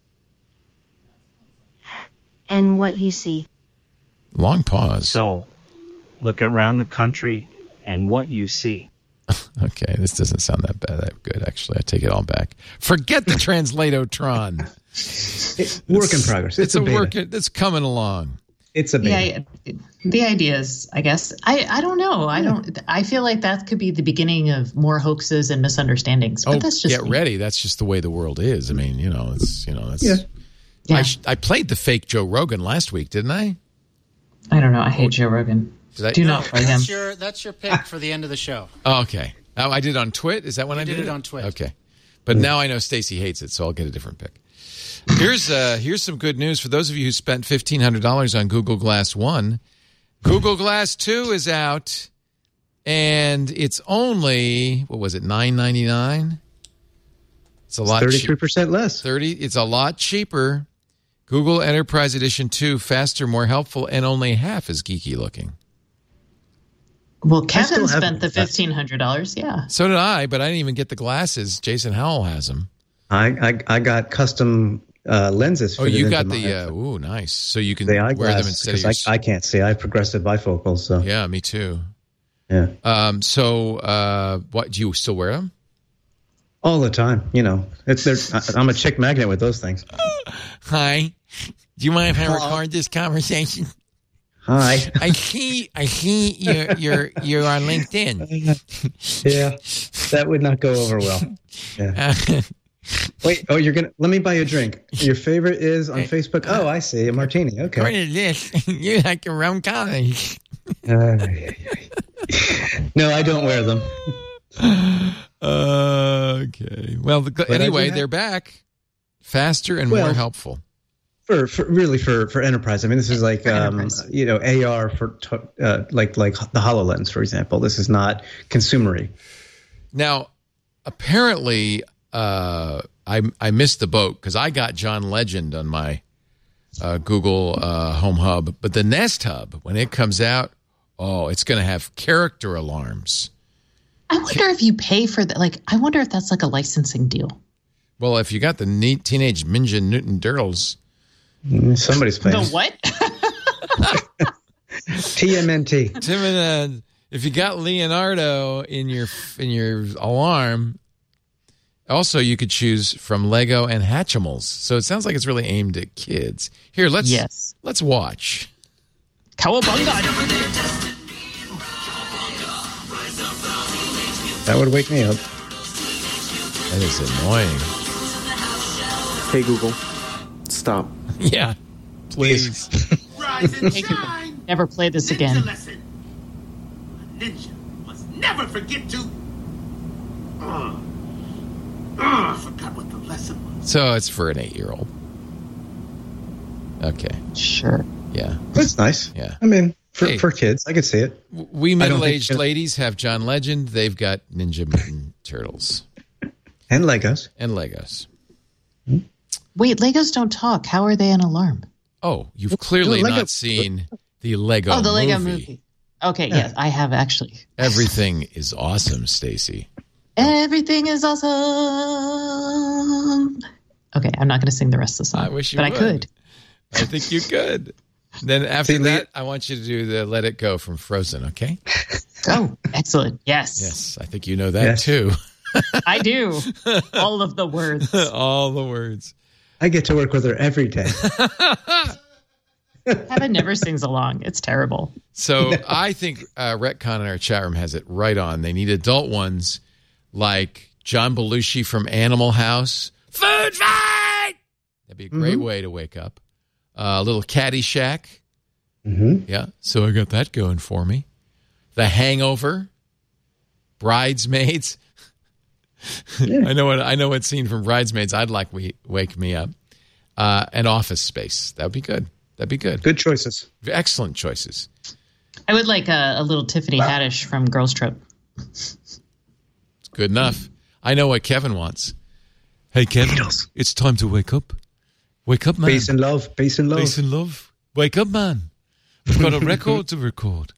[SPEAKER 15] and what you see.
[SPEAKER 1] Long pause.
[SPEAKER 16] So, look around the country and what you see.
[SPEAKER 1] Okay, this doesn't sound that good, actually. I take it all back. Forget the Translatotron.
[SPEAKER 5] Work in progress.
[SPEAKER 1] It's a work. It's coming along.
[SPEAKER 5] It's a beta.
[SPEAKER 4] Yeah, the idea is, I guess, I don't know. I feel like that could be the beginning of more hoaxes and misunderstandings. But that's just
[SPEAKER 1] get ready. That's just the way the world is. I mean, that's.
[SPEAKER 4] Yeah.
[SPEAKER 1] I played the fake Joe Rogan last week, didn't I?
[SPEAKER 4] I don't know. I hate Joe Rogan. Do not play him.
[SPEAKER 6] That's your pick for the end of the show.
[SPEAKER 1] Oh, okay. Oh, I did on Twit? Is that when I did it?
[SPEAKER 6] You did it on Twit.
[SPEAKER 1] Okay. But now I know Stacy hates it, so I'll get a different pick. Here's some good news for those of you who spent $1,500 on Google Glass 1. Google Glass 2 is out, and it's only, what was it, $9.99? It's a lot
[SPEAKER 5] 33% less.
[SPEAKER 1] It's a lot cheaper. Google Enterprise Edition 2, faster, more helpful, and only half as geeky looking.
[SPEAKER 4] Well, Kevin spent the $1,500, yeah.
[SPEAKER 1] So did I, but I didn't even get the glasses. Jason Howell has them.
[SPEAKER 5] I got custom lenses.
[SPEAKER 1] Oh, you got the nice. So you can wear them instead of your...
[SPEAKER 5] I can't see. I have progressive bifocals. So
[SPEAKER 1] yeah, me too.
[SPEAKER 5] Yeah.
[SPEAKER 1] So what do you still wear them?
[SPEAKER 5] All the time. I'm a chick magnet with those things.
[SPEAKER 1] Hi. Do you mind if I record this conversation?
[SPEAKER 5] Hi.
[SPEAKER 1] I see you're on LinkedIn.
[SPEAKER 5] Yeah. That would not go over well. Yeah. Wait, let me buy you a drink. Your favorite is on Facebook? Oh, I see. A martini. Okay.
[SPEAKER 1] What is this? You're like around college.
[SPEAKER 5] No, I don't wear them.
[SPEAKER 1] Okay. Well, anyway, they're back. Faster and more helpful.
[SPEAKER 5] For enterprise. I mean, this is like AR for like the HoloLens, for example. This is not consumery.
[SPEAKER 1] Now, apparently, I missed the boat because I got John Legend on my Google Home Hub. But the Nest Hub, when it comes out, it's going to have character alarms.
[SPEAKER 4] I wonder if you pay for that. Like, I wonder if that's like a licensing deal.
[SPEAKER 1] Well, if you got the neat Teenage Ninja Mutant Turtles.
[SPEAKER 5] Somebody's paying.
[SPEAKER 4] The what?
[SPEAKER 5] TMNT.
[SPEAKER 1] If you got Leonardo in your alarm, also you could choose from Lego and Hatchimals. So it sounds like it's really aimed at kids. Here, let's watch.
[SPEAKER 4] Cowabunga!
[SPEAKER 5] That would wake me up.
[SPEAKER 1] That is annoying.
[SPEAKER 17] Hey, Google, stop.
[SPEAKER 1] Yeah, please.
[SPEAKER 7] Rise and shine.
[SPEAKER 4] Never play this again.
[SPEAKER 7] Ninja lesson. A ninja must never forget to. I forgot what the lesson was.
[SPEAKER 1] So it's for an 8-year-old. Okay.
[SPEAKER 4] Sure.
[SPEAKER 1] Yeah.
[SPEAKER 5] That's nice.
[SPEAKER 1] Yeah.
[SPEAKER 5] I mean, for kids, I could see it.
[SPEAKER 1] We middle-aged ladies have John Legend. They've got Ninja Mutant Turtles.
[SPEAKER 5] And Legos.
[SPEAKER 4] Wait, Legos don't talk. How are they an alarm?
[SPEAKER 1] Oh, you've clearly not seen the Lego
[SPEAKER 4] the Lego movie. Okay, yes, I have actually.
[SPEAKER 1] Everything is awesome, Stacy.
[SPEAKER 4] Everything is awesome. Okay, I'm not going to sing the rest of the song.
[SPEAKER 1] I wish you
[SPEAKER 4] would. I could.
[SPEAKER 1] I think you could. Then after that, I want you to do the Let It Go from Frozen, okay?
[SPEAKER 4] Oh, excellent. Yes.
[SPEAKER 1] Yes, I think you know that too.
[SPEAKER 4] I do. All of the words.
[SPEAKER 1] All the words.
[SPEAKER 5] I get to work with her every day.
[SPEAKER 4] Kevin never sings along. It's terrible.
[SPEAKER 1] So I think Retcon in our chat room has it right on. They need adult ones like John Belushi from Animal House. Food fight! That'd be a great way to wake up. A little Caddyshack. Yeah, so I got that going for me. The Hangover. Bridesmaids. Yeah. I know what scene from Bridesmaids I'd like wake me up. And Office Space. That would be good. That'd be good.
[SPEAKER 5] Good choices.
[SPEAKER 1] Excellent choices.
[SPEAKER 4] I would like a little Tiffany Haddish from Girls Trip.
[SPEAKER 1] It's good enough. I know what Kevin wants. Hey, Kevin, it's time to wake up. Wake up, man.
[SPEAKER 5] Peace and love. Peace and love.
[SPEAKER 1] Peace and love. Wake up, man. We've got a record to record.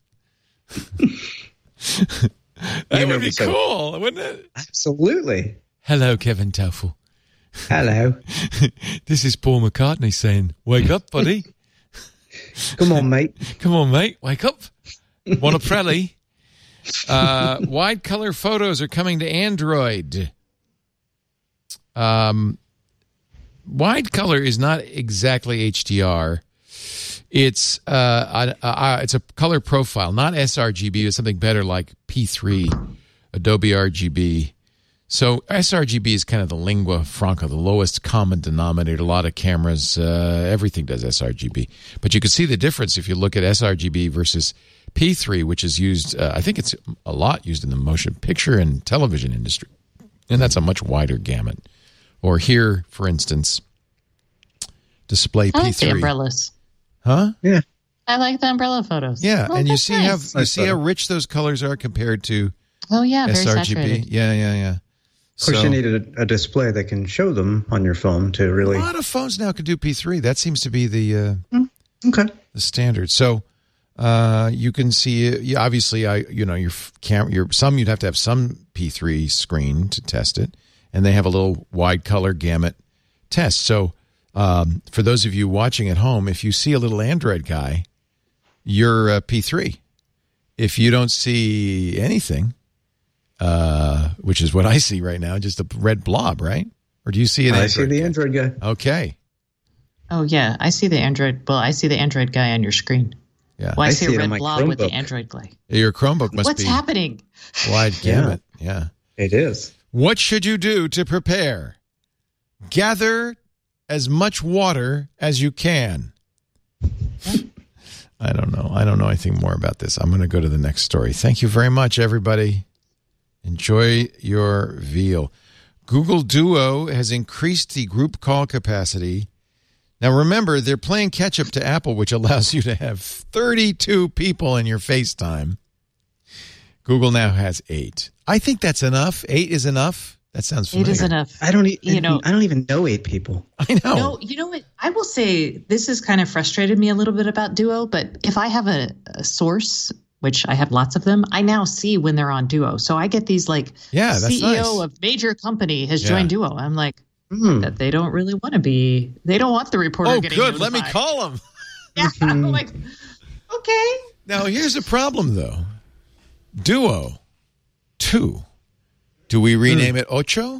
[SPEAKER 1] That would be cool, wouldn't it?
[SPEAKER 5] Absolutely.
[SPEAKER 1] Hello, Kevin Teufel.
[SPEAKER 5] Hello.
[SPEAKER 1] This is Paul McCartney saying, wake up, buddy.
[SPEAKER 5] Come on, mate.
[SPEAKER 1] Come on, mate. Wake up. Want a prelly? Wide color photos are coming to Android. Wide color is not exactly HDR. It's a color profile, not sRGB. It's something better like P3, Adobe RGB. So sRGB is kind of the lingua franca, the lowest common denominator. A lot of cameras, everything does sRGB. But you can see the difference if you look at sRGB versus P3, which is used, I think it's a lot used in the motion picture and television industry. And that's a much wider gamut. Or here, for instance, display P3.
[SPEAKER 4] I like the umbrellas.
[SPEAKER 1] Huh?
[SPEAKER 5] Yeah.
[SPEAKER 4] I like the umbrella photos.
[SPEAKER 1] Yeah, and you see
[SPEAKER 4] nice.
[SPEAKER 1] how rich those colors are compared to
[SPEAKER 4] very
[SPEAKER 1] sRGB.
[SPEAKER 4] saturated.
[SPEAKER 1] Yeah.
[SPEAKER 5] Of course, you need a display that can show them on your phone to really.
[SPEAKER 1] A lot of phones now can do P3. That seems to be the
[SPEAKER 5] the
[SPEAKER 1] standard. So you can see. Obviously, your camera. Some you'd have to have some P3 screen to test it, and they have a little wide color gamut test. So for those of you watching at home, if you see a little Android guy, you're P3. If you don't see anything. Which is what I see right now, just a red blob, right? Or do you see an Android?
[SPEAKER 5] I see the Android guy.
[SPEAKER 1] Okay.
[SPEAKER 4] Oh yeah, I see the Android. Well, I see the Android guy on your screen.
[SPEAKER 1] Yeah,
[SPEAKER 4] well, I see a red blob with the Android guy.
[SPEAKER 1] Your Chromebook must be.
[SPEAKER 4] What's happening?
[SPEAKER 1] Wide gamut. Yeah,
[SPEAKER 5] it is.
[SPEAKER 1] What should you do to prepare? Gather as much water as you can. I don't know. I don't know anything more about this. I'm going to go to the next story. Thank you very much, everybody. Enjoy your veal. Google Duo has increased the group call capacity. Now, remember, they're playing catch-up to Apple, which allows you to have 32 people in your FaceTime. Google now has 8. I think that's enough. 8 is enough. That sounds familiar.
[SPEAKER 4] 8 is enough.
[SPEAKER 5] I don't even know 8 people.
[SPEAKER 1] I know.
[SPEAKER 4] No, you know what? I will say this has kind of frustrated me a little bit about Duo, but if I have a source, which I have lots of them, I now see when they're on Duo. So I get these like CEO of major company has joined Duo. I'm like, that they don't really want to be. They don't want the reporter getting notified.
[SPEAKER 1] Let me call them.
[SPEAKER 4] Yeah, I'm like, okay.
[SPEAKER 1] Now here's a problem though. Duo 2. Do we rename it Ocho?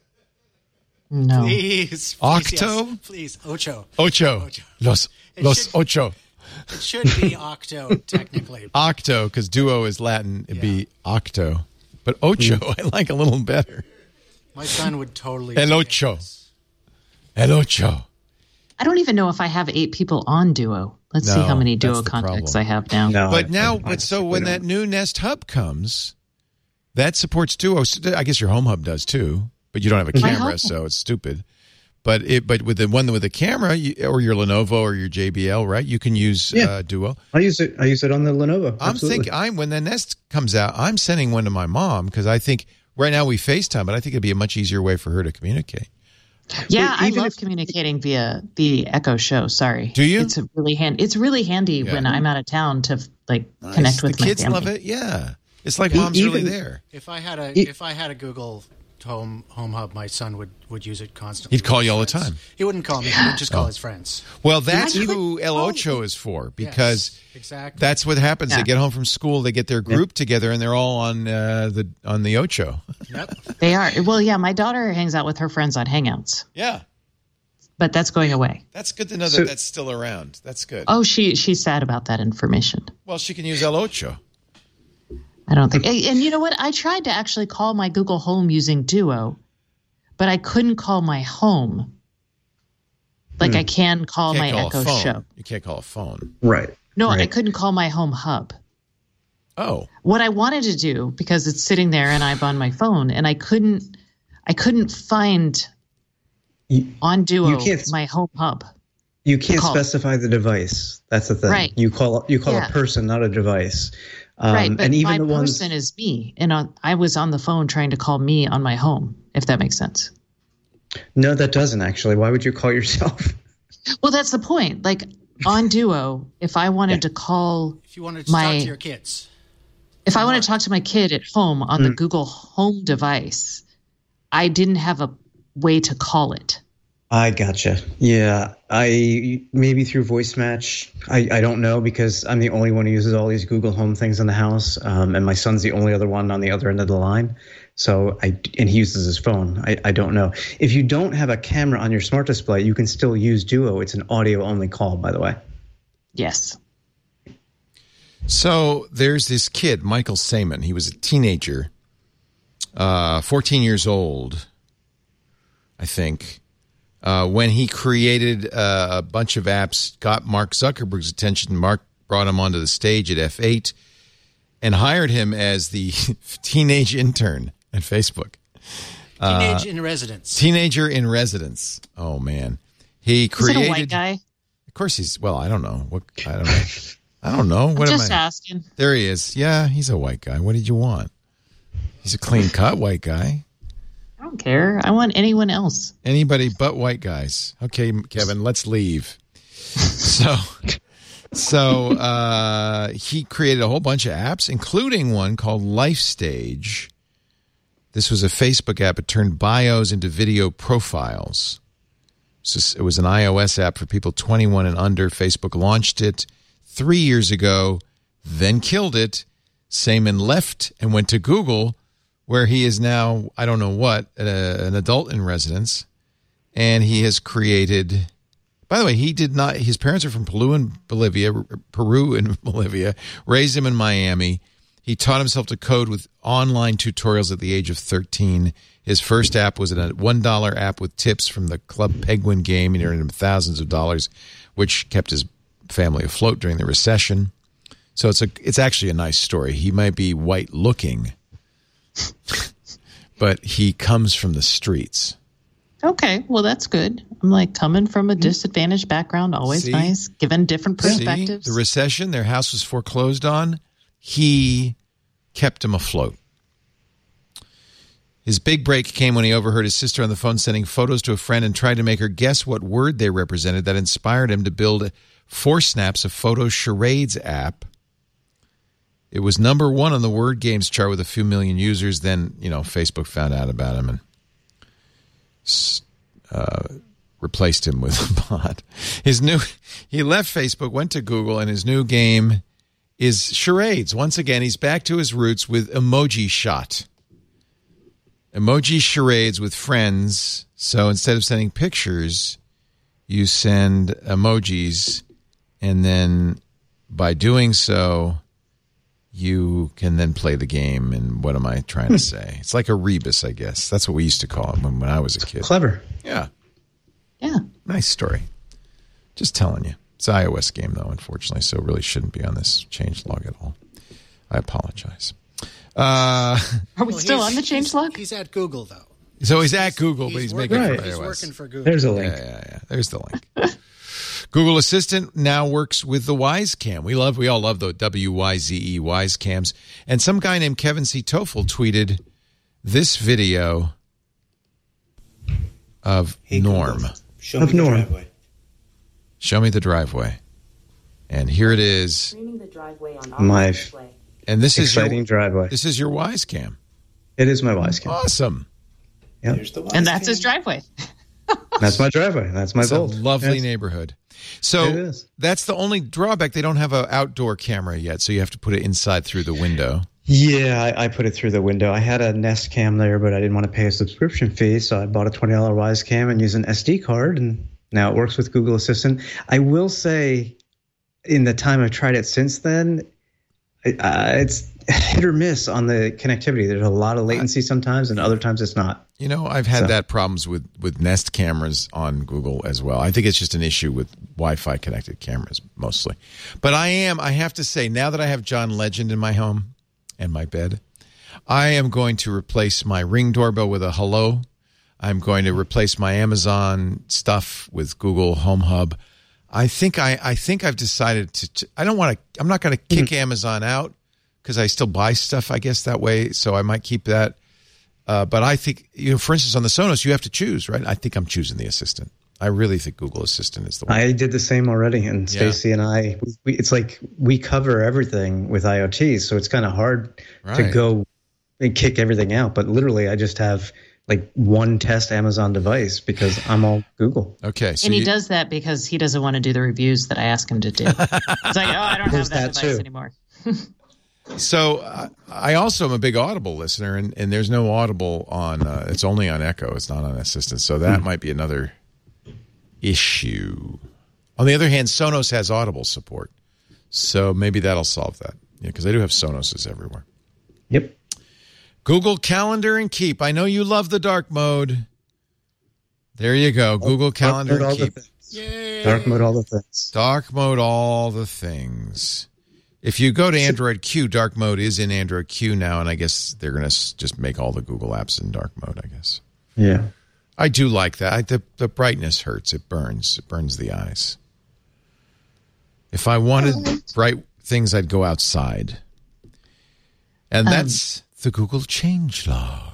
[SPEAKER 4] No.
[SPEAKER 6] Please.
[SPEAKER 1] Octo?
[SPEAKER 6] Yes, please. Ocho.
[SPEAKER 1] Los Ocho.
[SPEAKER 6] It should be Octo, technically.
[SPEAKER 1] Octo, because Duo is Latin. It'd be Octo. But Ocho, I like a little better.
[SPEAKER 6] My son would totally.
[SPEAKER 1] El Ocho. El Ocho.
[SPEAKER 4] I don't even know if I have 8 people on Duo. Let's see how many Duo contacts I have now.
[SPEAKER 1] No, but when that new Nest Hub comes, that supports Duo. I guess your Home Hub does too, but you don't have a camera, so it's stupid. But with the one with the camera, or your Lenovo or your JBL, right? You can use Duo.
[SPEAKER 5] I use it on the Lenovo. Absolutely.
[SPEAKER 1] When the Nest comes out, I'm sending one to my mom because I think right now we FaceTime, but I think it'd be a much easier way for her to communicate.
[SPEAKER 4] Yeah, I love communicating via the Echo Show. Sorry.
[SPEAKER 1] Do you?
[SPEAKER 4] It's really handy when I'm out of town to connect with
[SPEAKER 1] the
[SPEAKER 4] my
[SPEAKER 1] kids.
[SPEAKER 4] family.
[SPEAKER 1] Love it. Yeah, it's like mom's really there.
[SPEAKER 6] If I had a Google Home Hub, my son would use it constantly.
[SPEAKER 1] He'd call you all the time.
[SPEAKER 6] He wouldn't call me. He would just call his friends.
[SPEAKER 1] Well, that's who El Ocho is for, because that's what happens. Yeah. They get home from school, they get their group together, and they're all on the Ocho.
[SPEAKER 6] Yep.
[SPEAKER 4] They are. Well, yeah, my daughter hangs out with her friends on Hangouts.
[SPEAKER 1] Yeah.
[SPEAKER 4] But that's going away.
[SPEAKER 1] That's good to know that that's still around. That's good.
[SPEAKER 4] Oh, she's sad about that information.
[SPEAKER 1] Well, she can use El Ocho.
[SPEAKER 4] I don't think. And you know what? I tried to actually call my Google Home using Duo, but I couldn't call my home. Like I can call my Echo Show.
[SPEAKER 1] You can't call a phone.
[SPEAKER 5] Right.
[SPEAKER 4] No,
[SPEAKER 5] right.
[SPEAKER 4] I couldn't call my Home Hub.
[SPEAKER 1] Oh.
[SPEAKER 4] What I wanted to do, because it's sitting there and I'm on my phone, and I couldn't find on Duo my Home Hub.
[SPEAKER 5] You can't specify the device. That's the thing.
[SPEAKER 4] Right.
[SPEAKER 5] You call a person, not a device.
[SPEAKER 4] Right, but
[SPEAKER 5] and even
[SPEAKER 4] my person is me, and I was on the phone trying to call me on my home, if that makes sense.
[SPEAKER 5] No, that doesn't actually. Why would you call yourself?
[SPEAKER 4] Well, that's the point. Like on Duo, if I wanted to call
[SPEAKER 6] if you wanted to talk to your kids.
[SPEAKER 4] If I wanted to talk to my kid at home on the Google Home device, I didn't have a way to call it.
[SPEAKER 5] I gotcha. Yeah, maybe through Voice Match. I don't know, because I'm the only one who uses all these Google Home things in the house, and my son's the only other one on the other end of the line. So and he uses his phone. I don't know. If you don't have a camera on your smart display, you can still use Duo. It's an audio only call, by the way.
[SPEAKER 4] Yes.
[SPEAKER 1] So there's this kid, Michael Saman. He was a teenager, 14 years old, I think. When he created a bunch of apps, got Mark Zuckerberg's attention. Mark brought him onto the stage at F8 and hired him as the teenage intern at Facebook. Teenager in residence. Oh, man. He created.
[SPEAKER 4] Is it a white guy?
[SPEAKER 1] Of course he's. Well, I don't know. I don't know. What
[SPEAKER 4] I'm just asking.
[SPEAKER 1] There he is. Yeah, he's a white guy. What did you want? He's a clean-cut white guy.
[SPEAKER 4] I don't care. I want anyone else.
[SPEAKER 1] Anybody but white guys. Okay, Kevin, let's leave. So he created a whole bunch of apps, including one called LifeStage. This was a Facebook app. It turned bios into video profiles. It was an iOS app for people 21 and under. Facebook launched it 3 years ago, then killed it. Saman left and went to Google, where he is now, I don't know what, an adult in residence. And he has created, by the way, his parents are from Peru and Bolivia, raised him in Miami. He taught himself to code with online tutorials at the age of 13. His first app was a $1 app with tips from the Club Penguin game. He earned him thousands of dollars, which kept his family afloat during the recession. So it's actually a nice story. He might be white looking, but he comes from the streets.
[SPEAKER 4] Okay, well, that's good. I'm like coming from a disadvantaged background, always nice, given different perspectives.
[SPEAKER 1] The recession, their house was foreclosed on. He kept him afloat. His big break came when he overheard his sister on the phone sending photos to a friend and tried to make her guess what word they represented. That inspired him to build 4Snaps, a photo charades app. It was number 1 on the word games chart with a few million users. Then, Facebook found out about him and replaced him with a bot. He left Facebook, went to Google, and his new game is charades. Once again, he's back to his roots with Emoji Shot. Emoji charades with friends. So instead of sending pictures, you send emojis, and then by doing so, you can then play the game. And what am I trying to say? It's like a rebus, I guess. That's what we used to call it when I was a kid.
[SPEAKER 5] Clever.
[SPEAKER 1] Yeah.
[SPEAKER 4] Yeah.
[SPEAKER 1] Nice story. Just telling you. It's an iOS game, though, unfortunately, so it really shouldn't be on this changelog at all. I apologize.
[SPEAKER 4] Are we still on the changelog?
[SPEAKER 6] He's at Google, though.
[SPEAKER 1] So he's at Google, but he's making it for iOS.
[SPEAKER 6] He's working for Google.
[SPEAKER 5] There's a link.
[SPEAKER 1] Yeah. There's the link. Google Assistant now works with the Wisecam. We all love the WYZE Wisecams. And some guy named Kevin C. Toffel tweeted this video of Norm.
[SPEAKER 18] Show me the driveway.
[SPEAKER 1] Show me the driveway. And here it is.
[SPEAKER 5] My
[SPEAKER 1] and this
[SPEAKER 5] exciting driveway.
[SPEAKER 1] This is your Wisecam.
[SPEAKER 5] It is my Wisecam.
[SPEAKER 1] Awesome.
[SPEAKER 5] Yep.
[SPEAKER 4] And that's his driveway.
[SPEAKER 5] That's my driveway. That's my Bolt.
[SPEAKER 1] It's a lovely neighborhood. So that's the only drawback. They don't have an outdoor camera yet, so you have to put it inside through the window.
[SPEAKER 5] Yeah, I put it through the window. I had a Nest Cam there, but I didn't want to pay a subscription fee, so I bought a $20 Wisecam and used an SD card, and now it works with Google Assistant. I will say, in the time I've tried it since then, it's hit or miss on the connectivity. There's a lot of latency sometimes, and other times it's not.
[SPEAKER 1] I've had that problems with Nest cameras on Google as well. I think it's just an issue with Wi-Fi connected cameras mostly. But I have to say, now that I have John Legend in my home and my bed, I am going to replace my Ring doorbell with a Hello. I'm going to replace my Amazon stuff with Google Home Hub. I think I've decided to I'm not going to kick Amazon out because I still buy stuff, I guess, that way. So I might keep that. But I think, for instance, on the Sonos, you have to choose, right? I think I'm choosing the Assistant. I really think Google Assistant is the one.
[SPEAKER 5] I did the same already. And Stacey and I, it's like we cover everything with IoT. So it's kind of hard to go and kick everything out. But literally, I just have like one test Amazon device because I'm all Google.
[SPEAKER 1] Okay.
[SPEAKER 4] So and he does that because he doesn't want to do the reviews that I ask him to do. It's like, I don't have that device anymore.
[SPEAKER 1] So I also am a big Audible listener, and there's no Audible on, it's only on Echo. It's not on Assistant. So that might be another issue. On the other hand, Sonos has Audible support. So maybe that'll solve that. Because I do have Sonoses everywhere.
[SPEAKER 5] Yep.
[SPEAKER 1] Google Calendar and Keep. I know you love the dark mode. There you go. Google Calendar and Keep.
[SPEAKER 5] Dark mode all the things.
[SPEAKER 1] Dark mode all the things. If you go to Android Q, dark mode is in Android Q now, and I guess they're going to just make all the Google apps in dark mode, I guess.
[SPEAKER 5] Yeah.
[SPEAKER 1] I do like that. The brightness hurts. It burns. It burns the eyes. If I wanted bright things, I'd go outside. And that's the Google changelog.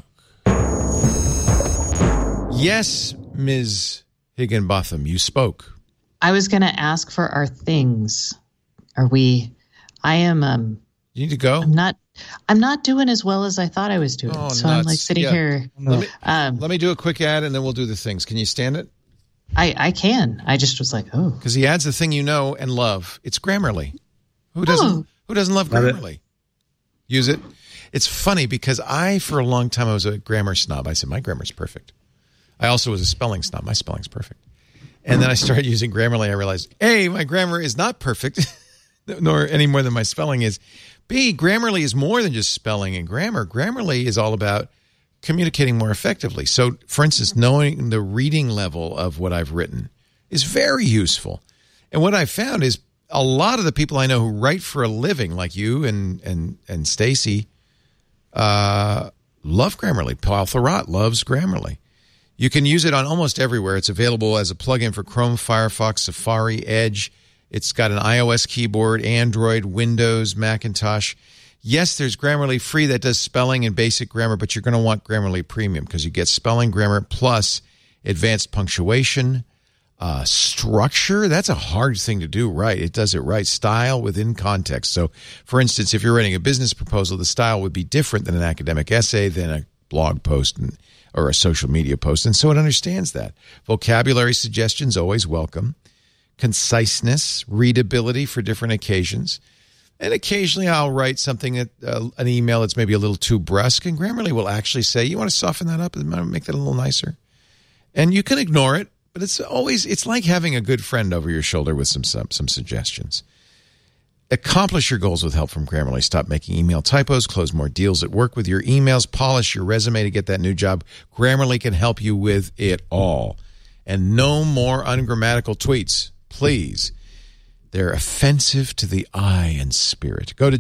[SPEAKER 1] Yes, Ms. Higginbotham, you spoke.
[SPEAKER 4] I was going to ask for our things. I am.
[SPEAKER 1] You need to go.
[SPEAKER 4] I'm not doing as well as I thought I was doing. So nuts. I'm like sitting here.
[SPEAKER 1] Let me do a quick ad, and then we'll do the things. Can you stand it?
[SPEAKER 4] I can. I just was like, oh,
[SPEAKER 1] because he adds the thing you know and love. It's Grammarly. Who doesn't love Grammarly? Use it. It's funny because for a long time, I was a grammar snob. I said, my grammar's perfect. I also was a spelling snob. My spelling's perfect. And then I started using Grammarly. I realized, A, my grammar is not perfect, nor any more than my spelling is. B, Grammarly is more than just spelling and grammar. Grammarly is all about communicating more effectively. So, for instance, knowing the reading level of what I've written is very useful. And what I found is a lot of the people I know who write for a living, like you and Stacey, love Grammarly. Paul Thurrott loves Grammarly. You can use it on almost everywhere. It's available as a plugin for Chrome, Firefox, Safari, Edge. It's got an iOS keyboard, Android, Windows, Macintosh. Yes, there's Grammarly Free that does spelling and basic grammar, but you're going to want Grammarly Premium because you get spelling, grammar, plus advanced punctuation, structure. That's a hard thing to do right. It does it right. Style within context. So, for instance, if you're writing a business proposal, the style would be different than an academic essay, than a blog post or a social media post, and so it understands that. Vocabulary suggestions, always welcome. Conciseness, readability for different occasions. And occasionally I'll write something, an email that's maybe a little too brusque, and Grammarly will actually say, you want to soften that up and make that a little nicer? And you can ignore it, but it's like having a good friend over your shoulder with some suggestions. Accomplish your goals with help from Grammarly. Stop making email typos, close more deals at work with your emails, polish your resume to get that new job. Grammarly can help you with it all. And no more ungrammatical tweets, please. They're offensive to the eye and spirit. Go to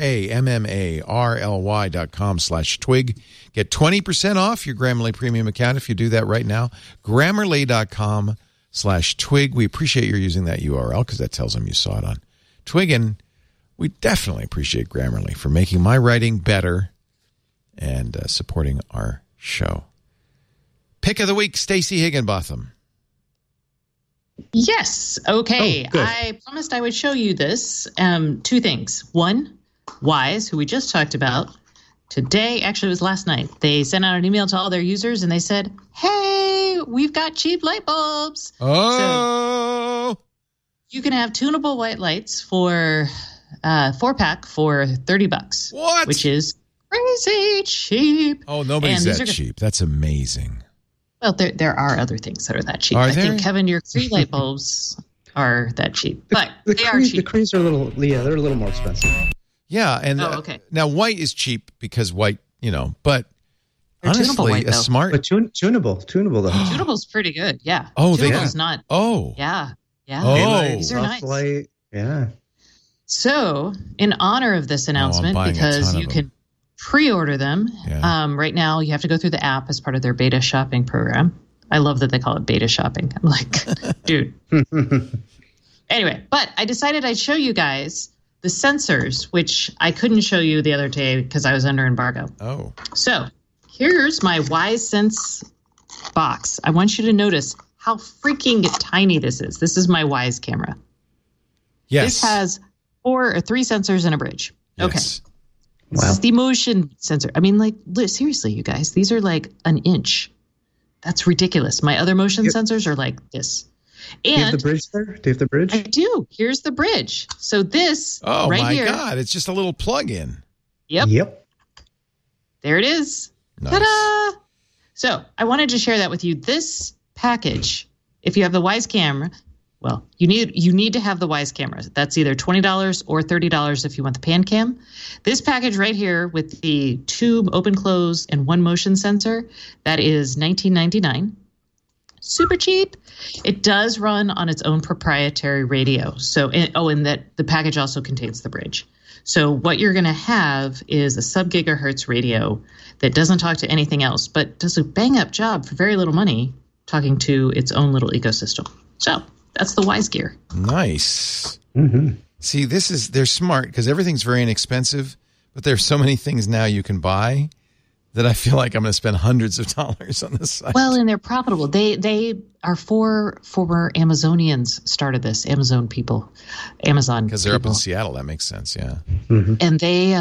[SPEAKER 1] GRAMMARLY.com/twig. Get 20% off your Grammarly Premium account if you do that right now. Grammarly.com/twig. We appreciate your using that URL because that tells them you saw it on Twig. And we definitely appreciate Grammarly for making my writing better and supporting our show. Pick of the week, Stacey Higginbotham.
[SPEAKER 4] Yes. Okay. I promised I would show you this. Two things. One, Wise, who we just talked about today, actually it was last night. They sent out an email to all their users and they said, hey, we've got cheap light bulbs.
[SPEAKER 1] Oh.
[SPEAKER 4] So you can have tunable white lights for 4-pack for $30.
[SPEAKER 1] What?
[SPEAKER 4] Which is crazy cheap.
[SPEAKER 1] Oh, nobody's that cheap. That's amazing.
[SPEAKER 4] Well, there are other things that are that cheap.
[SPEAKER 1] I
[SPEAKER 4] think, Kevin, your Cree light bulbs are that cheap, but they are cheap.
[SPEAKER 5] The Crees are they're a little more expensive.
[SPEAKER 1] Yeah, and
[SPEAKER 4] okay.
[SPEAKER 1] Now white is cheap because white, but
[SPEAKER 4] they're
[SPEAKER 1] honestly,
[SPEAKER 4] white,
[SPEAKER 1] a smart,
[SPEAKER 5] but tunable though.
[SPEAKER 4] Tunable's pretty good. Yeah.
[SPEAKER 1] Oh,
[SPEAKER 4] Tunable's not.
[SPEAKER 1] Oh.
[SPEAKER 4] Yeah. Yeah.
[SPEAKER 1] Oh.
[SPEAKER 4] These are nice.
[SPEAKER 5] Light. Yeah.
[SPEAKER 4] So, in honor of this announcement, because you can pre-order them.
[SPEAKER 1] Yeah.
[SPEAKER 4] Right now, you have to go through the app as part of their beta shopping program. I love that they call it beta shopping. I'm like, dude. Anyway, but I decided I'd show you guys the sensors, which I couldn't show you the other day because I was under embargo.
[SPEAKER 1] Oh.
[SPEAKER 4] So here's my WiseSense box. I want you to notice how freaking tiny this is. This is my Wise camera.
[SPEAKER 1] Yes.
[SPEAKER 4] This has 3 sensors and a bridge.
[SPEAKER 1] Yes.
[SPEAKER 4] Okay. Wow. This is the motion sensor. I mean, seriously, you guys, these are like an inch. That's ridiculous. My other motion sensors are like this. And
[SPEAKER 5] do you have the bridge there? Do you have the bridge?
[SPEAKER 4] I do. Here's the bridge. So this right here. Oh, my
[SPEAKER 1] God. It's just a little plug-in.
[SPEAKER 4] Yep. There it is.
[SPEAKER 1] Nice.
[SPEAKER 4] Ta-da! So I wanted to share that with you. This package, if you have the Wise camera, well, you need to have the Wise camera. That's either $20 or $30 if you want the pan cam. This package right here with the 2 open close and 1 motion sensor, that is $19.99. Super cheap. It does run on its own proprietary radio. So, and that the package also contains the bridge. So what you're going to have is a sub-gigahertz radio that doesn't talk to anything else, but does a bang-up job for very little money talking to its own little ecosystem. So that's the Wise gear.
[SPEAKER 1] Nice.
[SPEAKER 5] Mm-hmm.
[SPEAKER 1] See, they're smart because everything's very inexpensive, but there's so many things now you can buy that I feel like I'm going to spend hundreds of dollars on this site.
[SPEAKER 4] Well, and they're profitable. They are 4 former Amazonians started this. Amazon people.
[SPEAKER 1] Because they're up in Seattle. That makes sense, yeah.
[SPEAKER 5] Mm-hmm.
[SPEAKER 4] And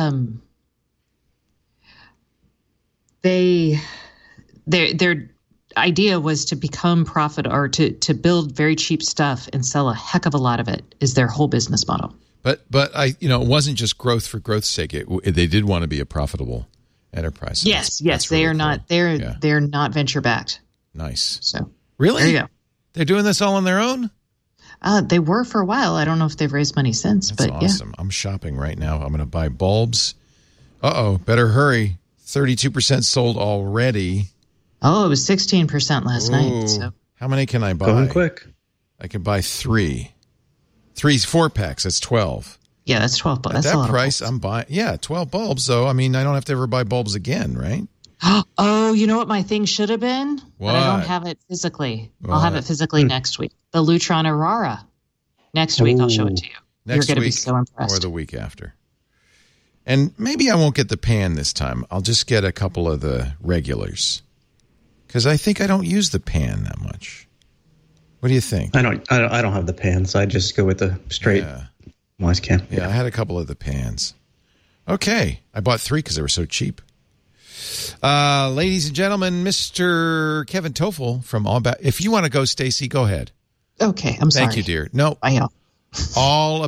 [SPEAKER 4] their idea was to become profit or to build very cheap stuff and sell a heck of a lot of it is their whole business model.
[SPEAKER 1] But it wasn't just growth for growth's sake. They did want to be a profitable enterprise. So
[SPEAKER 4] yes.
[SPEAKER 1] That's
[SPEAKER 4] They
[SPEAKER 1] really
[SPEAKER 4] are
[SPEAKER 1] cool.
[SPEAKER 4] not. They're not venture backed.
[SPEAKER 1] Nice.
[SPEAKER 4] So
[SPEAKER 1] really,
[SPEAKER 4] there you go.
[SPEAKER 1] They're doing this all on their own.
[SPEAKER 4] They were for a while. I don't know if they've raised money since.
[SPEAKER 1] That's
[SPEAKER 4] but
[SPEAKER 1] awesome.
[SPEAKER 4] Yeah.
[SPEAKER 1] I'm shopping right now. I'm going to buy bulbs. Better hurry. 32% sold already.
[SPEAKER 4] Oh, it was 16% last night. So.
[SPEAKER 1] How many can I buy?
[SPEAKER 5] Going quick.
[SPEAKER 1] I can buy 3. 4 packs. That's 12.
[SPEAKER 4] Yeah, that's $12.
[SPEAKER 1] At
[SPEAKER 4] That's
[SPEAKER 1] that
[SPEAKER 4] a lot
[SPEAKER 1] price,
[SPEAKER 4] of
[SPEAKER 1] I'm buying. Yeah, 12 bulbs. So I mean, I don't have to ever buy bulbs again, right?
[SPEAKER 4] Oh, you know what my thing should have been?
[SPEAKER 1] What?
[SPEAKER 4] But I don't have it physically. I'll have it physically next week. The Lutron Aurora. Next week, I'll show it to you.
[SPEAKER 1] Next
[SPEAKER 4] You're going to
[SPEAKER 1] week
[SPEAKER 4] be so impressed.
[SPEAKER 1] or the week after. And maybe I won't get the pan this time. I'll just get a couple of the regulars. Because I think I don't use the pan that much. What do you think?
[SPEAKER 5] I don't have the pan, so I just go with the straight wise cam.
[SPEAKER 1] Yeah, I had a couple of the pans. Okay. I bought 3 because they were so cheap. Ladies and gentlemen, Mr. Kevin Toffel from All About... If you want to go, Stacy, go ahead.
[SPEAKER 4] Okay, I'm sorry.
[SPEAKER 1] Thank you, dear. No.
[SPEAKER 4] I know.
[SPEAKER 1] All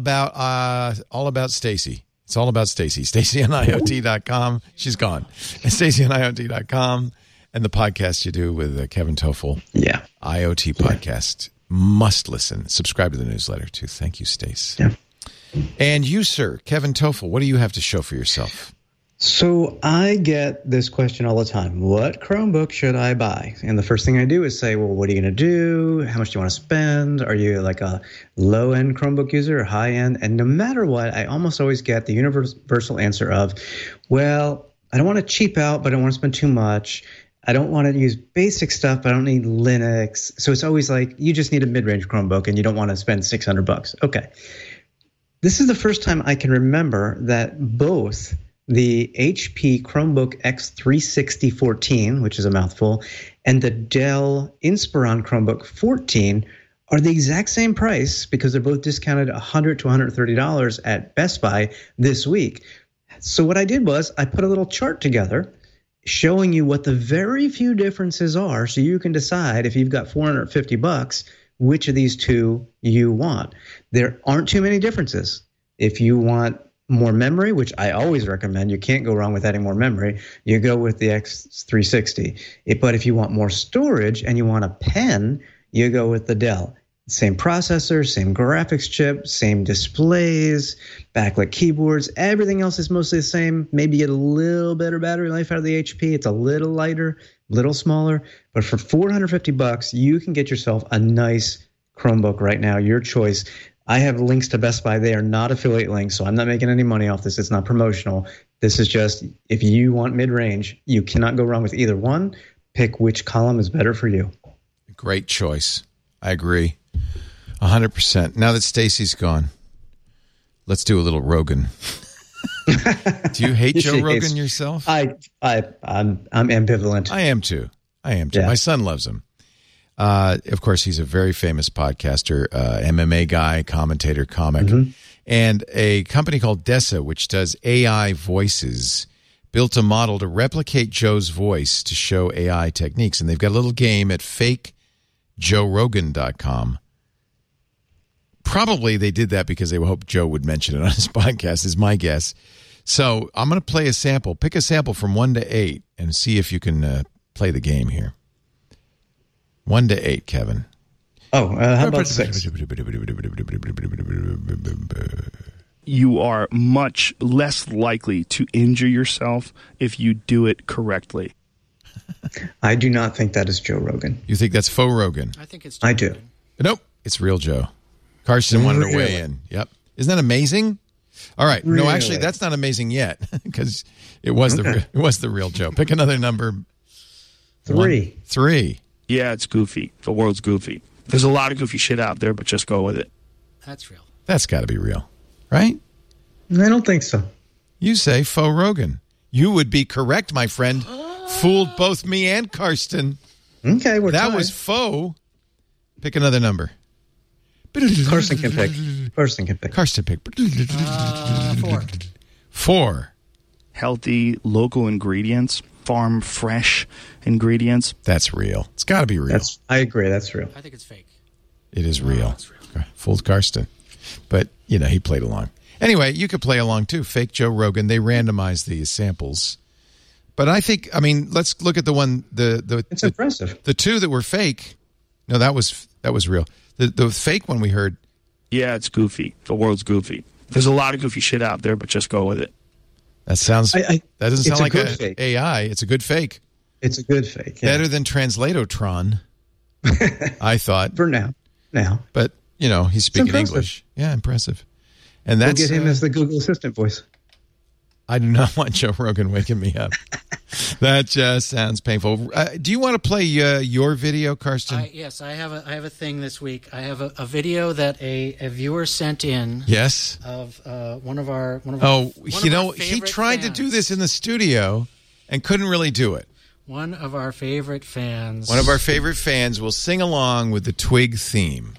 [SPEAKER 1] about Stacy. It's all about Stacy. StacyOnIoT.com. She's gone. StacyOnIoT.com. And the podcast you do with Kevin Toffel.
[SPEAKER 5] Yeah.
[SPEAKER 1] IoT podcast. Must listen. Subscribe to the newsletter, too. Thank you, Stace.
[SPEAKER 5] Yeah.
[SPEAKER 1] And you, sir, Kevin Toffel, what do you have to show for yourself?
[SPEAKER 5] So I get this question all the time. What Chromebook should I buy? And the first thing I do is say, well, what are you going to do? How much do you want to spend? Are you like a low-end Chromebook user or high-end? And no matter what, I almost always get the universal answer of, well, I don't want to cheap out, but I don't want to spend too much. I don't want to use basic stuff, but I don't need Linux. So it's always like, you just need a mid-range Chromebook and you don't want to spend $600. Okay. This is the first time I can remember that both the HP Chromebook X360 14, which is a mouthful, and the Dell Inspiron Chromebook 14 are the exact same price because they're both discounted $100 to $130 at Best Buy this week. So what I did was I put a little chart together showing you what the very few differences are so you can decide if you've got $450, which of these two you want. There aren't too many differences. If you want more memory, which I always recommend, you can't go wrong with adding more memory, you go with the X360. But if you want more storage and you want a pen, you go with the Dell. Same processor, same graphics chip, same displays, backlit keyboards. Everything else is mostly the same. Maybe get a little better battery life out of the HP. It's a little lighter, little smaller. But for $450, you can get yourself a nice Chromebook right now, your choice. I have links to Best Buy. They are not affiliate links, so I'm not making any money off this. It's not promotional. This is just, if you want mid-range, you cannot go wrong with either one. Pick which column is better for you.
[SPEAKER 1] Great choice. I agree. 100%. Now that Stacy's gone, let's do a little Rogan. Do you hate Joe Rogan yourself?
[SPEAKER 5] I'm ambivalent.
[SPEAKER 1] I am too. Yeah. My son loves him. Of course, he's a very famous podcaster, MMA guy, commentator, comic. And a company called Dessa, which does AI voices, built a model to replicate Joe's voice to show AI techniques. And they've got a little game at fakejoerogan.com. Probably they did that because they hoped Joe would mention it on his podcast, is my guess. So I'm going to play a sample. Pick a sample from 1 to 8 and see if you can play the game here. 1 to 8, Kevin.
[SPEAKER 5] Oh, how about 6?
[SPEAKER 18] You are much less likely to injure yourself if you do it correctly.
[SPEAKER 5] I do not think that is Joe Rogan.
[SPEAKER 1] You think that's faux Rogan?
[SPEAKER 6] I think it's Joe
[SPEAKER 5] I do.
[SPEAKER 6] Rogan.
[SPEAKER 1] Nope, it's real Joe. Carson wanted to weigh in. Yep. Isn't that amazing? All right. Really? No, actually, that's not amazing yet because it was the real Joe. Pick another number.
[SPEAKER 5] 3.
[SPEAKER 1] 3.
[SPEAKER 18] Yeah, it's goofy. The world's goofy. There's a lot of goofy shit out there, but just go with it.
[SPEAKER 6] That's real.
[SPEAKER 1] That's got to be real, right?
[SPEAKER 5] I don't think so.
[SPEAKER 1] You say faux Rogan. You would be correct, my friend. Fooled both me and Karsten.
[SPEAKER 5] Okay,
[SPEAKER 1] that was faux. Pick another number.
[SPEAKER 5] Karsten can pick.
[SPEAKER 1] Karsten pick.
[SPEAKER 6] 4.
[SPEAKER 1] 4.
[SPEAKER 18] Healthy, local ingredients. Farm fresh ingredients.
[SPEAKER 1] That's real. It's got to be real.
[SPEAKER 5] I agree. That's real.
[SPEAKER 6] I think it's fake.
[SPEAKER 1] It is real. It's real. Fooled Karsten. But, he played along. Anyway, you could play along too. Fake Joe Rogan. They randomized these samples. But I think, let's look at the one,
[SPEAKER 5] it's impressive.
[SPEAKER 1] The 2 that were fake. No, that was real. The fake one we heard.
[SPEAKER 18] Yeah, it's goofy. The world's goofy. There's a lot of goofy shit out there, but just go with it.
[SPEAKER 1] That sounds. That doesn't sound like an AI. It's a good fake.
[SPEAKER 5] It's a good fake. Yeah.
[SPEAKER 1] Better than Translatotron. I thought
[SPEAKER 5] for now.
[SPEAKER 1] But he's speaking English. Yeah, impressive. And that's
[SPEAKER 5] we'll get him as the Google Assistant voice.
[SPEAKER 1] I do not want Joe Rogan waking me up. That just sounds painful. Do you want to play your video, Karsten?
[SPEAKER 6] Yes, I have a thing this week. I have a video that a viewer sent in.
[SPEAKER 1] Yes.
[SPEAKER 6] Of one of our
[SPEAKER 1] he tried to do this in the studio and couldn't really do it.
[SPEAKER 6] One of our favorite fans.
[SPEAKER 1] One of our favorite fans will sing along with the Twig theme.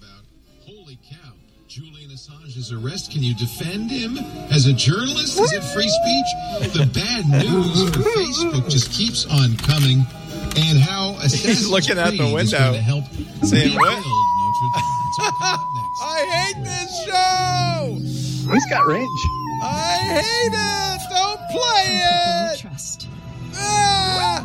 [SPEAKER 19] His arrest. Can you defend him as a journalist? Is it free speech? The bad news for Facebook just keeps on coming, and how
[SPEAKER 1] he's looking out the window,
[SPEAKER 19] help
[SPEAKER 1] saying, "What? I hate this show.
[SPEAKER 5] He's got range.
[SPEAKER 1] I hate it. Don't play it. Trust." Ah!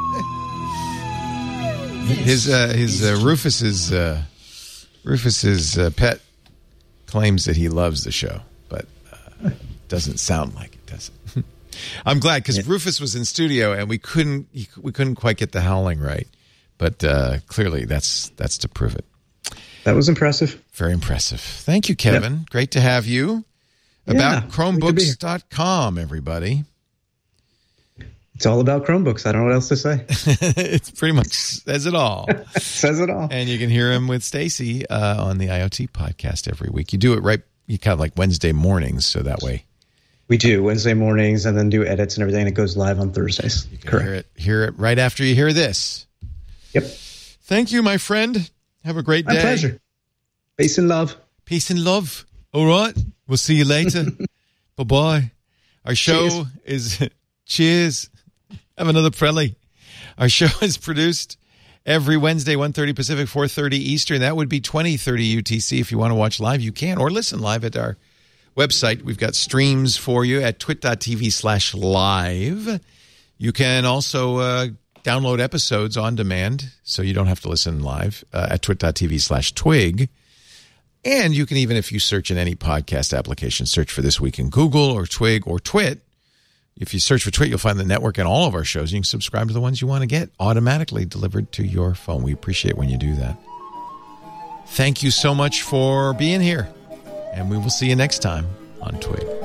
[SPEAKER 1] Rufus's pet claims that he loves the show, but doesn't sound like it, does it? I'm glad, because Rufus was in studio and we couldn't quite get the howling right, but clearly that's to prove it.
[SPEAKER 5] That was impressive.
[SPEAKER 1] Very impressive. Thank you, Kevin. Yep. Great to have you. About Chromebooks.com, everybody.
[SPEAKER 5] It's all about Chromebooks. I don't know what else to say.
[SPEAKER 1] It pretty much says it all.
[SPEAKER 5] Says it all.
[SPEAKER 1] And you can hear him with Stacy on the IoT podcast every week. You do it you kind of like Wednesday mornings, so that way.
[SPEAKER 5] We do Wednesday mornings and then do edits and everything, and it goes live on Thursdays.
[SPEAKER 1] You can hear it right after you hear this.
[SPEAKER 5] Yep.
[SPEAKER 1] Thank you, my friend. Have a great day.
[SPEAKER 5] My pleasure. Peace and love.
[SPEAKER 1] Peace and love. All right. We'll see you later. Bye-bye. Our show is... Cheers. Have another Prelly. Our show is produced every Wednesday, 1:30 Pacific, 4:30 Eastern. That would be 20:30 UTC. If you want to watch live, you can, or listen live at our website. We've got streams for you at twit.tv/live. You can also download episodes on demand, so you don't have to listen live at twit.tv/twig. And you can, even if you search in any podcast application, search for This Week in Google or Twig or Twit. If you search for Twit, you'll find the network and all of our shows. You can subscribe to the ones you want to get automatically delivered to your phone. We appreciate when you do that. Thank you so much for being here, and we will see you next time on Twig.